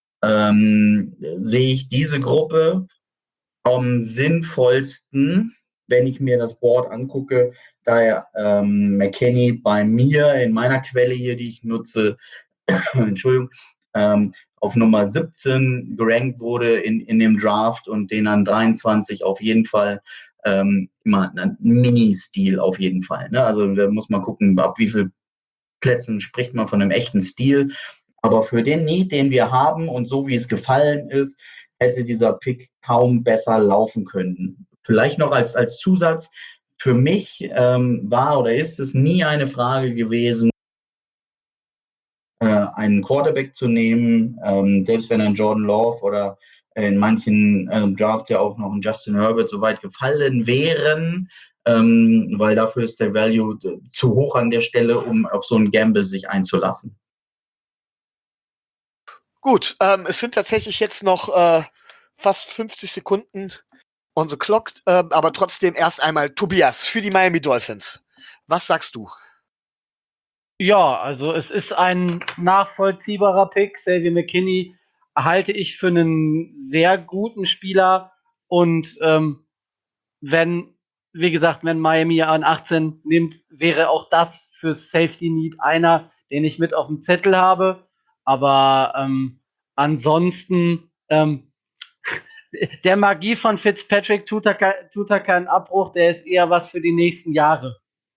sehe ich diese Gruppe am sinnvollsten, wenn ich mir das Board angucke, da McKinney bei mir in meiner Quelle hier, die ich nutze, Entschuldigung, auf Nummer 17 gerankt wurde in dem Draft und den an 23 auf jeden Fall immer ein Mini-Stil auf jeden Fall. Ne? Also da muss man gucken, ab wie viel Plätzen spricht man von einem echten Stil. Aber für den Need, den wir haben und so wie es gefallen ist, hätte dieser Pick kaum besser laufen können. Vielleicht noch als Zusatz, für mich war oder ist es nie eine Frage gewesen, einen Quarterback zu nehmen, selbst wenn ein Jordan Love oder in manchen Drafts ja auch noch ein Justin Herbert so weit gefallen wären, weil dafür ist der Value zu hoch an der Stelle, um auf so einen Gamble sich einzulassen. Gut, es sind tatsächlich jetzt noch fast 50 Sekunden on the clock, aber trotzdem erst einmal Tobias für die Miami Dolphins. Was sagst du? Ja, also es ist ein nachvollziehbarer Pick. Xavier McKinney halte ich für einen sehr guten Spieler. Und wenn, wie gesagt, wenn Miami an 18 nimmt, wäre auch das für Safety Need einer, den ich mit auf dem Zettel habe. Aber ansonsten der Magie von Fitzpatrick tut er keinen Abbruch, der ist eher was für die nächsten Jahre.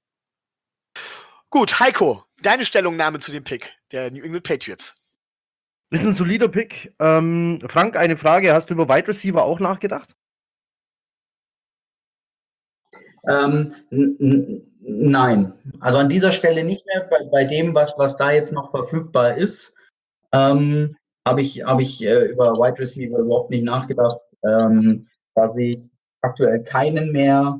Gut, Heiko, deine Stellungnahme zu dem Pick der New England Patriots. Ist ein solider Pick. Frank, eine Frage. Hast du über Wide Receiver auch nachgedacht? Nein. Also an dieser Stelle nicht mehr. Bei dem, was da jetzt noch verfügbar ist, habe ich über Wide Receiver überhaupt nicht nachgedacht. Da sehe ich aktuell keinen mehr,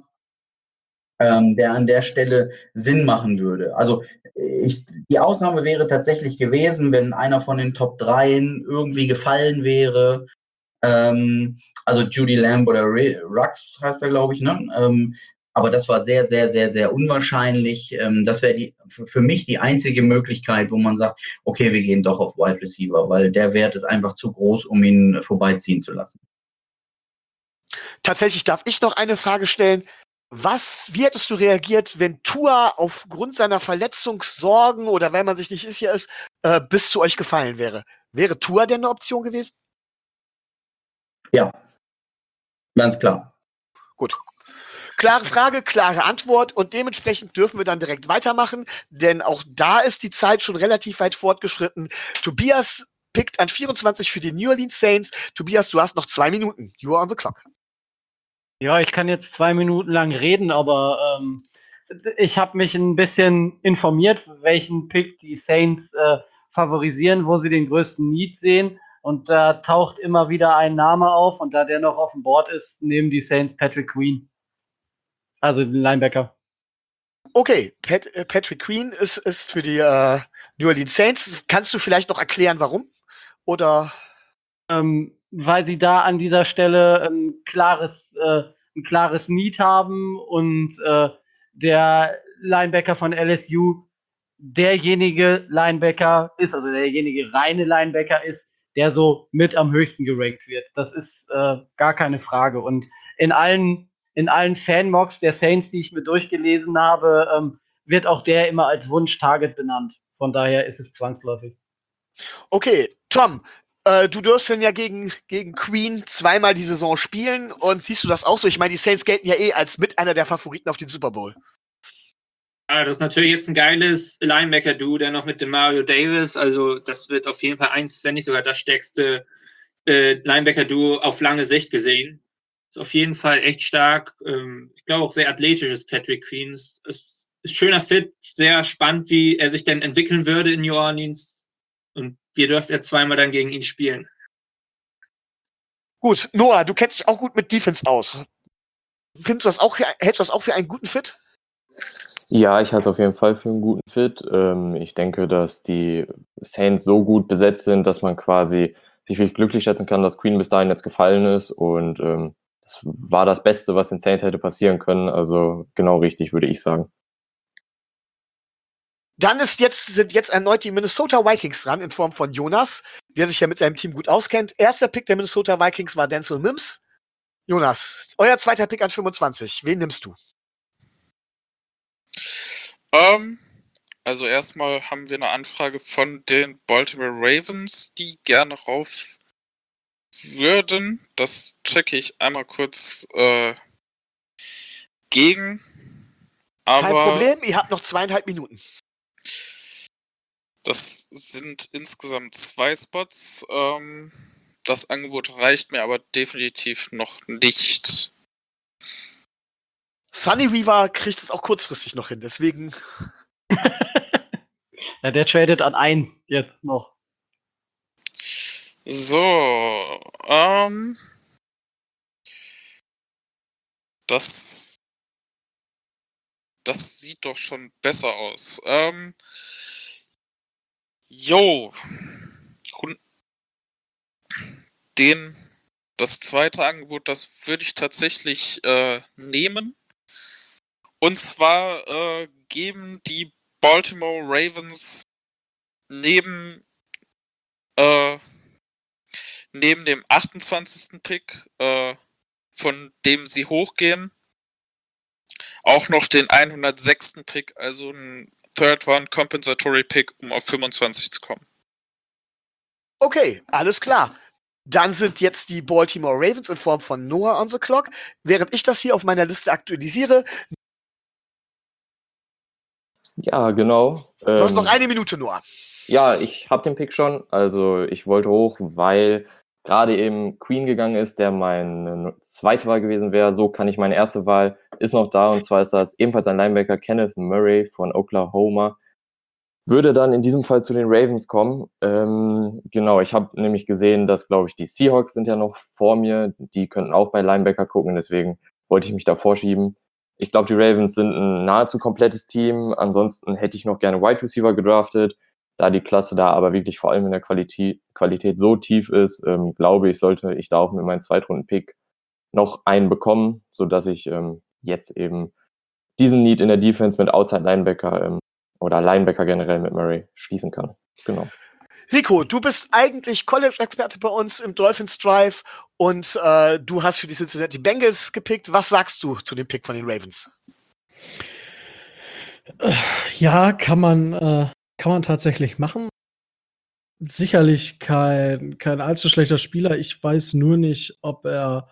der an der Stelle Sinn machen würde. Also die Ausnahme wäre tatsächlich gewesen, wenn einer von den Top 3 irgendwie gefallen wäre. Also Judy Lamb oder Rux heißt er, glaube ich, ne? Aber das war sehr, sehr, sehr, sehr unwahrscheinlich. Das wäre für mich die einzige Möglichkeit, wo man sagt, okay, wir gehen doch auf Wide Receiver, weil der Wert ist einfach zu groß, um ihn vorbeiziehen zu lassen. Tatsächlich darf ich noch eine Frage stellen. Wie hättest du reagiert, wenn Tua aufgrund seiner Verletzungssorgen oder weil man sich nicht sicher ist, bis zu euch gefallen wäre? Wäre Tua denn eine Option gewesen? Ja, ganz klar. Gut. Klare Frage, klare Antwort und dementsprechend dürfen wir dann direkt weitermachen, denn auch da ist die Zeit schon relativ weit fortgeschritten. Tobias pickt an 24 für die New Orleans Saints. Tobias, du hast noch 2 Minuten. You are on the clock. Ja, ich kann jetzt 2 Minuten lang reden, aber ich habe mich ein bisschen informiert, welchen Pick die Saints favorisieren, wo sie den größten Need sehen. Und da taucht immer wieder ein Name auf. Und da der noch auf dem Board ist, nehmen die Saints Patrick Queen. Also den Linebacker. Okay, Patrick Queen ist für die New Orleans Saints. Kannst du vielleicht noch erklären, warum? Oder? Weil sie da an dieser Stelle ein klares Need haben und der Linebacker von LSU derjenige Linebacker ist, also derjenige reine Linebacker ist, der so mit am höchsten gerankt wird. Das ist gar keine Frage. Und in allen Fan-Mocks der Saints, die ich mir durchgelesen habe, wird auch der immer als Wunsch-Target benannt. Von daher ist es zwangsläufig. Okay, Tom, du dürfst dann ja gegen Queen zweimal die Saison spielen und siehst du das auch so? Ich meine, die Saints gelten ja als mit einer der Favoriten auf den Super Bowl. Ja, das ist natürlich jetzt ein geiles Linebacker-Duo, der noch mit dem Mario Davis, also das wird auf jeden Fall eins, wenn nicht sogar das stärkste Linebacker-Duo auf lange Sicht gesehen. Ist auf jeden Fall echt stark. Ich glaube auch sehr athletisch ist Patrick Queen. Ist schöner Fit, sehr spannend, wie er sich denn entwickeln würde in New Orleans. Und wir dürfen ja zweimal dann gegen ihn spielen. Gut, Noah, du kennst dich auch gut mit Defense aus. Hältst du das auch für einen guten Fit? Ja, ich halte es auf jeden Fall für einen guten Fit. Ich denke, dass die Saints so gut besetzt sind, dass man quasi sich wirklich glücklich schätzen kann, dass Queen bis dahin jetzt gefallen ist. Und das war das Beste, was den Saints hätte passieren können. Also genau richtig, würde ich sagen. Dann sind jetzt erneut die Minnesota Vikings dran, in Form von Jonas, der sich ja mit seinem Team gut auskennt. Erster Pick der Minnesota Vikings war Denzel Mims. Jonas, euer zweiter Pick an 25. Wen nimmst du? Also erstmal haben wir eine Anfrage von den Baltimore Ravens, die gerne rauf würden. Das checke ich einmal kurz gegen. Aber kein Problem, ihr habt noch 2,5 Minuten. Das sind insgesamt 2 Spots. Das Angebot reicht mir aber definitiv noch nicht. Sonny Weaver kriegt es auch kurzfristig noch hin, deswegen. Ja, der tradet an 1 jetzt noch. So, das sieht doch schon besser aus. Das zweite Angebot, das würde ich tatsächlich nehmen. Und zwar geben die Baltimore Ravens neben dem 28. Pick, von dem sie hochgehen, auch noch den 106. Pick, also ein Third Round Compensatory Pick, um auf 25 zu kommen. Okay, alles klar. Dann sind jetzt die Baltimore Ravens in Form von Noah on the clock. Während ich das hier auf meiner Liste aktualisiere, Ja, genau. du hast noch 1 Minute, Noah. Ja, ich habe den Pick schon. Also ich wollte hoch, weil gerade eben Queen gegangen ist, der meine zweite Wahl gewesen wäre. So kann ich meine erste Wahl, ist noch da. Und zwar ist das ebenfalls ein Linebacker, Kenneth Murray von Oklahoma. Würde dann in diesem Fall zu den Ravens kommen. Genau, ich habe nämlich gesehen, dass, glaube ich, die Seahawks sind ja noch vor mir. Die könnten auch bei Linebacker gucken. Deswegen wollte ich mich da vorschieben. Ich glaube, die Ravens sind ein nahezu komplettes Team. Ansonsten hätte ich noch gerne Wide Receiver gedraftet. Da die Klasse da aber wirklich vor allem in der Qualität so tief ist, glaube ich, sollte ich da auch mit meinem Zweitrunden-Pick noch einen bekommen, sodass ich jetzt eben diesen Need in der Defense mit Outside Linebacker oder Linebacker generell mit Murray schließen kann. Genau. Rico, du bist eigentlich College-Experte bei uns im Dolphins Drive und du hast für die Cincinnati Bengals gepickt. Was sagst du zu dem Pick von den Ravens? Ja, kann man tatsächlich machen. Sicherlich kein allzu schlechter Spieler. Ich weiß nur nicht, ob er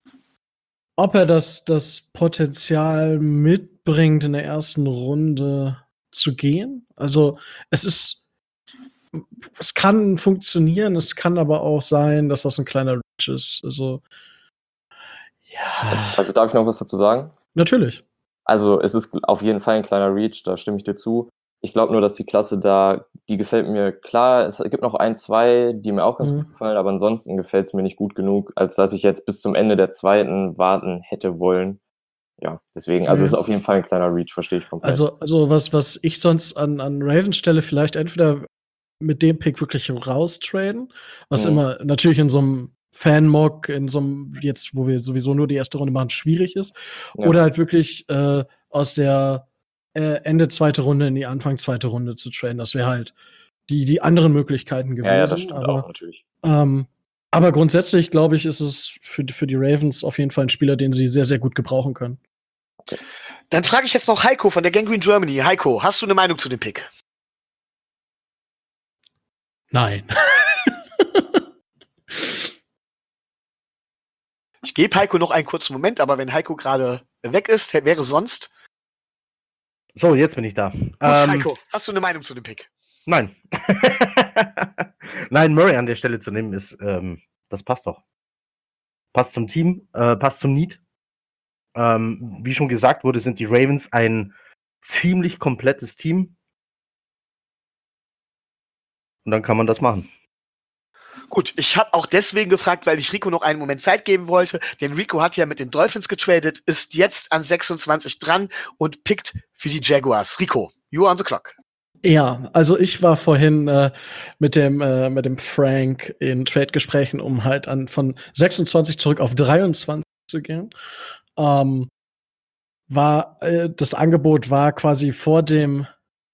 das Potenzial mitbringt, in der ersten Runde zu gehen. Also es kann funktionieren, es kann aber auch sein, dass das ein kleiner Reach ist. Also ja. Also darf ich noch was dazu sagen? Natürlich. Also es ist auf jeden Fall ein kleiner Reach, da stimme ich dir zu. Ich glaube nur, dass die Klasse da, die gefällt mir klar. Es gibt noch 1, 2, die mir auch ganz gut gefallen, aber ansonsten gefällt es mir nicht gut genug, als dass ich jetzt bis zum Ende der zweiten warten hätte wollen. Ja, deswegen, also es ist auf jeden Fall ein kleiner Reach, verstehe ich komplett. Also was ich sonst an Ravens Stelle vielleicht entweder mit dem Pick wirklich raustraden, was immer natürlich in so einem Fan-Mock, in so einem, jetzt, wo wir sowieso nur die erste Runde machen, schwierig ist. Ja. Oder halt wirklich aus der Ende zweite Runde in die Anfang zweite Runde zu traden. Das wäre halt die anderen Möglichkeiten gewesen. Ja, das stimmt auch natürlich. Aber grundsätzlich, glaube ich, ist es für die Ravens auf jeden Fall ein Spieler, den sie sehr, sehr gut gebrauchen können. Okay. Dann frage ich jetzt noch Heiko von der Gangrene Germany. Heiko, hast du eine Meinung zu dem Pick? Nein. Ich gebe Heiko noch einen kurzen Moment, aber wenn Heiko gerade weg ist, wäre sonst. So, jetzt bin ich da. Gut, Heiko, hast du eine Meinung zu dem Pick? Nein. Nein, Murray an der Stelle zu nehmen ist, das passt doch. Passt zum Team, passt zum Need. Wie schon gesagt wurde, sind die Ravens ein ziemlich komplettes Team. Und dann kann man das machen. Gut, ich habe auch deswegen gefragt, weil ich Rico noch einen Moment Zeit geben wollte, denn Rico hat ja mit den Dolphins getradet, ist jetzt an 26 dran und pickt für die Jaguars. Rico, you are on the clock. Ja, also ich war vorhin mit dem Frank in Trade-Gesprächen, um halt von 26 zurück auf 23 zu gehen. Das Angebot war quasi vor dem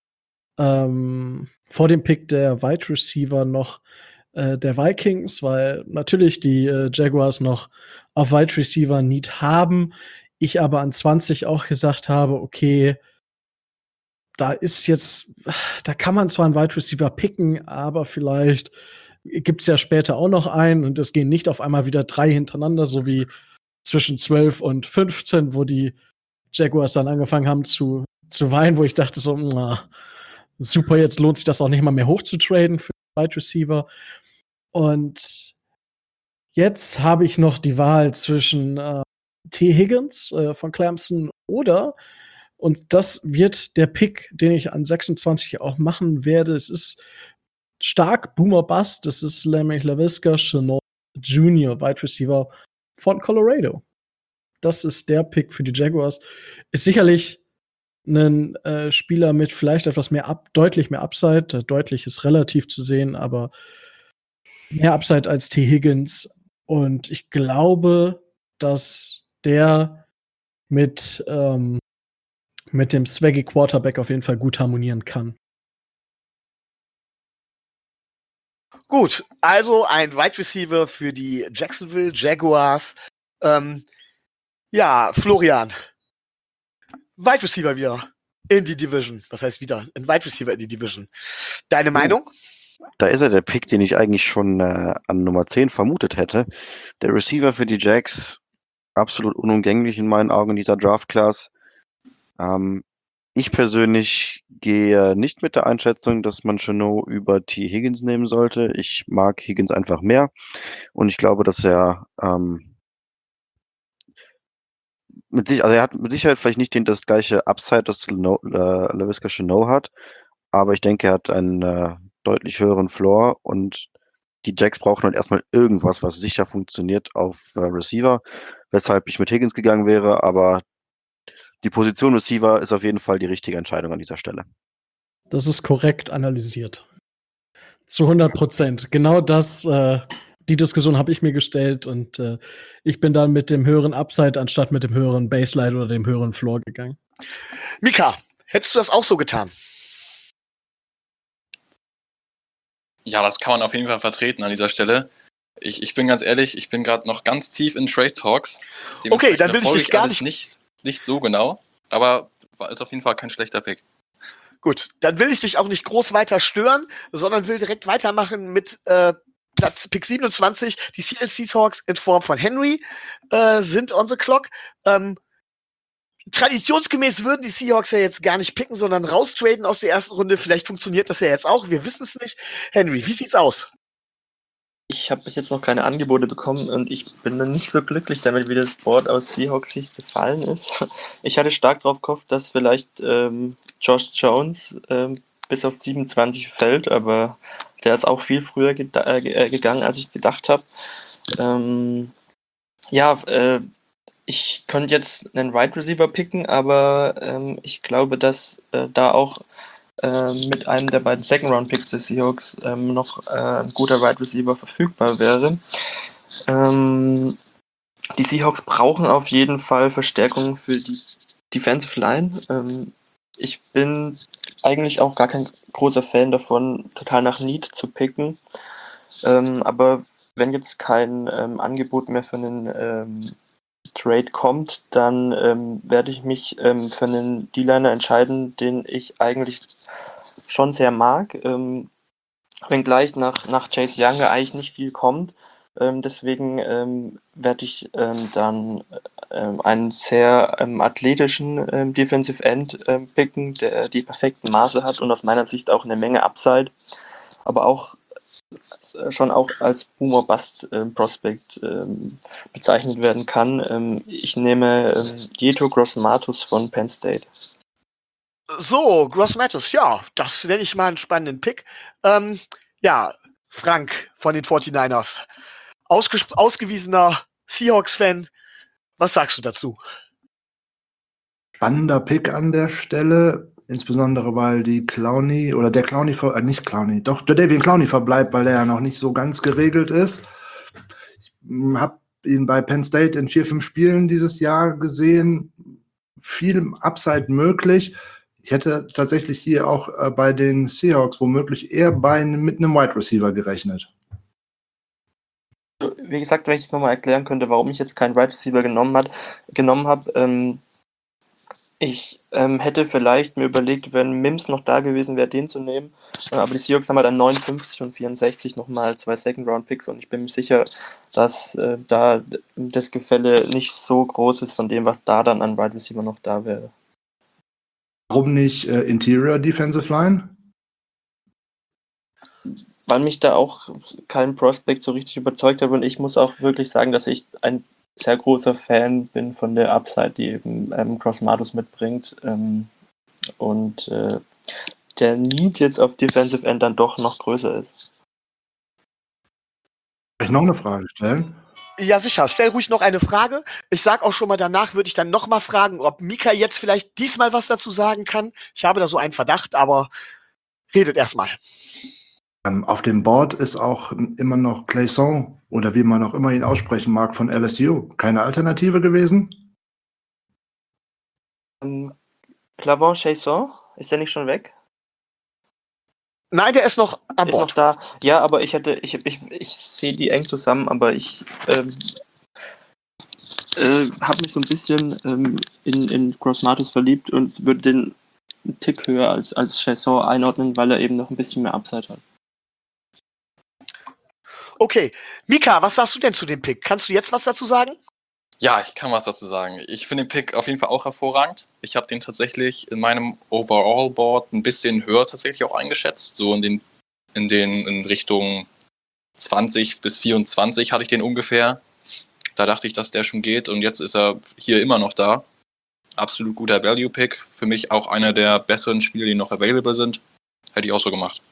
Pick der Wide Receiver noch der Vikings, weil natürlich die Jaguars noch auf Wide Receiver Need haben. Ich aber an 20 auch gesagt habe, okay, da kann man zwar einen Wide Receiver picken, aber vielleicht gibt's ja später auch noch einen und es gehen nicht auf einmal wieder 3 hintereinander, so wie zwischen 12 und 15, wo die Jaguars dann angefangen haben zu weinen, wo ich dachte so, super, jetzt lohnt sich das auch nicht mal mehr hochzutraden für Wide Receiver. Und jetzt habe ich noch die Wahl zwischen T. Higgins von Clemson und das wird der Pick, den ich an 26 auch machen werde. Es ist stark Boomer Bust. Das ist Laviska Shenault Jr., Wide Receiver von Colorado. Das ist der Pick für die Jaguars. Ist sicherlich ein Spieler mit vielleicht etwas deutlich mehr Upside. Deutlich ist relativ zu sehen, aber mehr Upside als T. Higgins. Und ich glaube, dass der mit dem Swaggy Quarterback auf jeden Fall gut harmonieren kann. Gut, also ein Wide Receiver für die Jacksonville Jaguars. Ja, Florian. Wide Receiver wieder in die Division. Was heißt wieder? Ein Wide Receiver in die Division. Deine Meinung? Da ist er der Pick, den ich eigentlich schon an Nummer 10 vermutet hätte. Der Receiver für die Jags, absolut unumgänglich in meinen Augen in dieser Draft-Class. Ich persönlich gehe nicht mit der Einschätzung, dass man Chenot über T. Higgins nehmen sollte. Ich mag Higgins einfach mehr und ich glaube, dass er er hat mit Sicherheit vielleicht nicht das gleiche Upside, das Laviska Shenault hat, aber ich denke, er hat einen deutlich höheren Floor und die Jacks brauchen halt erstmal irgendwas, was sicher funktioniert auf Receiver, weshalb ich mit Higgins gegangen wäre, aber die Position Receiver ist auf jeden Fall die richtige Entscheidung an dieser Stelle. Das ist korrekt analysiert. Zu 100%. Genau das, die Diskussion habe ich mir gestellt und ich bin dann mit dem höheren Upside anstatt mit dem höheren Baseline oder dem höheren Floor gegangen. Mika, hättest du das auch so getan? Ja, das kann man auf jeden Fall vertreten an dieser Stelle. Ich bin ganz ehrlich, ich bin gerade noch ganz tief in Trade Talks. Okay, dann will ich dich gar nicht so genau, aber ist auf jeden Fall kein schlechter Pick. Gut, dann will ich dich auch nicht groß weiter stören, sondern will direkt weitermachen mit Platz Pick 27. Die Seattle Seahawks in Form von Henry sind on the clock. Traditionsgemäß würden die Seahawks ja jetzt gar nicht picken, sondern raustraden aus der ersten Runde. Vielleicht funktioniert das ja jetzt auch, wir wissen es nicht. Henry, wie sieht's aus? Ich habe bis jetzt noch keine Angebote bekommen und ich bin dann nicht so glücklich damit, wie das Board aus Seahawks Sicht gefallen ist. Ich hatte stark darauf gehofft, dass vielleicht Josh Jones bis auf 27 fällt, aber der ist auch viel früher gegangen, als ich gedacht habe. Ich könnte jetzt einen Wide Receiver picken, aber ich glaube, dass da auch mit einem der beiden Second-Round-Picks des Seahawks noch ein guter Wide Receiver verfügbar wäre. Die Seahawks brauchen auf jeden Fall Verstärkung für die Defensive Line. Ich bin eigentlich auch gar kein großer Fan davon, total nach Need zu picken. Aber wenn jetzt kein Angebot mehr für einen Trade kommt, dann werde ich mich für einen D-Liner entscheiden, den ich eigentlich schon sehr mag. Wenngleich nach Chase Young eigentlich nicht viel kommt. Deswegen werde ich dann einen sehr athletischen Defensive End picken, der die perfekten Maße hat und aus meiner Sicht auch eine Menge Upside, aber auch schon auch als Boomer-Bust-Prospect bezeichnet werden kann. Ich nehme Yetur Gross-Matos von Penn State. So, Gross-Matos, ja, das nenne ich mal einen spannenden Pick. Frank von den 49ers. Ausgewiesener Seahawks-Fan. Was sagst du dazu? Spannender Pick an der Stelle, insbesondere weil der David Clowney verbleibt, weil er ja noch nicht so ganz geregelt ist. Ich habe ihn bei Penn State in 4-5 Spielen dieses Jahr gesehen. Viel Upside möglich. Ich hätte tatsächlich hier auch bei den Seahawks womöglich eher mit einem Wide Receiver gerechnet. Wie gesagt, wenn ich es nochmal erklären könnte, warum ich jetzt keinen Wide Receiver genommen habe. Ich hätte vielleicht mir überlegt, wenn Mims noch da gewesen wäre, den zu nehmen. Aber die Seahawks haben halt an 59 und 64 nochmal 2 Second-Round-Picks und ich bin mir sicher, dass da das Gefälle nicht so groß ist von dem, was da dann an Wide Receiver noch da wäre. Warum nicht Interior Defensive Line? Weil mich da auch kein Prospect so richtig überzeugt hat und ich muss auch wirklich sagen, dass ich ein sehr großer Fan bin von der Upside, die eben Gross-Matos mitbringt und der Need jetzt auf Defensive End dann doch noch größer ist. Soll ich noch eine Frage stellen? Ja, sicher. Stell ruhig noch eine Frage. Ich sag auch schon mal, danach würde ich dann noch mal fragen, ob Mika jetzt vielleicht diesmal was dazu sagen kann. Ich habe da so einen Verdacht, aber redet erstmal. Auf dem Board ist auch immer noch Clayson oder wie man auch immer ihn aussprechen mag von LSU. Keine Alternative gewesen? Clavon Chaisson, ist der nicht schon weg? Nein, der ist noch an Bord. Ist noch da. Ja, aber ich sehe die eng zusammen, aber ich habe mich so ein bisschen in Gross-Matos verliebt und würde den einen Tick höher als Chaisson einordnen, weil er eben noch ein bisschen mehr Upside hat. Okay. Mika, was sagst du denn zu dem Pick? Kannst du jetzt was dazu sagen? Ja, ich kann was dazu sagen. Ich finde den Pick auf jeden Fall auch hervorragend. Ich habe den tatsächlich in meinem Overall-Board ein bisschen höher tatsächlich auch eingeschätzt. So in Richtung 20 bis 24 hatte ich den ungefähr. Da dachte ich, dass der schon geht und jetzt ist er hier immer noch da. Absolut guter Value-Pick. Für mich auch einer der besseren Spieler, die noch available sind. Hätte ich auch so gemacht.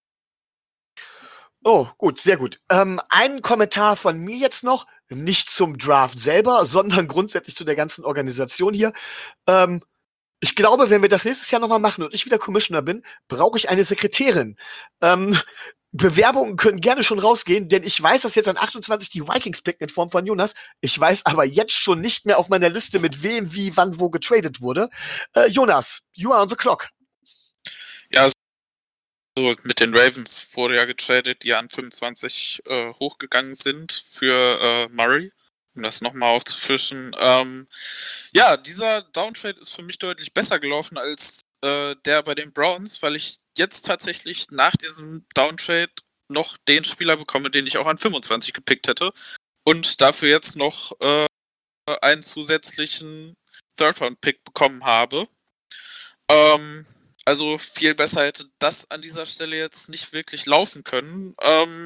Oh, gut, sehr gut. Ein Kommentar von mir jetzt noch, nicht zum Draft selber, sondern grundsätzlich zu der ganzen Organisation hier. Ich glaube, wenn wir das nächstes Jahr nochmal machen und ich wieder Commissioner bin, brauche ich eine Sekretärin. Bewerbungen können gerne schon rausgehen, denn ich weiß, dass jetzt an 28 die Vikings picken in Form von Jonas. Ich weiß aber jetzt schon nicht mehr auf meiner Liste, mit wem, wie, wann, wo getradet wurde. Jonas, you are on the clock. Ja, so mit den Ravens wurde ja getradet, die an 25 hochgegangen sind für Murray, um das nochmal aufzufrischen. Ja, dieser Downtrade ist für mich deutlich besser gelaufen als der bei den Browns, weil ich jetzt tatsächlich nach diesem Downtrade noch den Spieler bekomme, den ich auch an 25 gepickt hätte und dafür jetzt noch einen zusätzlichen Third-Round-Pick bekommen habe. Also viel besser hätte das an dieser Stelle jetzt nicht wirklich laufen können.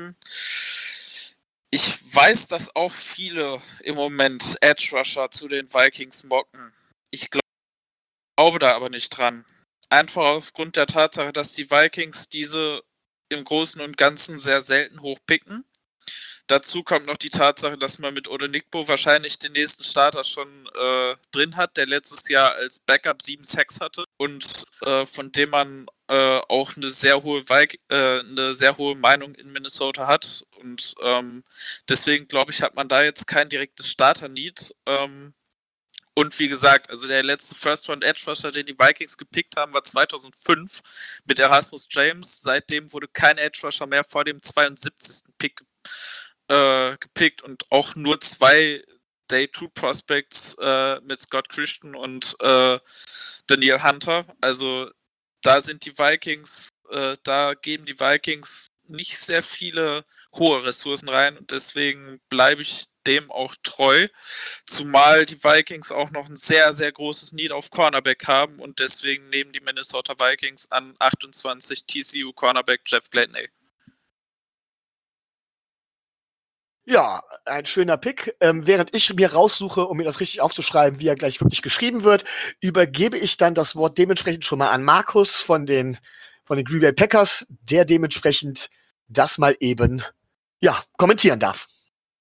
Ich weiß, dass auch viele im Moment Edge Rusher zu den Vikings mocken. Ich glaube da aber nicht dran. Einfach aufgrund der Tatsache, dass die Vikings diese im Großen und Ganzen sehr selten hochpicken. Dazu kommt noch die Tatsache, dass man mit Odenigbo wahrscheinlich den nächsten Starter schon drin hat, der letztes Jahr als Backup 7 Sacks hatte und von dem man auch eine sehr hohe Meinung in Minnesota hat. Und deswegen glaube ich, hat man da jetzt kein direktes Starter-Need. Und wie gesagt, also der letzte First-Round-Edge-Rusher, den die Vikings gepickt haben, war 2005 mit Erasmus James. Seitdem wurde kein Edge-Rusher mehr vor dem 72. Pick gepickt und auch nur 2 Day-2-Prospects mit Scott Christian und Daniel Hunter. Also da sind die Vikings, da geben die Vikings nicht sehr viele hohe Ressourcen rein und deswegen bleibe ich dem auch treu, zumal die Vikings auch noch ein sehr, sehr großes Need auf Cornerback haben und deswegen nehmen die Minnesota Vikings an 28 TCU Cornerback Jeff Gladney. Ja, ein schöner Pick. Während ich mir raussuche, um mir das richtig aufzuschreiben, wie er gleich wirklich geschrieben wird, übergebe ich dann das Wort dementsprechend schon mal an Markus von den Green Bay Packers, der dementsprechend das mal eben, ja, kommentieren darf.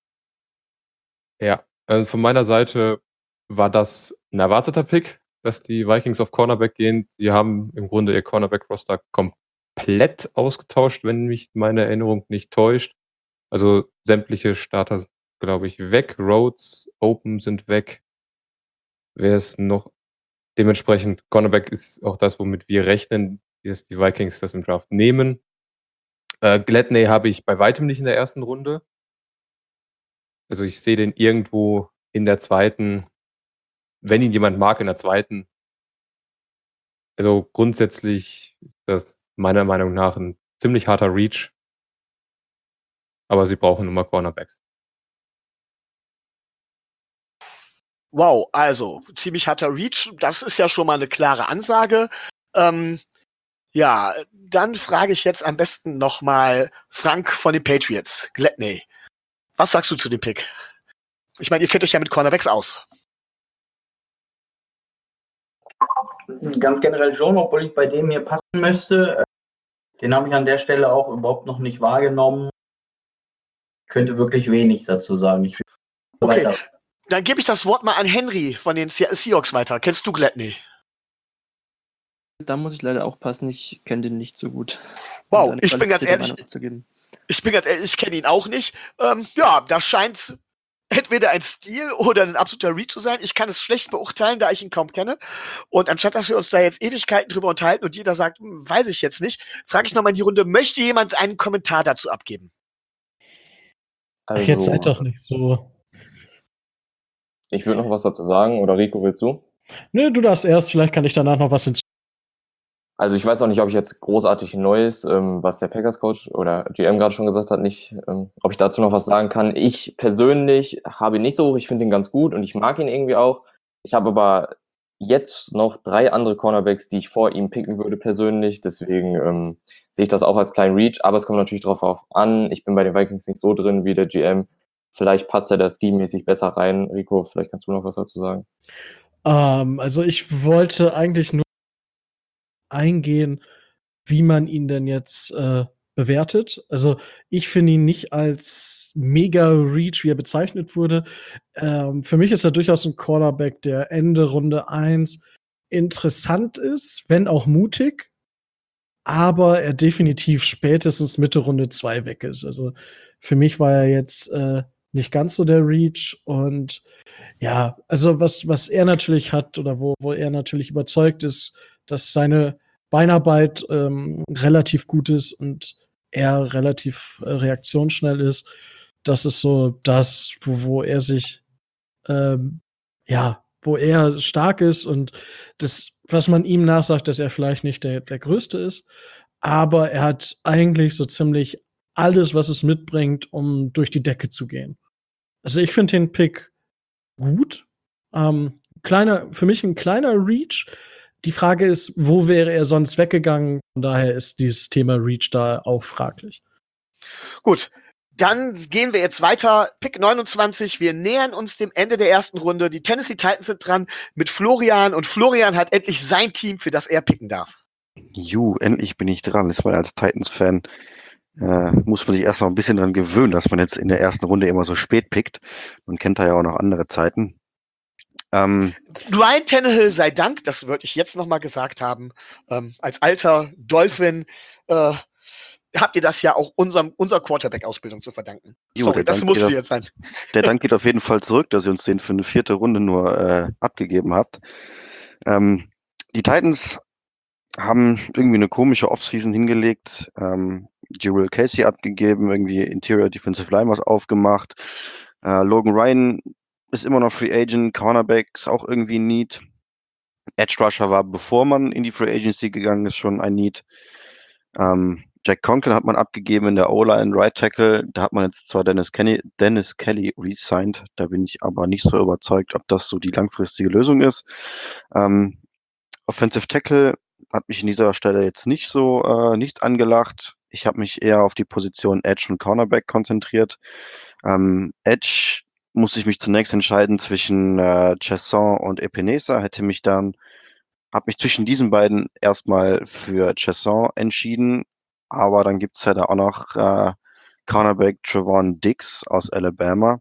Ja, also von meiner Seite war das ein erwarteter Pick, dass die Vikings auf Cornerback gehen. Die haben im Grunde ihr Cornerback-Roster komplett ausgetauscht, wenn mich meine Erinnerung nicht täuscht. Also sämtliche Starter sind, glaube ich, weg. Rhodes, Open sind weg. Wer ist noch? Dementsprechend, Cornerback ist auch das, womit wir rechnen, dass die Vikings das im Draft nehmen. Gladney habe ich bei weitem nicht in der ersten Runde. Also ich sehe den irgendwo in der zweiten, wenn ihn jemand mag, in der zweiten. Also grundsätzlich ist das meiner Meinung nach ein ziemlich harter Reach. Aber sie brauchen nun mal Cornerbacks. Wow, also ziemlich harter Reach. Das ist ja schon mal eine klare Ansage. Ja, dann frage ich jetzt am besten noch mal Frank von den Patriots, Gladney. Was sagst du zu dem Pick? Ich meine, ihr kennt euch ja mit Cornerbacks aus. Ganz generell schon, obwohl ich bei dem hier passen möchte. Den habe ich an der Stelle auch überhaupt noch nicht wahrgenommen. Könnte wirklich wenig dazu sagen. Ich will Okay, weiter. dann gebe ich das Wort mal an Henry von den Seattle Seahawks weiter. Kennst du Gladney? Da muss ich leider auch passen, ich kenne den nicht so gut. Wow, Um eine ich bin ganz qualifizierte ehrlich, Meinung abzugeben. ich kenne ihn auch nicht. Ja, da scheint entweder ein Stil oder ein absoluter Read zu sein. Ich kann es schlecht beurteilen, da ich ihn kaum kenne. Und anstatt, dass wir uns da jetzt Ewigkeiten drüber unterhalten und jeder sagt, weiß ich jetzt nicht, frage ich nochmal in die Runde, möchte jemand einen Kommentar dazu abgeben? Also, Jetzt seid doch nicht so. ich würde noch was dazu sagen, oder Rico, willst du? Ne, du darfst erst, vielleicht kann ich danach noch was hinzu. Also ich weiß auch nicht, ob ich jetzt großartig Neues, was der Packers-Coach oder GM gerade schon gesagt hat, nicht, ob ich dazu noch was sagen kann. Ich persönlich habe ihn nicht so hoch, ich finde ihn ganz gut und ich mag ihn irgendwie auch. Ich habe aber jetzt noch 3 andere Cornerbacks, die ich vor ihm picken würde persönlich, deswegen sehe ich das auch als kleinen Reach, aber es kommt natürlich darauf an. Ich bin bei den Vikings nicht so drin wie der GM. Vielleicht passt er da scheme-mäßig besser rein. Rico, vielleicht kannst du noch was dazu sagen. Also ich wollte eigentlich nur eingehen, wie man ihn denn jetzt bewertet. Also ich finde ihn nicht als mega Reach, wie er bezeichnet wurde. Für mich ist er durchaus ein Cornerback, der Ende Runde 1 interessant ist, wenn auch mutig, aber er definitiv spätestens Mitte Runde 2 weg ist. Also für mich war er jetzt nicht ganz so der Reach und ja, also was er natürlich hat oder wo er natürlich überzeugt ist, dass seine Beinarbeit relativ gut ist und er relativ reaktionsschnell ist. Das ist so das, wo er sich wo er stark ist und das, was man ihm nachsagt, dass er vielleicht nicht der Größte ist, aber er hat eigentlich so ziemlich alles, was es mitbringt, um durch die Decke zu gehen. Also ich finde den Pick gut. Für mich ein kleiner Reach. Die Frage ist, wo wäre er sonst weggegangen? Von daher ist dieses Thema Reach da auch fraglich. Gut, dann gehen wir jetzt weiter. Pick 29. Wir nähern uns dem Ende der ersten Runde. Die Tennessee Titans sind dran mit Florian und Florian hat endlich sein Team, für das er picken darf. Endlich bin ich dran. Ist man als Titans-Fan, muss man sich erst noch ein bisschen dran gewöhnen, dass man jetzt in der ersten Runde immer so spät pickt. Man kennt da ja auch noch andere Zeiten. Ryan Tannehill sei Dank, das würde ich jetzt noch mal gesagt haben, als alter Dolphin habt ihr das ja auch unserer Quarterback-Ausbildung zu verdanken. Sorry, das musste jetzt sein. Der Dank geht auf jeden Fall zurück, dass ihr uns den für eine 4. Runde nur abgegeben habt. Die Titans haben irgendwie eine komische Offseason hingelegt. Jurel Casey abgegeben, irgendwie Interior Defensive Line was aufgemacht. Logan Ryan ist immer noch Free Agent, Cornerbacks auch irgendwie ein Need. Edge Rusher war, bevor man in die Free Agency gegangen ist, schon ein Need. Jack Conklin hat man abgegeben in der O-Line, Right Tackle. Da hat man jetzt zwar Dennis Kelly re-signed, da bin ich aber nicht so überzeugt, ob das so die langfristige Lösung ist. Offensive Tackle hat mich in dieser Stelle jetzt nicht so nichts angelacht. Ich habe mich eher auf die Position Edge und Cornerback konzentriert. Edge musste ich mich zunächst entscheiden zwischen Chesson und Epenesa, habe mich zwischen diesen beiden erstmal für Chesson entschieden, aber dann gibt's ja da auch noch Cornerback Trevon Diggs aus Alabama.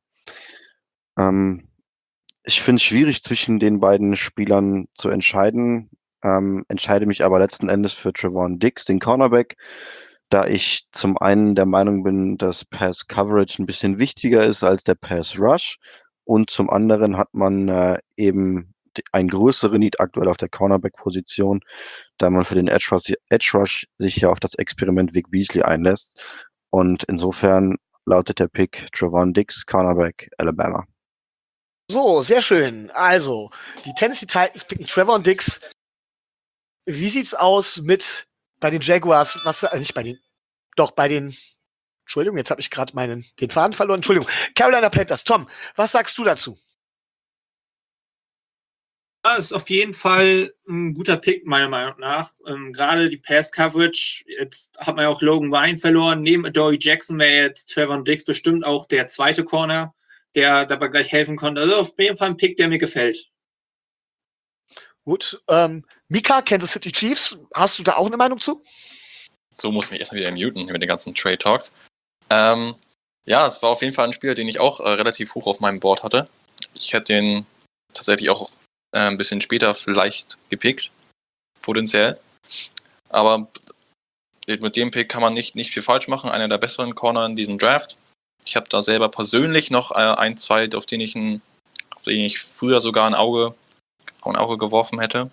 Ich finde es schwierig, zwischen den beiden Spielern zu entscheiden, entscheide mich aber letzten Endes für Trevon Diggs, den Cornerback, da ich zum einen der Meinung bin, dass Pass Coverage ein bisschen wichtiger ist als der Pass Rush und zum anderen hat man eben ein größere Need aktuell auf der Cornerback-Position, da man für den Edge Rush sich ja auf das Experiment Vic Beasley einlässt und insofern lautet der Pick Trevon Diggs, Cornerback, Alabama. So, sehr schön. Also, die Tennessee Titans picken Trevon Diggs. Wie sieht's aus mit bei den Jaguars? Entschuldigung, jetzt habe ich gerade den Faden verloren. Entschuldigung. Carolina Panthers. Tom, was sagst du dazu? Ja, ist auf jeden Fall ein guter Pick, meiner Meinung nach. Gerade die Pass-Coverage, jetzt hat man ja auch Logan Ryan verloren. Neben Adoree Jackson wäre jetzt Trevon Diggs bestimmt auch der zweite Corner, der dabei gleich helfen konnte. Also auf jeden Fall ein Pick, der mir gefällt. Gut. Mika, Kansas City Chiefs, hast du da auch eine Meinung zu? So muss ich mich erstmal wieder muten mit den ganzen Trade Talks. Ja, es war auf jeden Fall ein Spieler, den ich auch relativ hoch auf meinem Board hatte. Ich hätte den tatsächlich auch ein bisschen später vielleicht gepickt, potenziell. Aber mit dem Pick kann man nicht viel falsch machen. Einer der besseren Corner in diesem Draft. Ich habe da selber persönlich noch ein, zwei, auf den ich früher sogar ein Auge geworfen hätte.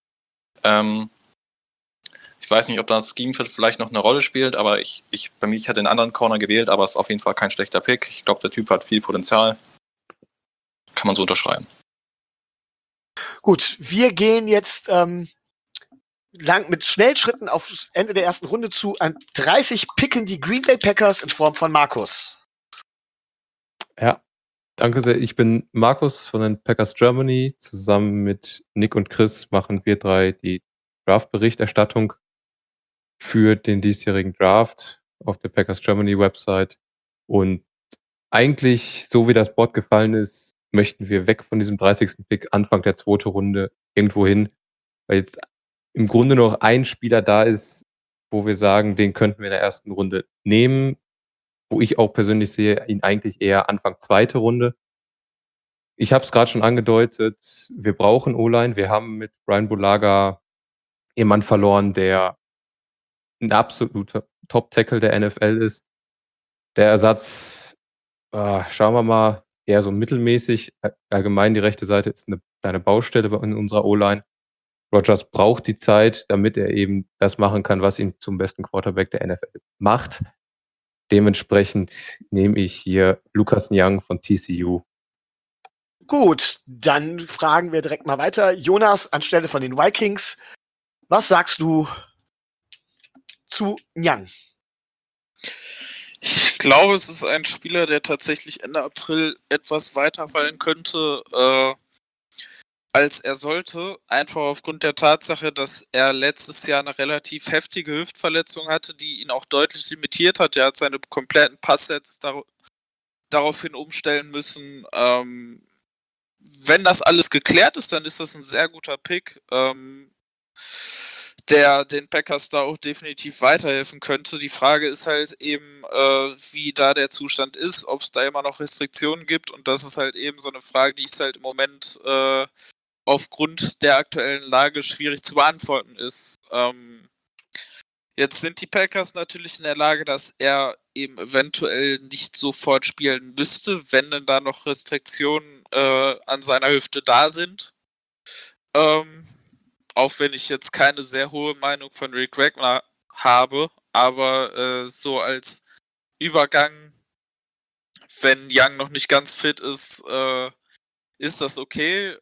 Ich weiß nicht, ob das Scheme Fit vielleicht noch eine Rolle spielt, aber bei mir, ich hätte einen anderen Corner gewählt, aber es ist auf jeden Fall kein schlechter Pick. Ich glaube, der Typ hat viel Potenzial. Kann man so unterschreiben. Gut, wir gehen jetzt mit schnellen Schritten aufs Ende der ersten Runde zu. An 30 picken die Green Bay Packers in Form von Markus. Ja, danke sehr. Ich bin Markus von den Packers Germany. Zusammen mit Nick und Chris machen wir 3 die Draft-Berichterstattung für den diesjährigen Draft auf der Packers Germany Website. Und eigentlich, so wie das Board gefallen ist, möchten wir weg von diesem 30. Pick, Anfang der 2. Runde, irgendwo hin, weil jetzt im Grunde noch ein Spieler da ist, wo wir sagen, den könnten wir in der ersten Runde nehmen, wo ich auch persönlich sehe, ihn eigentlich eher Anfang 2. Runde. Ich habe es gerade schon angedeutet, wir brauchen O-Line. Wir haben mit Brian Bulaga jemanden verloren, der ein absoluter Top-Tackle der NFL ist. Der Ersatz, schauen wir mal, eher so mittelmäßig. Allgemein die rechte Seite ist eine kleine Baustelle in unserer O-Line. Rodgers braucht die Zeit, damit er eben das machen kann, was ihn zum besten Quarterback der NFL macht. Dementsprechend nehme ich hier Lucas Niang von TCU. Gut, dann fragen wir direkt mal weiter. Jonas, anstelle von den Vikings, was sagst du zu Niang? Ich glaube, es ist ein Spieler, der tatsächlich Ende April etwas weiterfallen könnte, als er sollte. Einfach aufgrund der Tatsache, dass er letztes Jahr eine relativ heftige Hüftverletzung hatte, die ihn auch deutlich limitiert hat. Er hat seine kompletten Passsets daraufhin umstellen müssen. Wenn das alles geklärt ist, dann ist das ein sehr guter Pick, der den Packers da auch definitiv weiterhelfen könnte. Die Frage ist halt eben, wie da der Zustand ist, ob es da immer noch Restriktionen gibt, und das ist halt eben so eine Frage, die ist halt im Moment aufgrund der aktuellen Lage schwierig zu beantworten ist. Jetzt sind die Packers natürlich in der Lage, dass er eben eventuell nicht sofort spielen müsste, wenn denn da noch Restriktionen an seiner Hüfte da sind. Auch wenn ich jetzt keine sehr hohe Meinung von Rick Wagner habe, aber so als Übergang, wenn Young noch nicht ganz fit ist, ist das okay.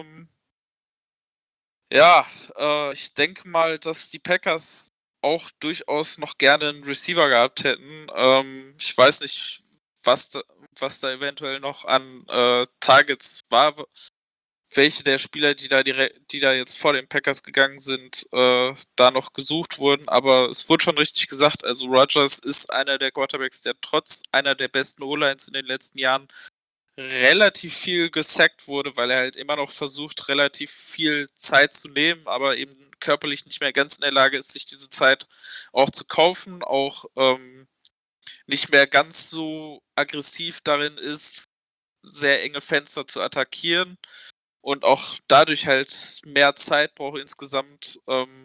Ich denke mal, dass die Packers auch durchaus noch gerne einen Receiver gehabt hätten. Ich weiß nicht, was da eventuell noch an Targets war, welche der Spieler, die da jetzt vor den Packers gegangen sind, da noch gesucht wurden, aber es wurde schon richtig gesagt, also Rodgers ist einer der Quarterbacks, der trotz einer der besten O-Lines in den letzten Jahren relativ viel gesackt wurde, weil er halt immer noch versucht, relativ viel Zeit zu nehmen, aber eben körperlich nicht mehr ganz in der Lage ist, sich diese Zeit auch zu kaufen, auch nicht mehr ganz so aggressiv darin ist, sehr enge Fenster zu attackieren und auch dadurch halt mehr Zeit braucht insgesamt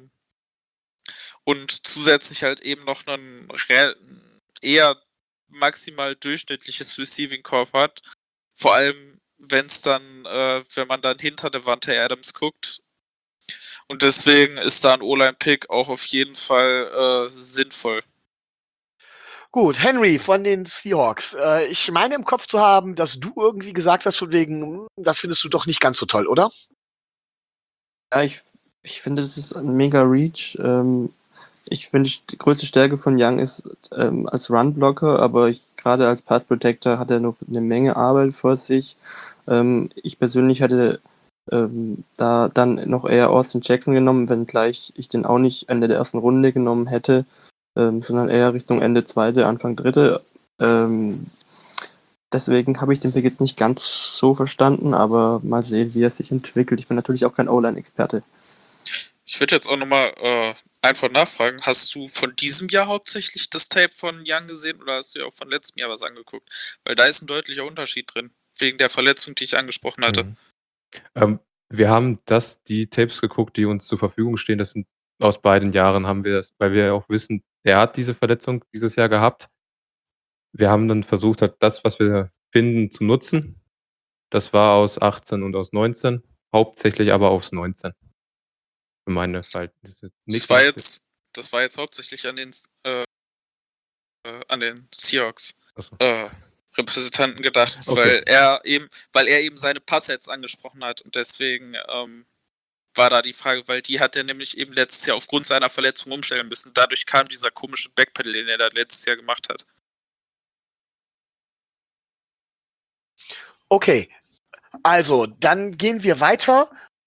und zusätzlich halt eben noch ein eher maximal durchschnittliches Receiving Corps hat. Vor allem, wenn man dann hinter Davante Adams guckt. Und deswegen ist da ein O-Line-Pick auch auf jeden Fall sinnvoll. Gut, Henry von den Seahawks. Ich meine im Kopf zu haben, dass du irgendwie gesagt hast, von wegen, das findest du doch nicht ganz so toll, oder? Ja, ich finde, das ist ein mega Reach. Ich finde, die größte Stärke von Young ist als Run-Blocker, aber gerade als Pass-Protector hat er noch eine Menge Arbeit vor sich. Ich persönlich hätte da dann noch eher Austin Jackson genommen, wenngleich ich den auch nicht Ende der ersten Runde genommen hätte, sondern eher Richtung Ende 2., Anfang 3. Deswegen habe ich den Pick jetzt nicht ganz so verstanden, aber mal sehen, wie er sich entwickelt. Ich bin natürlich auch kein O-Line-Experte. Ich würde jetzt auch nochmal einfach nachfragen, hast du von diesem Jahr hauptsächlich das Tape von Young gesehen oder hast du dir auch von letztem Jahr was angeguckt? Weil da ist ein deutlicher Unterschied drin, wegen der Verletzung, die ich angesprochen hatte. Wir haben die Tapes geguckt, die uns zur Verfügung stehen. Das sind aus beiden Jahren, haben wir das, weil wir auch wissen, er hat diese Verletzung dieses Jahr gehabt. Wir haben dann versucht, das, was wir finden, zu nutzen. Das war aus 18 und aus 19, hauptsächlich aber aus 19. Für meine Verhältnisse. Das war jetzt hauptsächlich an den Seahawks Repräsentanten gedacht, Okay. weil er eben seine Passsets angesprochen hat und deswegen war da die Frage, weil die hat er nämlich eben letztes Jahr aufgrund seiner Verletzung umstellen müssen. Dadurch kam dieser komische Backpedal, den er da letztes Jahr gemacht hat. Okay, also dann gehen wir weiter.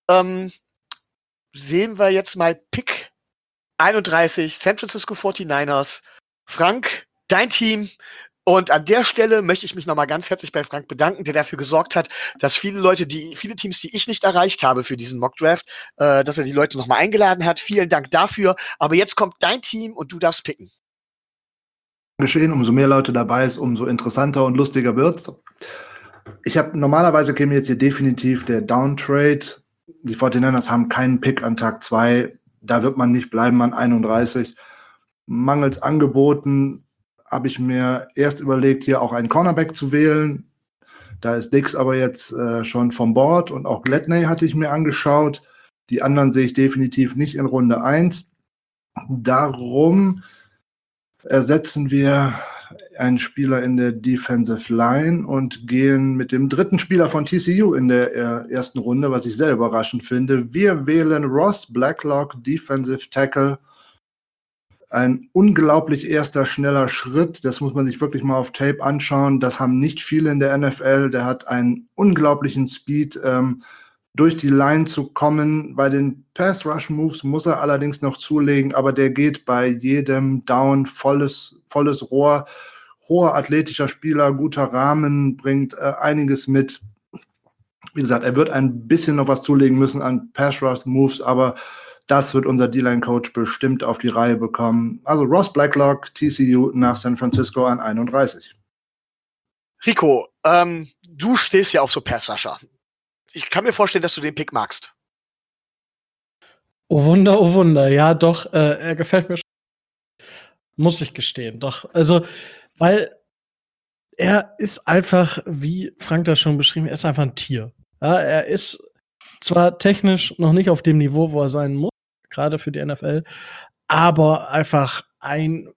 Sehen wir jetzt mal Pick 31, San Francisco 49ers. Frank, dein Team. Und an der Stelle möchte ich mich nochmal ganz herzlich bei Frank bedanken, der dafür gesorgt hat, dass viele Teams, die ich nicht erreicht habe für diesen Mockdraft, dass er die Leute nochmal eingeladen hat. Vielen Dank dafür. Aber jetzt kommt dein Team und du darfst picken. Geschehen, umso mehr Leute dabei ist, umso interessanter und lustiger wird's. Normalerweise käme jetzt hier definitiv der Downtrade. Die 49ers haben keinen Pick an Tag 2. Da wird man nicht bleiben an 31. Mangels Angeboten habe ich mir erst überlegt, hier auch einen Cornerback zu wählen. Da ist Dix aber jetzt schon vom Board und auch Gladney hatte ich mir angeschaut. Die anderen sehe ich definitiv nicht in Runde 1. Darum ersetzen wir einen Spieler in der Defensive Line und gehen mit dem dritten Spieler von TCU in der ersten Runde, was ich sehr überraschend finde. Wir wählen Ross Blacklock, Defensive Tackle. Ein unglaublich erster, schneller Schritt. Das muss man sich wirklich mal auf Tape anschauen. Das haben nicht viele in der NFL. Der hat einen unglaublichen Speed, durch die Line zu kommen. Bei den Pass-Rush-Moves muss er allerdings noch zulegen, aber der geht bei jedem Down volles Rohr. Hoher athletischer Spieler, guter Rahmen, bringt einiges mit. Wie gesagt, er wird ein bisschen noch was zulegen müssen an Pass-Rush-Moves, aber das wird unser D-Line-Coach bestimmt auf die Reihe bekommen. Also Ross Blacklock, TCU nach San Francisco an 31. Rico, du stehst ja auf so Pass-Rusher. Ich kann mir vorstellen, dass du den Pick magst. Oh Wunder, ja doch, er gefällt mir schon. Muss ich gestehen, doch. Also, weil er ist einfach, wie Frank das schon beschrieben, er ist einfach ein Tier. Ja, er ist zwar technisch noch nicht auf dem Niveau, wo er sein muss, gerade für die NFL, aber einfach ein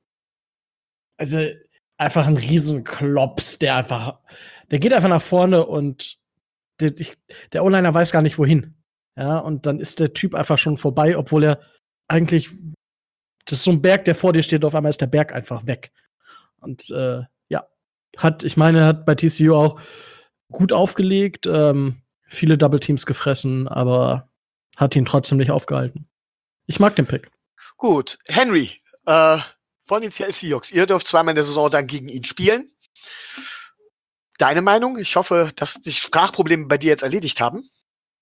Riesenklops, der geht einfach nach vorne und der O-Liner weiß gar nicht wohin. Ja, und dann ist der Typ einfach schon vorbei, obwohl er eigentlich, das ist so ein Berg, der vor dir steht, auf einmal ist der Berg einfach weg. Und hat bei TCU auch gut aufgelegt, viele Double Teams gefressen, aber hat ihn trotzdem nicht aufgehalten. Ich mag den Pick. Gut, Henry, von den Seattle Seahawks. Ihr dürft zweimal in der Saison dann gegen ihn spielen. Deine Meinung? Ich hoffe, dass die Sprachprobleme bei dir jetzt erledigt haben.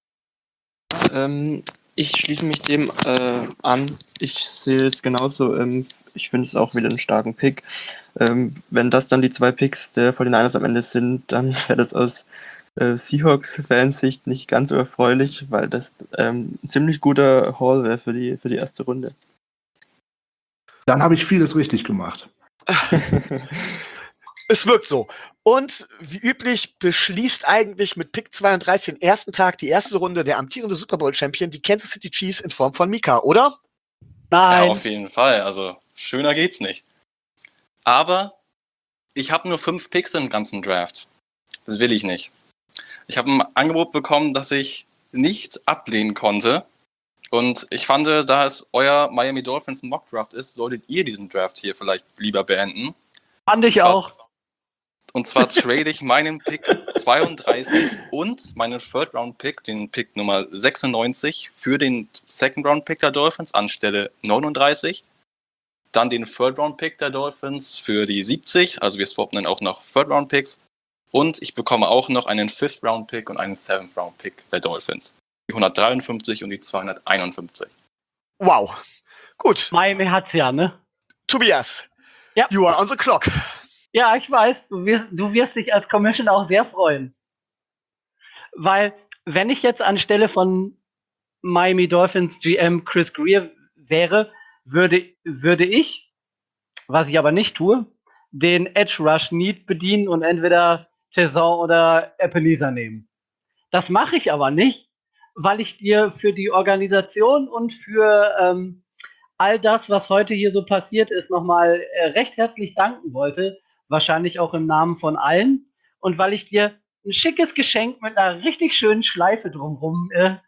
Ich schließe mich dem an. Ich sehe es genauso. Ich finde es auch wieder einen starken Pick. Wenn das dann die 2 Picks der 49ers am Ende sind, dann wäre das aus Seahawks-Fansicht nicht ganz so erfreulich, weil das ein ziemlich guter Haul wäre für die erste Runde. Dann habe ich vieles richtig gemacht. Es wirkt so. Und wie üblich beschließt eigentlich mit Pick 32 den ersten Tag, die erste Runde, der amtierende Super Bowl-Champion, die Kansas City Chiefs in Form von Mika, oder? Nein. Ja, auf jeden Fall. Also schöner geht's nicht. Aber ich habe nur 5 Picks im ganzen Draft. Das will ich nicht. Ich habe ein Angebot bekommen, das ich nicht ablehnen konnte. Und ich fand, da es euer Miami Dolphins Mock-Draft ist, solltet ihr diesen Draft hier vielleicht lieber beenden. Fand ich auch. Und zwar trade ich meinen Pick 32 und meinen Third-Round-Pick, den Pick Nummer 96, für den Second-Round-Pick der Dolphins anstelle 39. Dann den Third-Round-Pick der Dolphins für die 70, also wir swappen dann auch noch Third-Round-Picks. Und ich bekomme auch noch einen Fifth-Round-Pick und einen Seventh-Round-Pick der Dolphins. Die 153 und die 251. Wow. Gut. Miami hat's ja, ne? Tobias, ja. You are on the clock. Ja, ich weiß. Du wirst dich als Commissioner auch sehr freuen. Weil, wenn ich jetzt anstelle von Miami Dolphins GM Chris Greer wäre, würde ich, was ich aber nicht tue, den Edge Rush Need bedienen und entweder Tesson oder Ebenezer nehmen. Das mache ich aber nicht, weil ich dir für die Organisation und für all das, was heute hier so passiert ist, nochmal recht herzlich danken wollte. Wahrscheinlich auch im Namen von allen. Und weil ich dir ein schickes Geschenk mit einer richtig schönen Schleife drumherum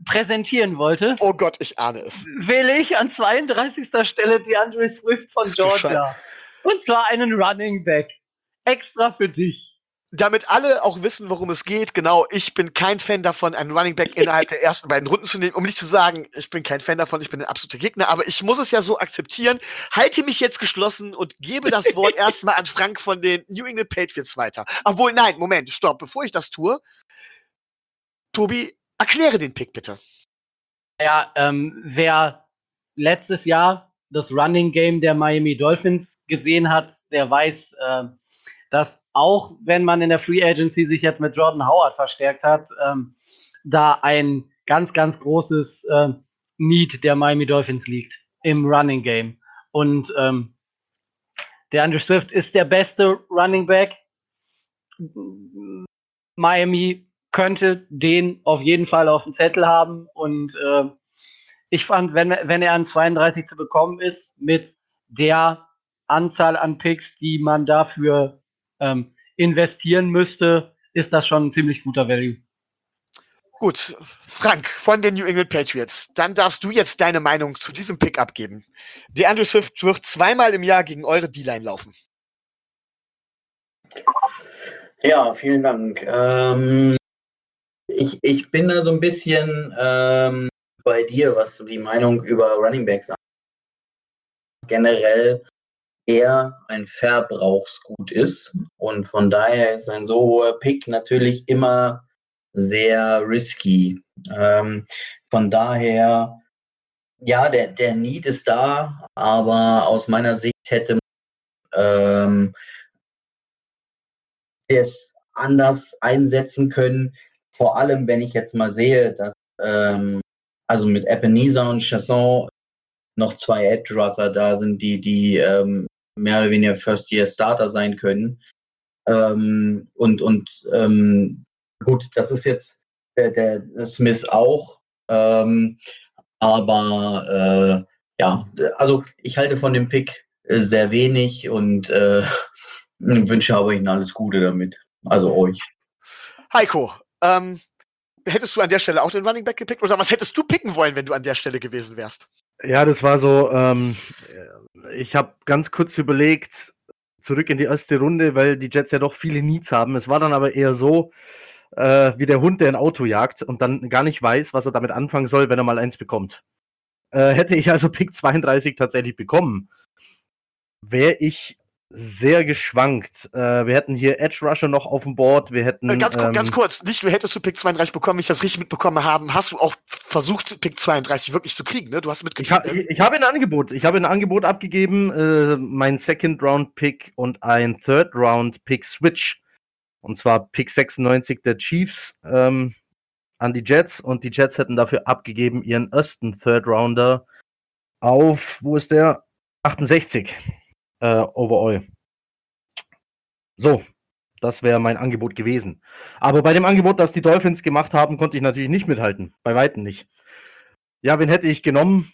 präsentieren wollte, Oh Gott, ich ahne es. wähle ich an 32. Stelle DeAndre Swift von Georgia. Und zwar einen Running Back. Extra für dich. Damit alle auch wissen, worum es geht, genau, ich bin kein Fan davon, einen Running Back innerhalb der ersten beiden Runden zu nehmen, um nicht zu sagen, ich bin kein Fan davon, ich bin ein absoluter Gegner, aber ich muss es ja so akzeptieren, halte mich jetzt geschlossen und gebe das Wort erstmal an Frank von den New England Patriots weiter. Obwohl, nein, Moment, stopp, bevor ich das tue, Tobi, erkläre den Pick bitte. Ja, wer letztes Jahr das Running Game der Miami Dolphins gesehen hat, der weiß, dass auch wenn man in der Free Agency sich jetzt mit Jordan Howard verstärkt hat, da ein ganz, ganz großes Need der Miami Dolphins liegt im Running Game. Und der Andrew Swift ist der beste Running Back. Miami könnte den auf jeden Fall auf dem Zettel haben. Und ich fand, wenn er an 32 zu bekommen ist, mit der Anzahl an Picks, die man dafür investieren müsste, ist das schon ein ziemlich guter Value. Gut, Frank von den New England Patriots, dann darfst du jetzt deine Meinung zu diesem Pick abgeben. DeAndre Swift wird zweimal im Jahr gegen eure D-Line laufen. Ja, vielen Dank. Ich bin da so ein bisschen bei dir, was die Meinung über Runningbacks angeht. Generell eher ein Verbrauchsgut ist und von daher ist ein so hoher Pick natürlich immer sehr risky. Von daher, ja, der Need ist da, aber aus meiner Sicht hätte man es anders einsetzen können. Vor allem, wenn ich jetzt mal sehe, dass also mit Ebenezer und Chasson noch zwei Edge Rusher da sind, die mehr oder weniger First-Year-Starter sein können. Gut, das ist jetzt der Smith auch. Aber ja, also ich halte von dem Pick sehr wenig und wünsche aber Ihnen alles Gute damit. Also euch. Heiko, hättest du an der Stelle auch den Running Back gepickt? Oder was hättest du picken wollen, wenn du an der Stelle gewesen wärst? Ja, das war so, ich habe ganz kurz überlegt, zurück in die erste Runde, weil die Jets ja doch viele Needs haben. Es war dann aber eher so, wie der Hund, der ein Auto jagt und dann gar nicht weiß, was er damit anfangen soll, wenn er mal eins bekommt. Hätte ich also Pick 32 tatsächlich bekommen, wäre ich sehr geschwankt. Wir hätten hier Edge Rusher noch auf dem Board. Wir hätten Ganz kurz, nicht nur hättest du Pick 32 bekommen, wenn ich das richtig mitbekommen habe, hast du auch versucht, Pick 32 wirklich zu kriegen, ne? Du hast mitgekriegt. Ich habe ein Angebot abgegeben, mein Second-Round-Pick und ein Third-Round-Pick-Switch. Und zwar Pick 96 der Chiefs an die Jets und die Jets hätten dafür abgegeben ihren ersten Third-Rounder auf, wo ist der? 68 overall. So, das wäre mein Angebot gewesen. Aber bei dem Angebot, das die Dolphins gemacht haben, konnte ich natürlich nicht mithalten. Bei Weitem nicht. Ja, wen hätte ich genommen?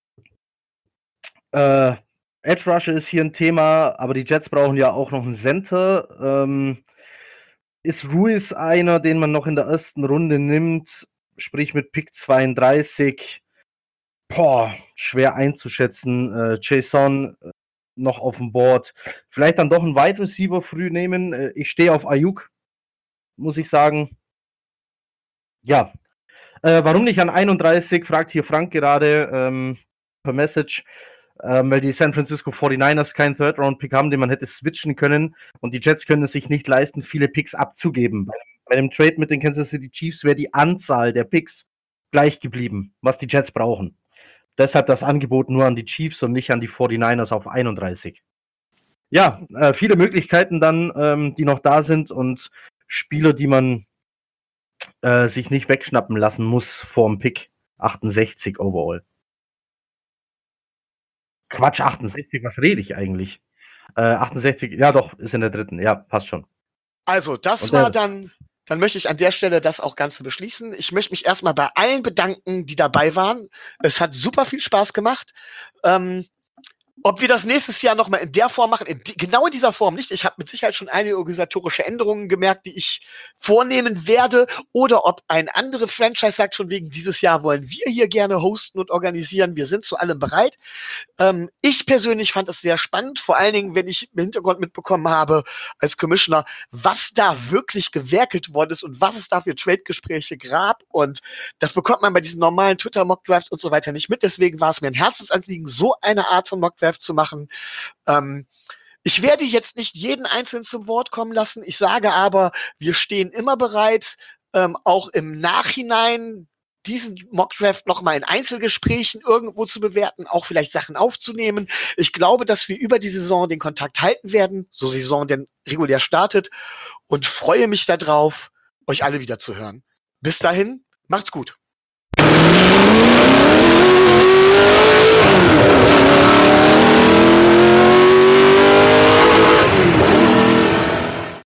Edge Rusher ist hier ein Thema, aber die Jets brauchen ja auch noch einen Center. Ist Ruiz einer, den man noch in der ersten Runde nimmt, sprich mit Pick 32? Schwer einzuschätzen. Jason noch auf dem Board. Vielleicht dann doch einen Wide Receiver früh nehmen. Ich stehe auf Ayuk, muss ich sagen. Ja. Warum nicht an 31, fragt hier Frank gerade per Message. Weil die San Francisco 49ers keinen Third-Round-Pick haben, den man hätte switchen können. Und die Jets können es sich nicht leisten, viele Picks abzugeben. Bei dem Trade mit den Kansas City Chiefs wäre die Anzahl der Picks gleich geblieben, was die Jets brauchen. Deshalb das Angebot nur an die Chiefs und nicht an die 49ers auf 31. Ja, viele Möglichkeiten dann, die noch da sind und Spieler, die man sich nicht wegschnappen lassen muss vorm Pick 68 overall. Quatsch, 68, was rede ich eigentlich? 68, ja doch, ist in der dritten, ja, passt schon. Also, das war dann möchte ich an der Stelle das auch Ganze beschließen. Ich möchte mich erstmal bei allen bedanken, die dabei waren. Es hat super viel Spaß gemacht. Ob wir das nächstes Jahr nochmal in der Form machen, genau in dieser Form nicht. Ich habe mit Sicherheit schon einige organisatorische Änderungen gemerkt, die ich vornehmen werde. Oder ob ein andere Franchise sagt, schon wegen dieses Jahr wollen wir hier gerne hosten und organisieren. Wir sind zu allem bereit. Ich persönlich fand es sehr spannend, vor allen Dingen, wenn ich im Hintergrund mitbekommen habe, als Commissioner, was da wirklich gewerkelt worden ist und was es da für Trade-Gespräche gab. Und das bekommt man bei diesen normalen Twitter-Mock-Drafts und so weiter nicht mit. Deswegen war es mir ein Herzensanliegen, so eine Art von Mock-Draft zu machen. Ich werde jetzt nicht jeden Einzelnen zum Wort kommen lassen. Ich sage aber, wir stehen immer bereit, auch im Nachhinein diesen Mockdraft noch mal in Einzelgesprächen irgendwo zu bewerten, auch vielleicht Sachen aufzunehmen. Ich glaube, dass wir über die Saison den Kontakt halten werden, so die Saison denn regulär startet, und freue mich darauf, euch alle wieder zu hören. Bis dahin, macht's gut.